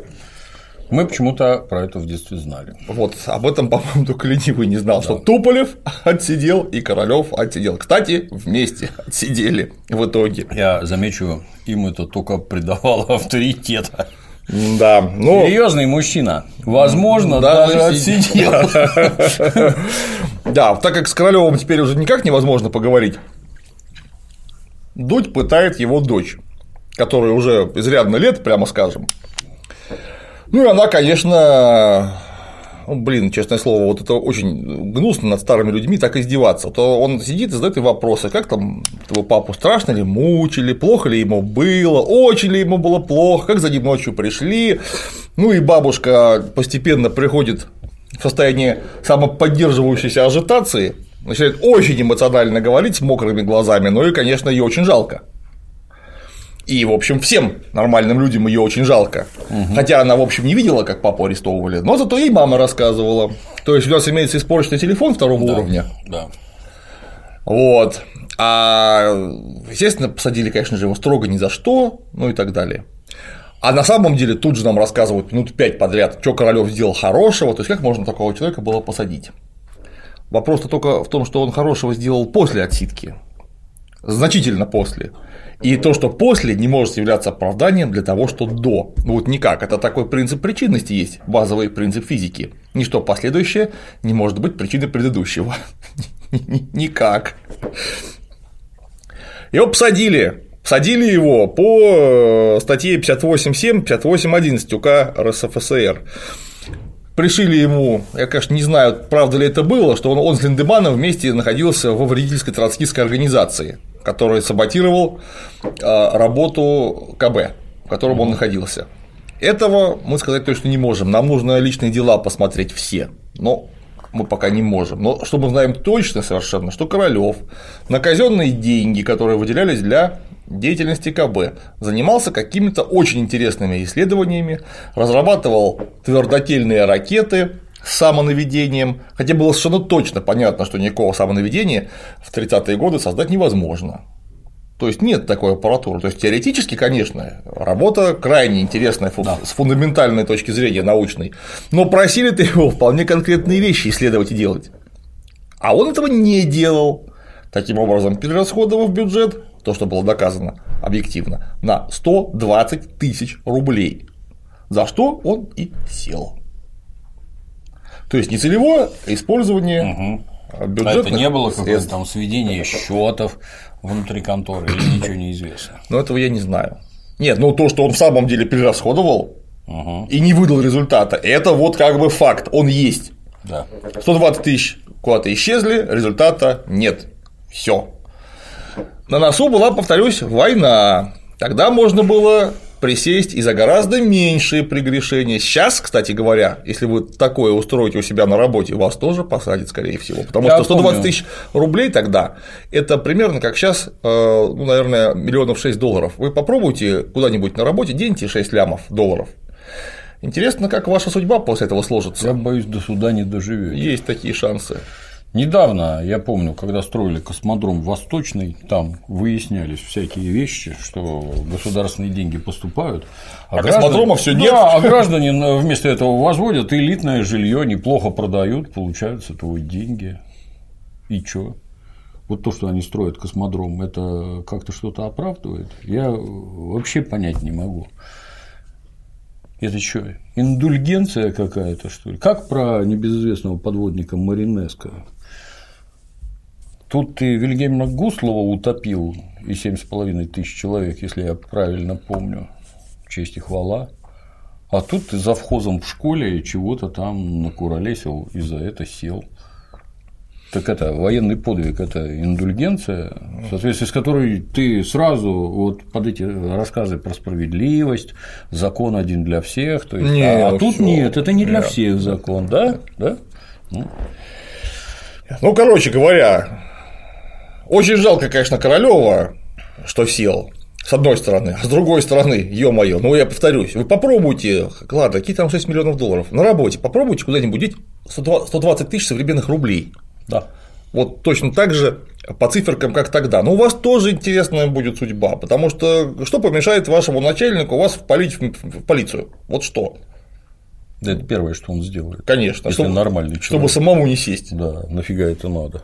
Мы почему-то про это в детстве знали. Вот, об этом, по-моему, только ленивый не знал, что Туполев отсидел и Королёв отсидел. Кстати, вместе отсидели в итоге. Я замечу, им это только придавало авторитета. Да, ну. Серьезный мужчина, возможно, даже отсидел. Да, так как с Королёвым теперь уже никак невозможно поговорить, Дудь пытает его дочь, которой уже изрядно лет, прямо скажем. Ну и она, конечно, честное слово, вот это очень гнусно над старыми людьми так издеваться. То он сидит и задает ей вопросы, как там твоего папу страшно ли мучили, плохо ли ему было, очень ли ему было плохо, как за ним ночью пришли. Ну и бабушка постепенно приходит в состояние самоподдерживающейся ажитации, начинает очень эмоционально говорить с мокрыми глазами, ну и, конечно, ее очень жалко. И, в общем, всем нормальным людям ее очень жалко. Хотя она, в общем, не видела, как папу арестовывали, но зато ей мама рассказывала. То есть у нас имеется испорченный телефон второго уровня. Да. Вот. А, естественно, посадили, конечно же, его строго ни за что, ну и так далее. А на самом деле тут же нам рассказывают минут 5 подряд, что Королёв сделал хорошего, то есть как можно такого человека было посадить. Вопрос-то только в том, что он хорошего сделал после отсидки. Значительно после. И то, что после, не может являться оправданием для того, что до. Ну вот никак. Это такой принцип причинности есть, базовый принцип физики. Ничто последующее не может быть причиной предыдущего. Никак. Его посадили. Посадили его по статье 58.7, 58.11 УК РСФСР. Пришили ему, я, конечно, не знаю, правда ли это было, что он с Линдеманном вместе находился во вредительской троцкистской организации, который саботировал работу КБ, в котором он находился. Этого мы сказать точно не можем. Нам нужно личные дела посмотреть все, но мы пока не можем. Но что мы знаем точно совершенно, что Королёв на казенные деньги, которые выделялись для деятельности КБ, занимался какими-то очень интересными исследованиями, разрабатывал твердотельные ракеты, самонаведением, хотя было совершенно точно понятно, что никакого самонаведения в 30-е годы создать невозможно. То есть нет такой аппаратуры. То есть теоретически, конечно, работа крайне интересная с фундаментальной точки зрения научной, но просили-то его вполне конкретные вещи исследовать и делать. А он этого не делал. Таким образом, перерасходовав бюджет, то, что было доказано объективно, на 120 тысяч рублей, за что он и сел. То есть нецелевое использование бюджетных это не было какое-то средств. там сведение счетов внутри конторы или ничего не известно? Но этого я не знаю. Нет, ну то, что он в самом деле перерасходовал и не выдал результата, это вот как бы факт, он есть. Да. 120 тысяч куда-то исчезли, результата нет. Все. На носу была, повторюсь, война. Тогда можно было присесть и за гораздо меньшие прегрешения. Сейчас, кстати говоря, если вы такое устроите у себя на работе, вас тоже посадят, скорее всего. Потому что 120 тысяч рублей тогда это примерно как сейчас, ну, наверное, $6 миллионов. Вы попробуйте куда-нибудь на работе, деньте 6 лямов долларов. Интересно, как ваша судьба после этого сложится. Я боюсь, до суда не доживете. Есть такие шансы. Недавно, я помню, когда строили космодром Восточный, там выяснялись всякие вещи, что государственные деньги поступают, а космодрома все нет. Да, а граждане вместо этого возводят элитное жилье, неплохо продают, получают с этого деньги. И чё? Вот то, что они строят космодром, это как-то что-то оправдывает? Я вообще понять не могу. Это что, индульгенция какая-то, что ли? Как про небезызвестного подводника Маринеско? Тут ты Вильгельма Гуслова утопил и 7,5 тысяч человек, если я правильно помню, честь и хвала. А тут ты завхозом в школе чего-то там накуролесил и за это сел. Так это военный подвиг, это индульгенция, в соответствии с которой ты сразу вот под эти рассказы про справедливость, закон один для всех, то есть, нет, тут нет, это не для всех закон, да? Да? Ну, короче говоря, очень жалко, конечно, Королёва, что сел. С одной стороны, а с другой стороны, ё-моё, ну я повторюсь, вы попробуйте, ладно, какие там $6 миллионов, на работе попробуйте куда-нибудь деть 120 тысяч современных рублей. Да. Вот точно так же по циферкам, как тогда. Но у вас тоже интересная будет судьба, потому что помешает вашему начальнику вас впалить в полицию? Вот что? Да, это первое, что он сделает. Конечно, если нормальный человек. Чтобы самому не сесть. Да, нафига это надо.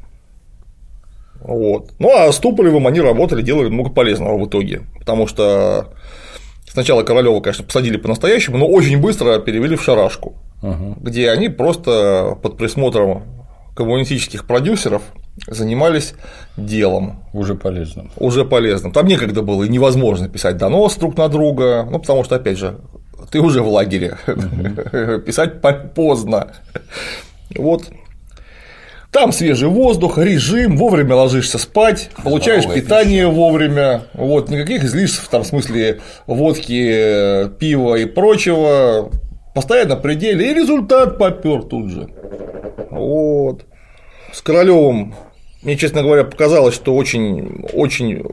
Вот. Ну а с Туполевым они работали, делали много полезного в итоге, потому что сначала Королёва, конечно, посадили по-настоящему, но очень быстро перевели в шарашку, где они просто под присмотром коммунистических продюсеров занимались делом. Уже полезным. Там некогда было и невозможно писать донос друг на друга, ну потому что, опять же, ты уже в лагере, писать поздно. Вот. Там свежий воздух, режим, вовремя ложишься спать, получаешь питание вовремя, вот, никаких излишеств, там, в смысле водки, пива и прочего, постоянно в пределе, и результат попёр тут же. Вот. С Королёвым мне, честно говоря, показалось, что очень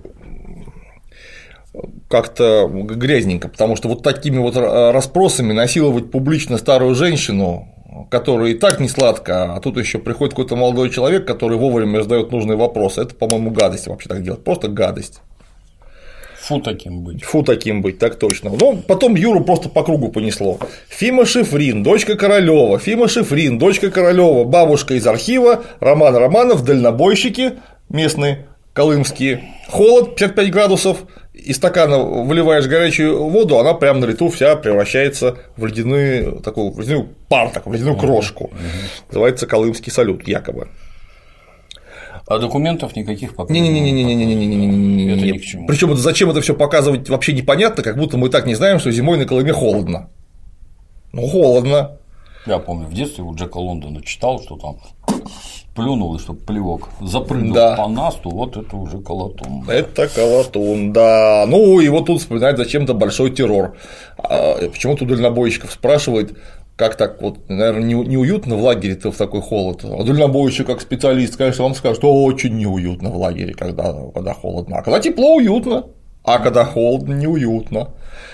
как-то грязненько, потому что вот такими вот расспросами насиловать публично старую женщину, которая и так не сладко, а тут еще приходит какой-то молодой человек, который вовремя задает нужные вопросы, это, по-моему, гадость вообще так делать, просто гадость. Фу таким быть, так точно. Но потом Юру просто по кругу понесло. Фима Шифрин, дочка Королёва, бабушка из архива, Роман Романов, дальнобойщики местные, колымские, холод 55 градусов, из стакана выливаешь горячую воду, она прямо на лету вся превращается в ледяную пар, в ледяную крошку. Называется колымский салют, якобы. А документов никаких пока нет. Это ни к чему. Причем зачем это все показывать, вообще непонятно, как будто мы и так не знаем, что зимой на Колыме холодно. Ну, холодно. Я помню, в детстве у Джека Лондона читал, что там плюнул, и чтобы плевок запрыгнул по насту, вот это уже колотун. Это колотун, да. Ну, и вот тут вспоминает зачем-то большой террор. Почему-то у дальнобойщиков спрашивает, как так вот, наверное, неуютно в лагере-то в такой холод. А дальнобойщик как специалист, конечно, он скажет, что очень неуютно в лагере, когда холодно. А когда тепло, уютно, а когда холодно, неуютно.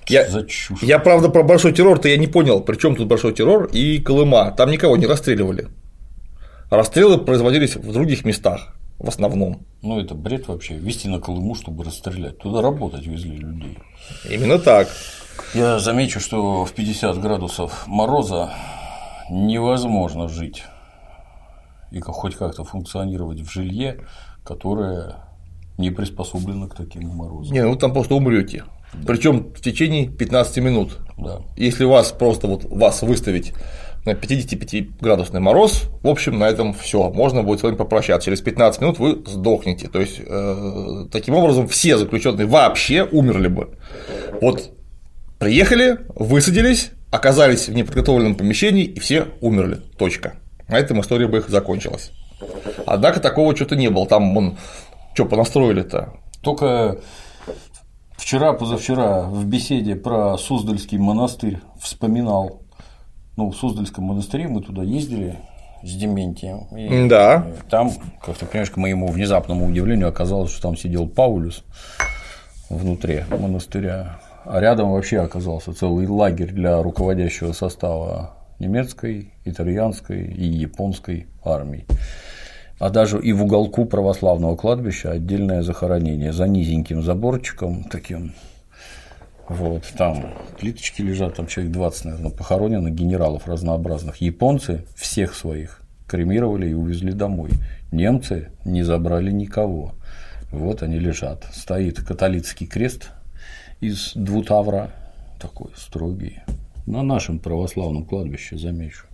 Я, правда, про большой террор-то я не понял, при чем тут большой террор и Колыма. Там никого не расстреливали. Расстрелы производились в других местах в основном. Ну, это бред вообще. Везти на Колыму, чтобы расстрелять. Туда работать везли людей. Именно так. Я замечу, что в 50 градусов мороза невозможно жить и хоть как-то функционировать в жилье, которое не приспособлено к таким морозам. Не, ну там просто умрете. Причем в течение 15 минут. Да. Если вас просто вас выставить на 55-градусный мороз, в общем, на этом все. Можно будет с вами попрощаться. Через 15 минут вы сдохнете. То есть, таким образом, все заключенные вообще умерли бы. Вот приехали, высадились, оказались в неподготовленном помещении, и все умерли. Точка. На этом история бы их закончилась. Однако такого что-то не было. Там что понастроили-то? Только вчера-позавчера в беседе про Суздальский монастырь вспоминал. Ну, в Суздальском монастыре мы туда ездили с Дементием. И да. Там, как ты понимаешь, к моему внезапному удивлению оказалось, что там сидел Паулюс внутри монастыря. А рядом вообще оказался целый лагерь для руководящего состава немецкой, итальянской и японской армий. А даже и в уголку православного кладбища отдельное захоронение за низеньким заборчиком таким. Вот, там плиточки лежат, там человек 20, наверное, похоронено, генералов разнообразных. Японцы всех своих кремировали и увезли домой. Немцы не забрали никого. Вот они лежат. Стоит католический крест из двутавра, такой строгий, на нашем православном кладбище, замечу.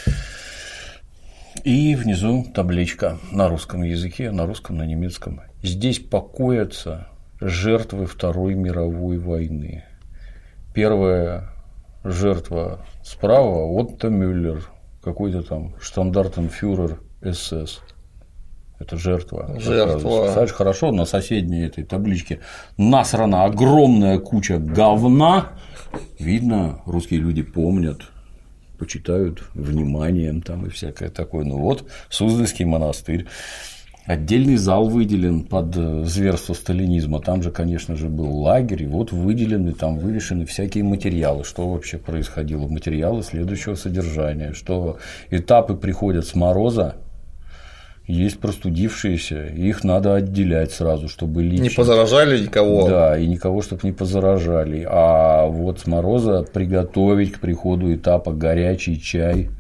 И внизу табличка на русском языке, на русском, на немецком. Здесь покоятся жертвы Второй мировой войны. Первая жертва справа Отто Мюллер, какой-то там штандартенфюрер СС. Это жертва. Кстати, хорошо, на соседней этой табличке насрана огромная куча говна. Видно, русские люди помнят, почитают вниманием там и всякое такое. Ну вот, Суздальский монастырь. Отдельный зал выделен под зверство сталинизма. Там же, конечно же, был лагерь, и вот выделены, там вывешены всякие материалы, что вообще происходило. Материалы следующего содержания, что этапы приходят с мороза, есть простудившиеся, их надо отделять сразу, чтобы лечить. Не позаражали никого. Да, и никого, чтобы не позаражали. А вот с мороза приготовить к приходу этапа горячий чай,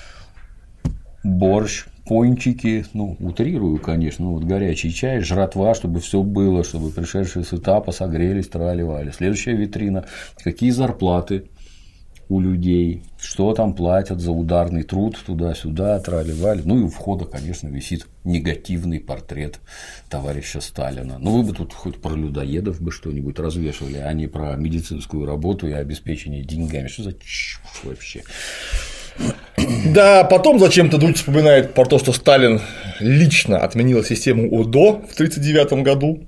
борщ, пончики, ну, утрирую, конечно, вот горячий чай, жратва, чтобы все было, чтобы пришедшие с этапа согрелись, трали-вали. Следующая витрина – какие зарплаты у людей, что там платят за ударный труд, туда-сюда, трали-вали. Ну и у входа, конечно, висит негативный портрет товарища Сталина. Ну, вы бы тут хоть про людоедов бы что-нибудь развешивали, а не про медицинскую работу и обеспечение деньгами. Что за чушь вообще? Да, потом зачем-то Дудь вспоминает про то, что Сталин лично отменил систему УДО в 1939 году,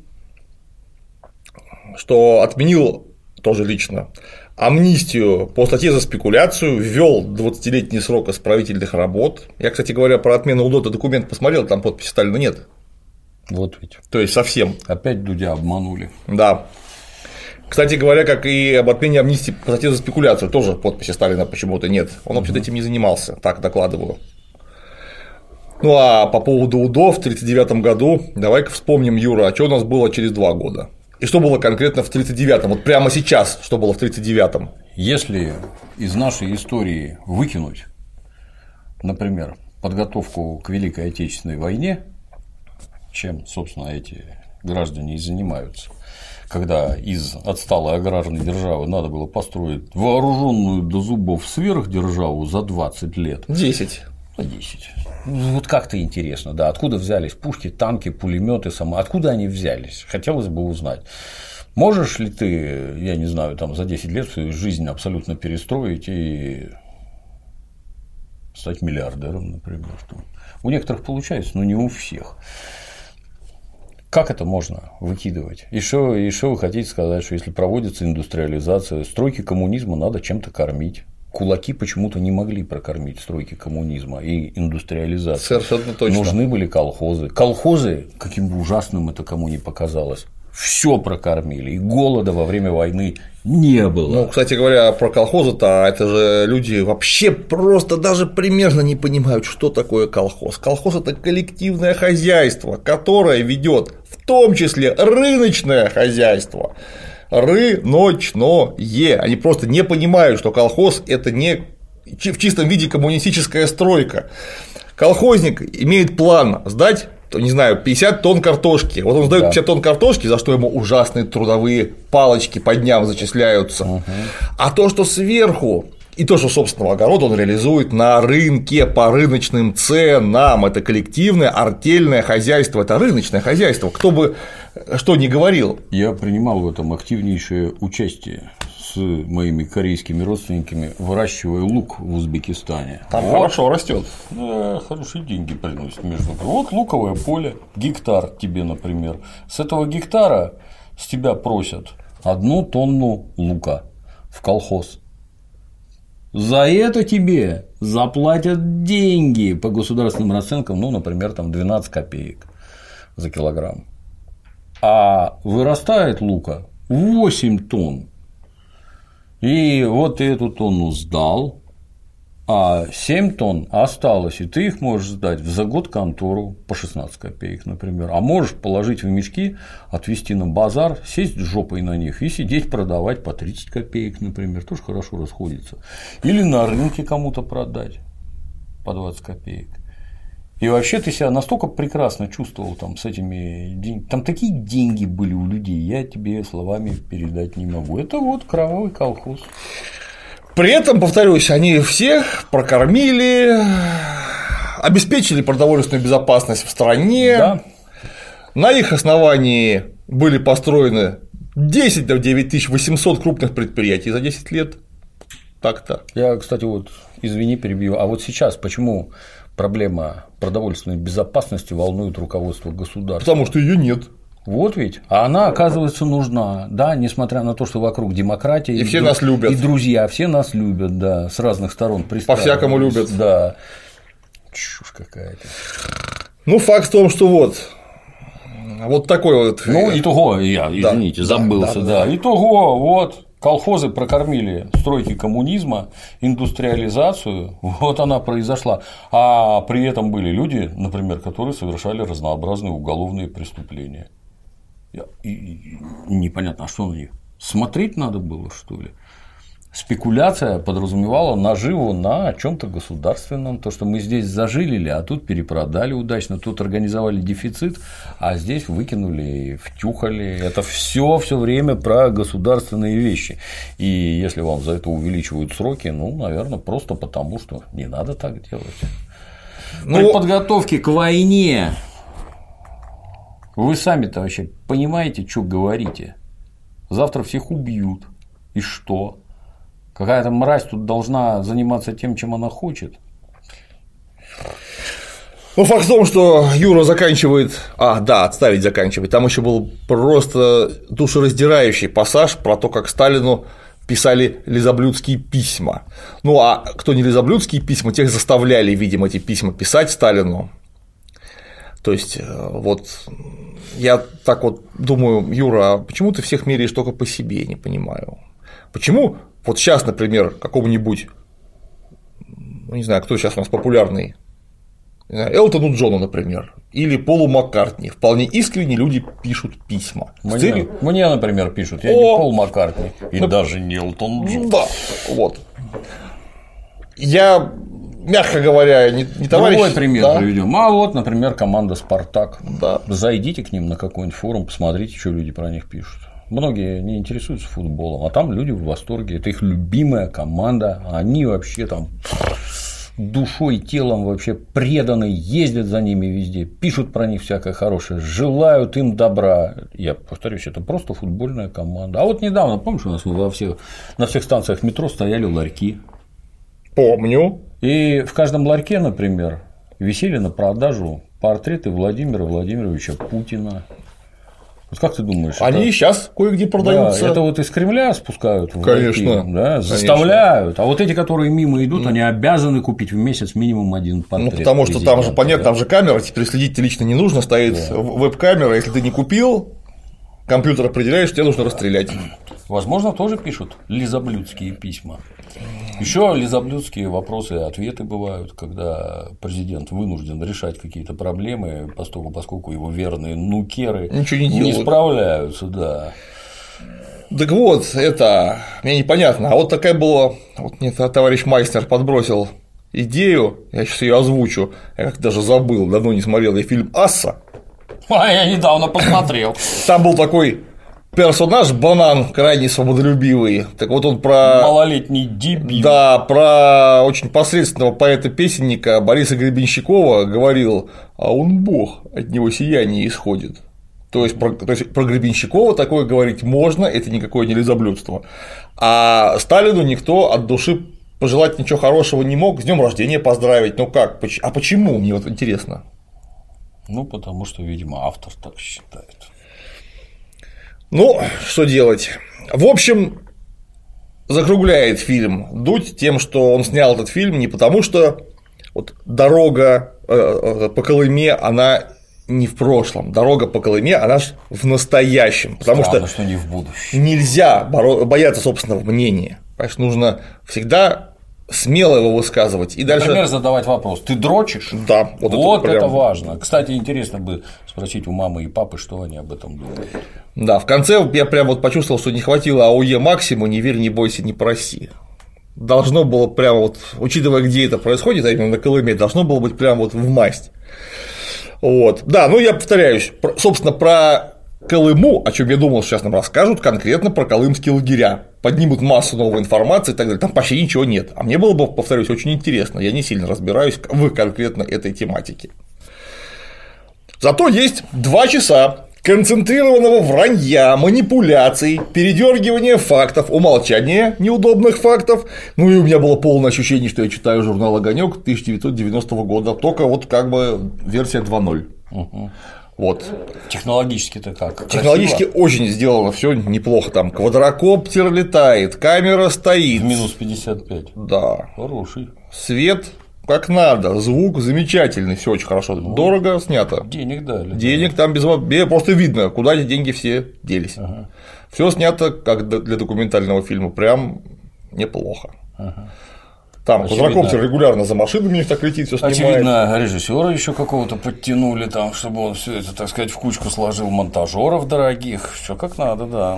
что отменил тоже лично амнистию по статье за спекуляцию, ввел 20-летний срок исправительных работ. Я, кстати говоря, про отмену УДО документ посмотрел, там подписи Сталина нет. Вот ведь. То есть совсем. Опять Дудя обманули. Да. Кстати говоря, как и об отмене амнистии по статье за спекуляцию, тоже подписи Сталина почему-то нет. Он вообще-то этим не занимался, так докладываю. Ну а по поводу УДО в 1939 году, давай-ка вспомним, Юра, а что у нас было через 2 года? И что было конкретно в 1939-м? Вот прямо сейчас, что было в 1939-м? Если из нашей истории выкинуть, например, подготовку к Великой Отечественной войне, чем, собственно, эти граждане и занимаются, когда из отсталой аграрной державы надо было построить вооруженную до зубов сверхдержаву за 20 лет. 10. 10. Вот как-то интересно, да, откуда взялись пушки, танки, пулеметы, откуда они взялись, хотелось бы узнать. Можешь ли ты, я не знаю, там за 10 лет свою жизнь абсолютно перестроить и стать миллиардером, например? У некоторых получается, но не у всех. Как это можно выкидывать? И что вы хотите сказать, что если проводится индустриализация, стройки коммунизма надо чем-то кормить? Кулаки почему-то не могли прокормить стройки коммунизма и индустриализацию. Совершенно точно. Нужны были колхозы. Колхозы, каким бы ужасным это кому ни показалось, все прокормили, и голода во время войны не было. Ну, кстати говоря, про колхозы-то, это же люди вообще просто даже примерно не понимают, что такое колхоз. Колхоз – это коллективное хозяйство, которое ведет в том числе рыночное хозяйство. Рыночное. Они просто не понимают, что колхоз – это не в чистом виде коммунистическая стройка. Колхозник имеет план сдать, не знаю, 50 тонн картошки. Вот он сдает 50 тонн картошки, за что ему ужасные трудовые палочки по дням зачисляются. А то, что сверху, и то, что собственного огорода он реализует на рынке по рыночным ценам, это коллективное артельное хозяйство, это рыночное хозяйство, кто бы что ни говорил. Я принимал в этом активнейшее участие с моими корейскими родственниками, выращивая лук в Узбекистане. Там хорошо растет. Да, хорошие деньги приносит, между прочим. Вот луковое поле, гектар тебе, например. С этого гектара с тебя просят 1 тонну лука в колхоз. За это тебе заплатят деньги по государственным расценкам, ну, например, там 12 копеек за килограмм. А вырастает лука 8 тонн. И вот ты эту тонну сдал, а 7 тонн осталось, и ты их можешь сдать в за год контору по 16 копеек, например. А можешь положить в мешки, отвезти на базар, сесть жопой на них и сидеть продавать по 30 копеек, например, тоже хорошо расходится. Или на рынке кому-то продать по 20 копеек. И вообще ты себя настолько прекрасно чувствовал там с этими деньгами. Там такие деньги были у людей, я тебе словами передать не могу. Это вот кровавый колхоз. При этом, повторюсь, они всех прокормили, обеспечили продовольственную безопасность в стране. Да. На их основании были построены 10 800 крупных предприятий за 10 лет. Так-то. Я, кстати, вот, извини, перебью, а вот сейчас почему проблема продовольственной безопасности волнует руководство государства? Потому что ее нет. Вот ведь, а она, оказывается, нужна, да, несмотря на то, что вокруг демократия. И все нас любят. И друзья, все нас любят, да, с разных сторон. По-всякому любят. Да. Чушь какая-то. Ну, факт в том, что вот такой вот. Ну, итого, извините, забылся, да. Итого, вот. Колхозы прокормили стройки коммунизма, индустриализацию, вот она произошла. А при этом были люди, например, которые совершали разнообразные уголовные преступления. И непонятно, а что на них? Смотреть надо было, что ли? Спекуляция подразумевала наживу на чем-то государственном, то, что мы здесь зажилили, а тут перепродали удачно, тут организовали дефицит, а здесь выкинули, втюхали. Это все время про государственные вещи. И если вам за это увеличивают сроки, ну, наверное, просто потому, что не надо так делать. При подготовке к войне вы сами-то вообще понимаете, что говорите? Завтра всех убьют. И что? Какая-то мразь тут должна заниматься тем, чем она хочет. Ну, факт в том, что Юра заканчивает. Отставить заканчивает. Там еще был просто душераздирающий пассаж про то, как Сталину писали лизоблюдские письма. Ну, а кто не лизоблюдские письма, тех заставляли, видимо, эти письма писать Сталину. То есть, вот я так вот думаю, Юра, а почему ты всех меряешь только по себе, я не понимаю. Почему вот сейчас, например, какому-нибудь, ну, не знаю, кто сейчас у нас популярный, Элтону Джону, например, или Полу Маккартни, вполне искренне люди пишут письма. Мне, например, пишут, я не Пол Маккартни, и даже не Элтон Джон. Да, вот. Я, мягко говоря, не товарищ. Другой пример приведем. А вот, например, команда «Спартак». Да. Зайдите к ним на какой-нибудь форум, посмотрите, что люди про них пишут. Многие не интересуются футболом, а там люди в восторге. Это их любимая команда. Они вообще там душой, телом вообще преданы, ездят за ними везде, пишут про них всякое хорошее, желают им добра. Я повторюсь, это просто футбольная команда. А вот недавно, помнишь, у нас на всех станциях метро стояли ларьки. Помню. И в каждом ларьке, например, висели на продажу портреты Владимира Владимировича Путина. Вот как ты думаешь? Они сейчас кое-где продаются. Да, это вот из Кремля спускают в Конечно, ларьки, да, заставляют. А вот эти, которые мимо идут, они обязаны купить в месяц минимум один портрет. Ну, потому что там же, понятно, там же камера, теперь следить лично не нужно, стоит веб-камера, если ты не купил, компьютер определяет, что тебе нужно расстрелять. Возможно, тоже пишут лизоблюдские письма. Еще лизоблюдские вопросы и ответы бывают, когда президент вынужден решать какие-то проблемы, поскольку его верные нукеры не справляются, да. Так вот, это мне непонятно. А вот такая была, вот мне товарищ Майснер подбросил идею, я сейчас ее озвучу, я как-то даже забыл, давно не смотрел я фильм «Асса». Я недавно посмотрел. Там был такой персонаж банан, крайне свободолюбивый. Так вот он про… Малолетний дебил. Да, про очень посредственного поэта-песенника Бориса Гребенщикова говорил, а он бог, от него сияние исходит. То есть про Гребенщикова такое говорить можно, это никакое не лизоблюдство. А Сталину никто от души пожелать ничего хорошего не мог, с днем рождения поздравить. Ну как? А почему? Мне вот интересно. Ну, потому что, видимо, автор так считает. Ну, что делать? В общем, закругляет фильм Дудь тем, что он снял этот фильм не потому, что вот дорога по Колыме, она не в прошлом, дорога по Колыме, она же в настоящем. Потому Странно, что не в будущем. Нельзя бояться собственного мнения. Понимаешь, нужно всегда смело его высказывать. И дальше… Например, задавать вопрос: ты дрочишь? Да, вот это важно. Кстати, интересно бы спросить у мамы и папы, что они об этом думают. Да, в конце я прям вот почувствовал, что не хватило АОЕ максимум, не верь, не бойся, не проси. Должно было прямо вот, учитывая, где это происходит, а именно на Колыме, должно было быть прямо вот в масть. Вот. Да, ну я повторяюсь, собственно, про Колыму, о чем я думал, сейчас нам расскажут, конкретно про колымские лагеря. Поднимут массу новой информации и так далее. Там почти ничего нет. А мне было бы, повторюсь, очень интересно. Я не сильно разбираюсь в конкретно этой тематике. Зато есть 2 часа концентрированного вранья, манипуляций, передергивания фактов, умолчания неудобных фактов. Ну и у меня было полное ощущение, что я читаю журнал «Огонёк» 1990 года, только вот как бы версия 2.0. Угу. Вот. Технологически-то как? Технологически красиво? Очень сделано все неплохо. Там квадрокоптер летает, камера стоит. В минус 55. Да. Хороший. Свет как надо, звук замечательный, все очень хорошо. Дорого снято. Денег дали. Денег там просто видно, куда эти деньги все делись. Ага. Все снято как для документального фильма, прям неплохо. Ага. Там квадрокоптер регулярно за машинами у них так летит, все снимает. Очевидно, режиссера еще какого-то подтянули там, чтобы он все это, так сказать, в кучку сложил, монтажеров дорогих, все как надо, да.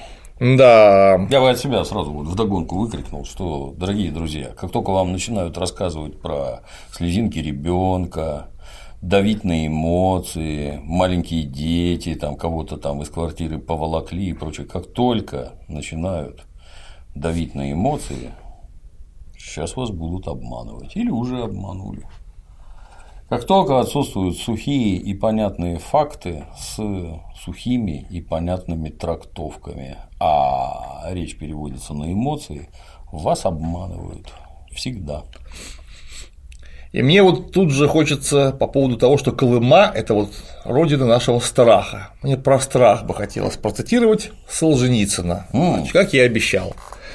Да. Я бы от себя сразу вот вдогонку выкрикнул, что, дорогие друзья, как только вам начинают рассказывать про слезинки ребенка, давить на эмоции, маленькие дети, там кого-то там из квартиры поволокли и прочее, как только начинают давить на эмоции, сейчас вас будут обманывать или уже обманули. Как только отсутствуют сухие и понятные факты с сухими и понятными трактовками, а речь переводится на эмоции, вас обманывают всегда. И мне вот тут же хочется по поводу того, что Колыма – это вот родина нашего страха. Мне про страх бы хотелось процитировать Солженицына, как я и обещал.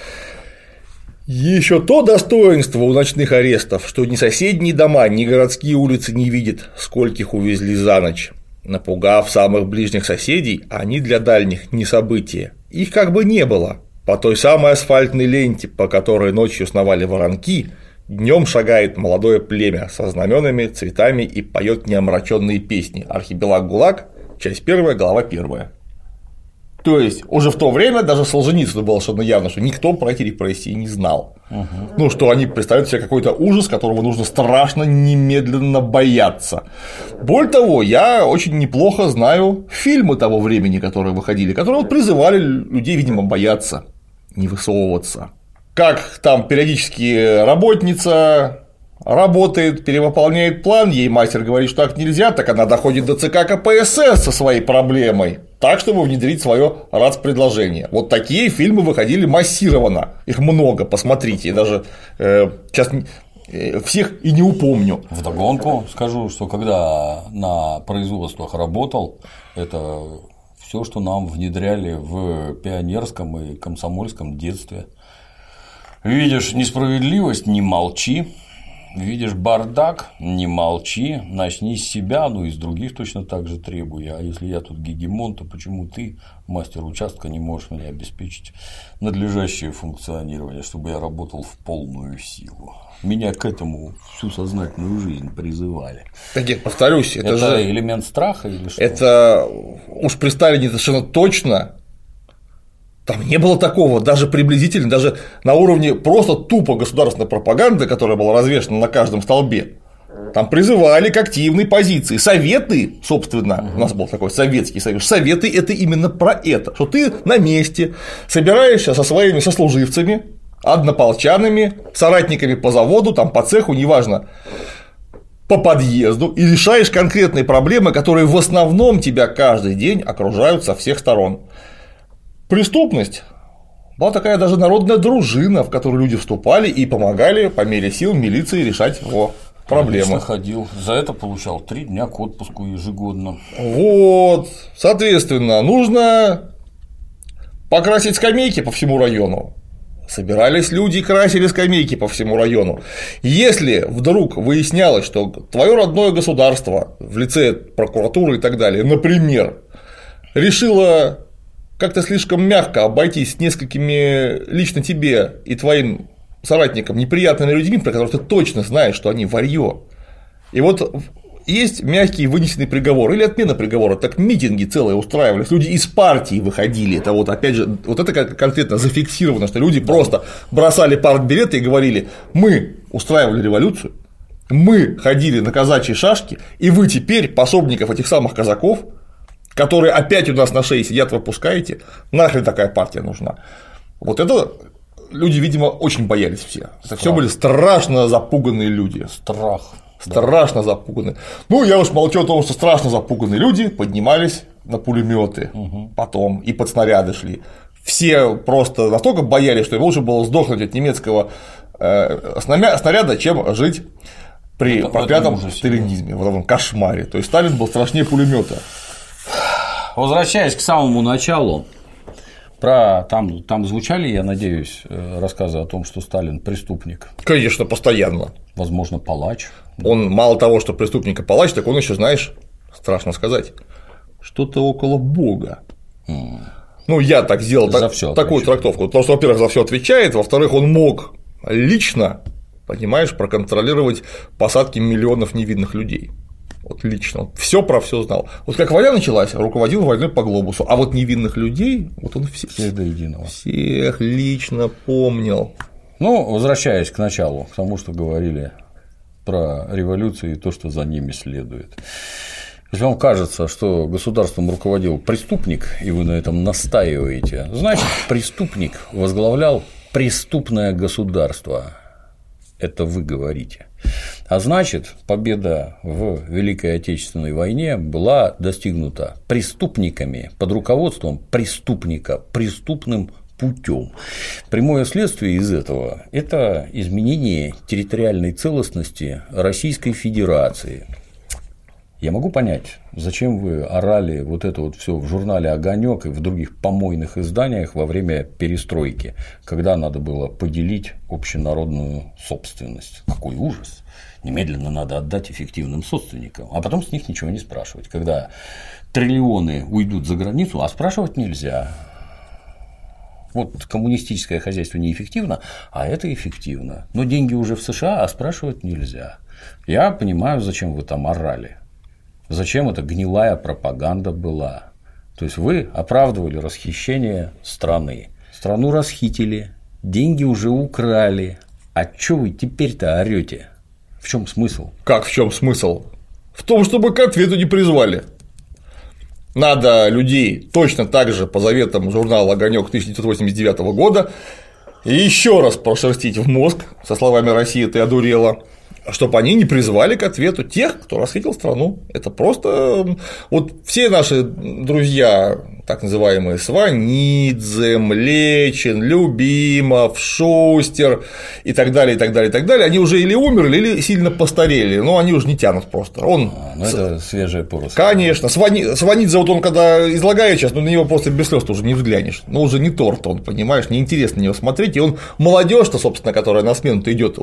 Еще то достоинство у ночных арестов, что ни соседние дома, ни городские улицы не видят, скольких увезли за ночь. Напугав самых ближних соседей, они для дальних не события. Их как бы не было. По той самой асфальтной ленте, по которой ночью сновали воронки, днем шагает молодое племя со знаменами, цветами и поет неомраченные песни. Архипелаг ГУЛАГ, часть 1, глава 1. То есть уже в то время даже Солженицыну было совершенно явно, что никто про эти репрессии не знал. Ну, что они представляют себе какой-то ужас, которого нужно страшно немедленно бояться. Более того, я очень неплохо знаю фильмы того времени, которые выходили, которые вот призывали людей, видимо, бояться, не высовываться. Как там периодически работница работает, перевыполняет план, ей мастер говорит, что так нельзя, так она доходит до ЦК КПСС со своей проблемой, так, чтобы внедрить свое РАЦ-предложение. Вот такие фильмы выходили массированно, их много, посмотрите, я даже сейчас всех и не упомню. Вдогонку скажу, что когда на производствах работал, это все, что нам внедряли в пионерском и комсомольском детстве. Видишь несправедливость, не молчи. Видишь бардак, не молчи, начни с себя, ну и с других точно так же требуй. А если я тут гегемон, то почему ты, мастер участка, не можешь мне обеспечить надлежащее функционирование, чтобы я работал в полную силу? Меня к этому всю сознательную жизнь призывали. Так я повторюсь, это же элемент страха или что? Это уж при Сталине совершенно точно. Там не было такого, даже приблизительно, даже на уровне просто тупо государственной пропаганды, которая была развешена на каждом столбе. Там призывали к активной позиции. Советы, собственно, у нас был такой советский союз. Советы – это именно про это, что ты на месте собираешься со своими сослуживцами, однополчанами, соратниками по заводу, там, по цеху, неважно, по подъезду, и решаешь конкретные проблемы, которые в основном тебя каждый день окружают со всех сторон. Преступность была такая даже народная дружина, в которую люди вступали и помогали по мере сил милиции решать его проблемы. Я ходил, за это получал 3 дня к отпуску ежегодно. Вот, соответственно, нужно покрасить скамейки по всему району. Собирались люди и красили скамейки по всему району. Если вдруг выяснялось, что твое родное государство в лице прокуратуры и так далее, например, решило как-то слишком мягко обойтись с несколькими лично тебе и твоим соратникам неприятными людьми, про которых ты точно знаешь, что они варьё. И вот есть мягкий вынесенный приговор или отмена приговора, так митинги целые устраивались, люди из партии выходили, это вот опять же, вот это конкретно зафиксировано, что люди просто бросали партбилеты и говорили: мы устраивали революцию, мы ходили на казачьи шашки, и вы теперь пособников этих самых казаков, которые опять у нас на шее сидят, выпускаете, нахрен такая партия нужна. Вот это люди, видимо, очень боялись все. Это все были страшно запуганные люди. Страшно запуганные. Ну, я уж молчу о том, что страшно запуганные люди поднимались на пулеметы потом и под снаряды шли. Все просто настолько боялись, что им лучше было сдохнуть от немецкого снаряда, чем жить при проклятом сталинизме, в этом кошмаре. То есть Сталин был страшнее пулемета. Возвращаясь к самому началу, там звучали, я надеюсь, рассказы о том, что Сталин преступник. Конечно, постоянно. Возможно, палач. Он мало того, что преступник и палач, так он еще, знаешь, страшно сказать, что-то около Бога. Ну, я так сделал такую трактовку. Потому что, во-первых, за все отвечает, во-вторых, он мог лично, понимаешь, проконтролировать посадки миллионов невинных людей. Вот лично, все про все знал. Вот как война началась, руководил войной по глобусу, а вот невинных людей, вот он всех до единого. Всех лично помнил. Ну, возвращаясь к началу, к тому, что говорили про революцию и то, что за ними следует. Если вам кажется, что государством руководил преступник, и вы на этом настаиваете, значит, преступник возглавлял преступное государство. Это вы говорите. А значит, победа в Великой Отечественной войне была достигнута преступниками под руководством преступника преступным путем. Прямое следствие из этого – это изменение территориальной целостности Российской Федерации. Я могу понять, зачем вы орали вот это вот все в журнале «Огонёк» и в других помойных изданиях во время перестройки, когда надо было поделить общенародную собственность. Какой ужас! Немедленно надо отдать эффективным собственникам, а потом с них ничего не спрашивать. Когда триллионы уйдут за границу, а спрашивать нельзя. Вот коммунистическое хозяйство неэффективно, а это эффективно. Но деньги уже в США, а спрашивать нельзя. Я понимаю, зачем вы там орали. Зачем эта гнилая пропаганда была? То есть вы оправдывали расхищение страны. Страну расхитили, деньги уже украли. А чё вы теперь-то орёте? В чем смысл? Как в чем смысл? В том, чтобы к ответу не призвали. Надо людей точно так же по заветам журнала «Огонёк» 1989 года еще раз прошерстить в мозг со словами «Россия, ты одурела», чтобы они не призвали к ответу тех, кто расхитил страну. Это просто… Вот все наши друзья так называемые Сванидзе, Млечин, Любимов, Шустер и так далее, и так далее, и так далее, они уже или умерли, или сильно постарели, но они уже не тянут просто. Это свежая поросль. Конечно. Сванидзе, вот он когда излагает сейчас, на него просто без слез уже не взглянешь. Ну, уже не торт он, понимаешь, неинтересно на него смотреть. И он молодежь-то, собственно, которая на смену-то идет,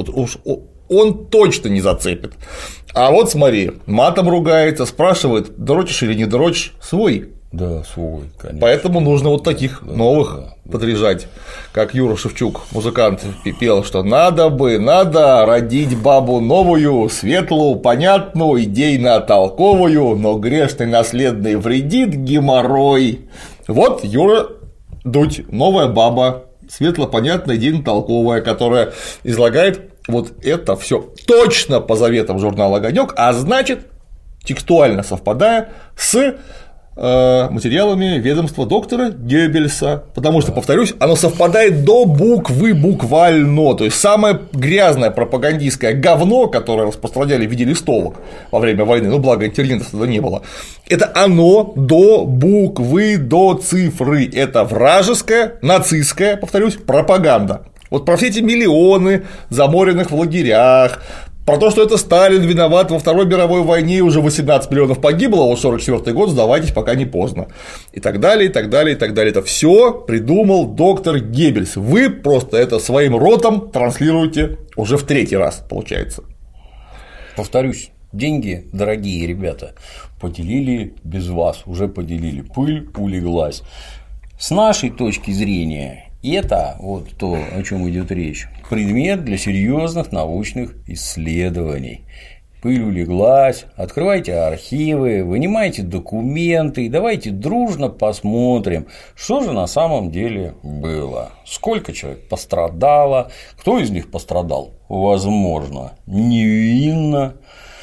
он точно не зацепит. А вот смотри, матом ругается, спрашивает, дрочишь или не дрочишь, свой. Да, свой, конечно. Поэтому нужно вот таких новых подряжать, как Юра Шевчук, музыкант, пел, что надо родить бабу новую, светлую, понятную, идейно-толковую, но грешный наследный вредит геморрой. Вот Юра Дудь, новая баба, светло-понятная, идейно-толковая, которая излагает вот это все точно по заветам журнала «Огонёк», а значит, текстуально совпадая с материалами ведомства доктора Геббельса, потому что, повторюсь, оно совпадает до буквы буквально, то есть самое грязное пропагандистское говно, которое распространяли в виде листовок во время войны, ну благо интернета тогда не было, это оно до буквы, до цифры, это вражеская, нацистская, повторюсь, пропаганда. Вот про все эти миллионы заморенных в лагерях, про то, что это Сталин виноват во Второй мировой войне, и уже 18 миллионов погибло, а вот 1944 год, сдавайтесь, пока не поздно. И так далее, и так далее, и так далее. Это все придумал доктор Геббельс. Вы просто это своим ротом транслируете уже в 3-й раз, получается. Повторюсь, деньги, дорогие ребята, поделили без вас, уже поделили, пыль улеглась. С нашей точки зрения, это вот то, о чем идет речь, предмет для серьезных научных исследований. Пыль улеглась, открывайте архивы, вынимайте документы и давайте дружно посмотрим, что же на самом деле было, сколько человек пострадало, кто из них пострадал, возможно, невинно.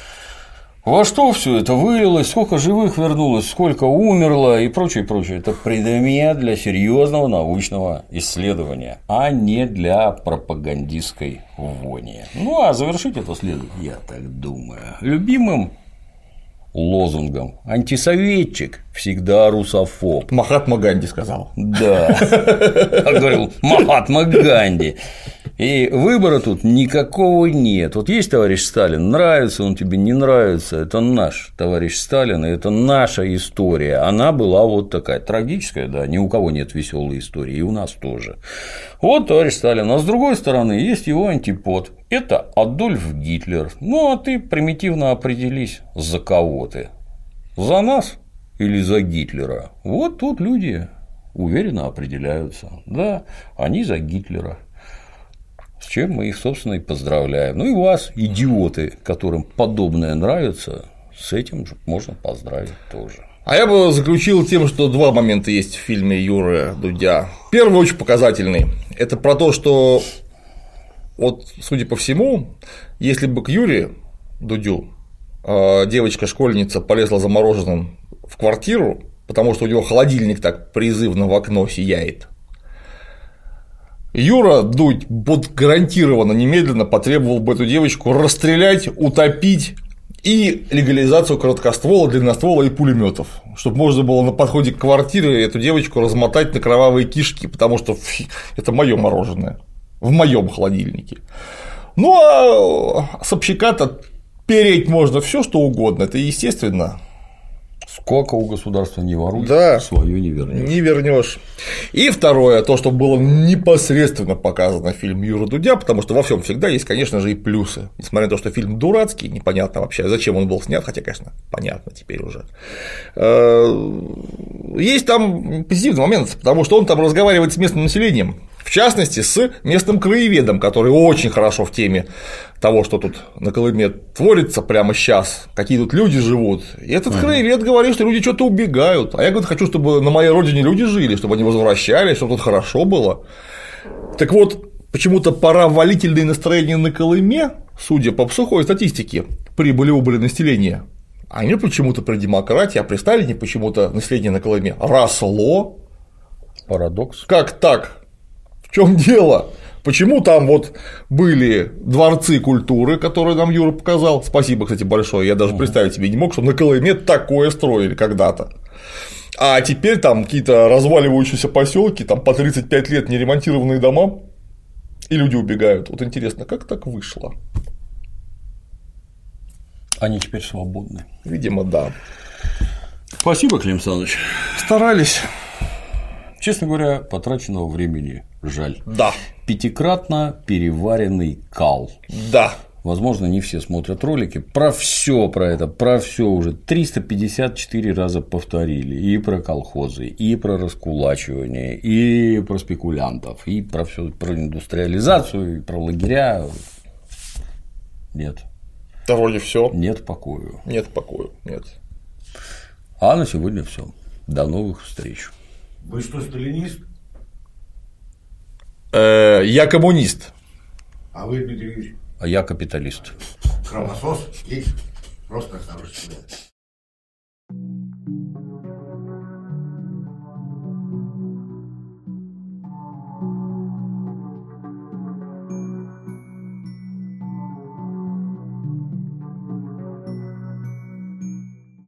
Во что все это вылилось, сколько живых вернулось, сколько умерло и прочее, прочее. Это предмет для серьезного научного исследования, а не для пропагандистской вони. Ну а завершить это следует, я так думаю, любимым лозунгом: антисоветчик всегда русофоб. Махатма Ганди сказал. Да, как говорил Махатма Ганди. И выбора тут никакого нет. Вот есть товарищ Сталин, нравится он тебе, не нравится, это наш товарищ Сталин, и это наша история. Она была вот такая трагическая, да, ни у кого нет веселой истории, и у нас тоже. Вот товарищ Сталин, а с другой стороны есть его антипод. Это Адольф Гитлер. Ну, а ты примитивно определись, за кого ты. За нас или за Гитлера? Вот тут люди уверенно определяются. Да, они за Гитлера. С чем мы их, собственно, и поздравляем. Ну и вас, идиоты, которым подобное нравится, с этим же можно поздравить тоже. А я бы заключил тем, что 2 момента есть в фильме Юры Дудя. Первый очень показательный. Это про то, что вот, судя по всему, если бы к Юре Дудю девочка-школьница полезла за мороженым в квартиру, потому что у него холодильник так призывно в окно сияет, Юра Дудь вот гарантированно немедленно потребовал бы эту девочку расстрелять, утопить и легализацию короткоствола, длинноствола и пулеметов, чтобы можно было на подходе к квартире эту девочку размотать на кровавые кишки, потому что это мое мороженое в моем холодильнике. Ну а с общака-то переть можно все что угодно, это естественно. Сколько у государства не воруй, да, свое не вернешь. Не вернешь. И второе, то, что было непосредственно показано в фильме Юры Дудя, потому что во всем всегда есть, конечно же, и плюсы. Несмотря на то, что фильм дурацкий, непонятно вообще, зачем он был снят, хотя, конечно, понятно теперь уже. Есть там позитивный момент, потому что он там разговаривает с местным населением. В частности, с местным краеведом, который очень хорошо в теме того, что тут на Колыме творится прямо сейчас, какие тут люди живут. И этот краевед говорит, что люди что-то убегают. А я, говорю, хочу, чтобы на моей родине люди жили, чтобы они возвращались, чтобы тут хорошо было. Так вот, почему-то поравалительные настроения на Колыме, судя по сухой статистике прибыли-убыли населения, они почему-то при демократии, а при Сталине почему-то население на Колыме росло. Парадокс. Как так? В чем дело? Почему там вот были дворцы культуры, которые нам Юра показал? Спасибо, кстати, большое. Я даже представить себе не мог, что на Колыме такое строили когда-то. А теперь там какие-то разваливающиеся поселки, там по 35 лет неремонтированные дома, и люди убегают. Вот интересно, как так вышло? Они теперь свободны. Видимо, да. Спасибо, Клим Саныч. Старались. Честно говоря, потраченного времени жаль. Да. 5-кратно переваренный кал. Да. Возможно, не все смотрят ролики. Про все уже 354 раза повторили. И про колхозы, и про раскулачивание, и про спекулянтов, и про все, про индустриализацию, и про лагеря. Нет. Да вроде все. Нет покою. Нет покою. Нет. А на сегодня все. До новых встреч. Вы что, сталинист? Я коммунист. А вы, Дмитрий Юрьевич? А я капиталист. Кровосос? Есть? Просто хороший человек.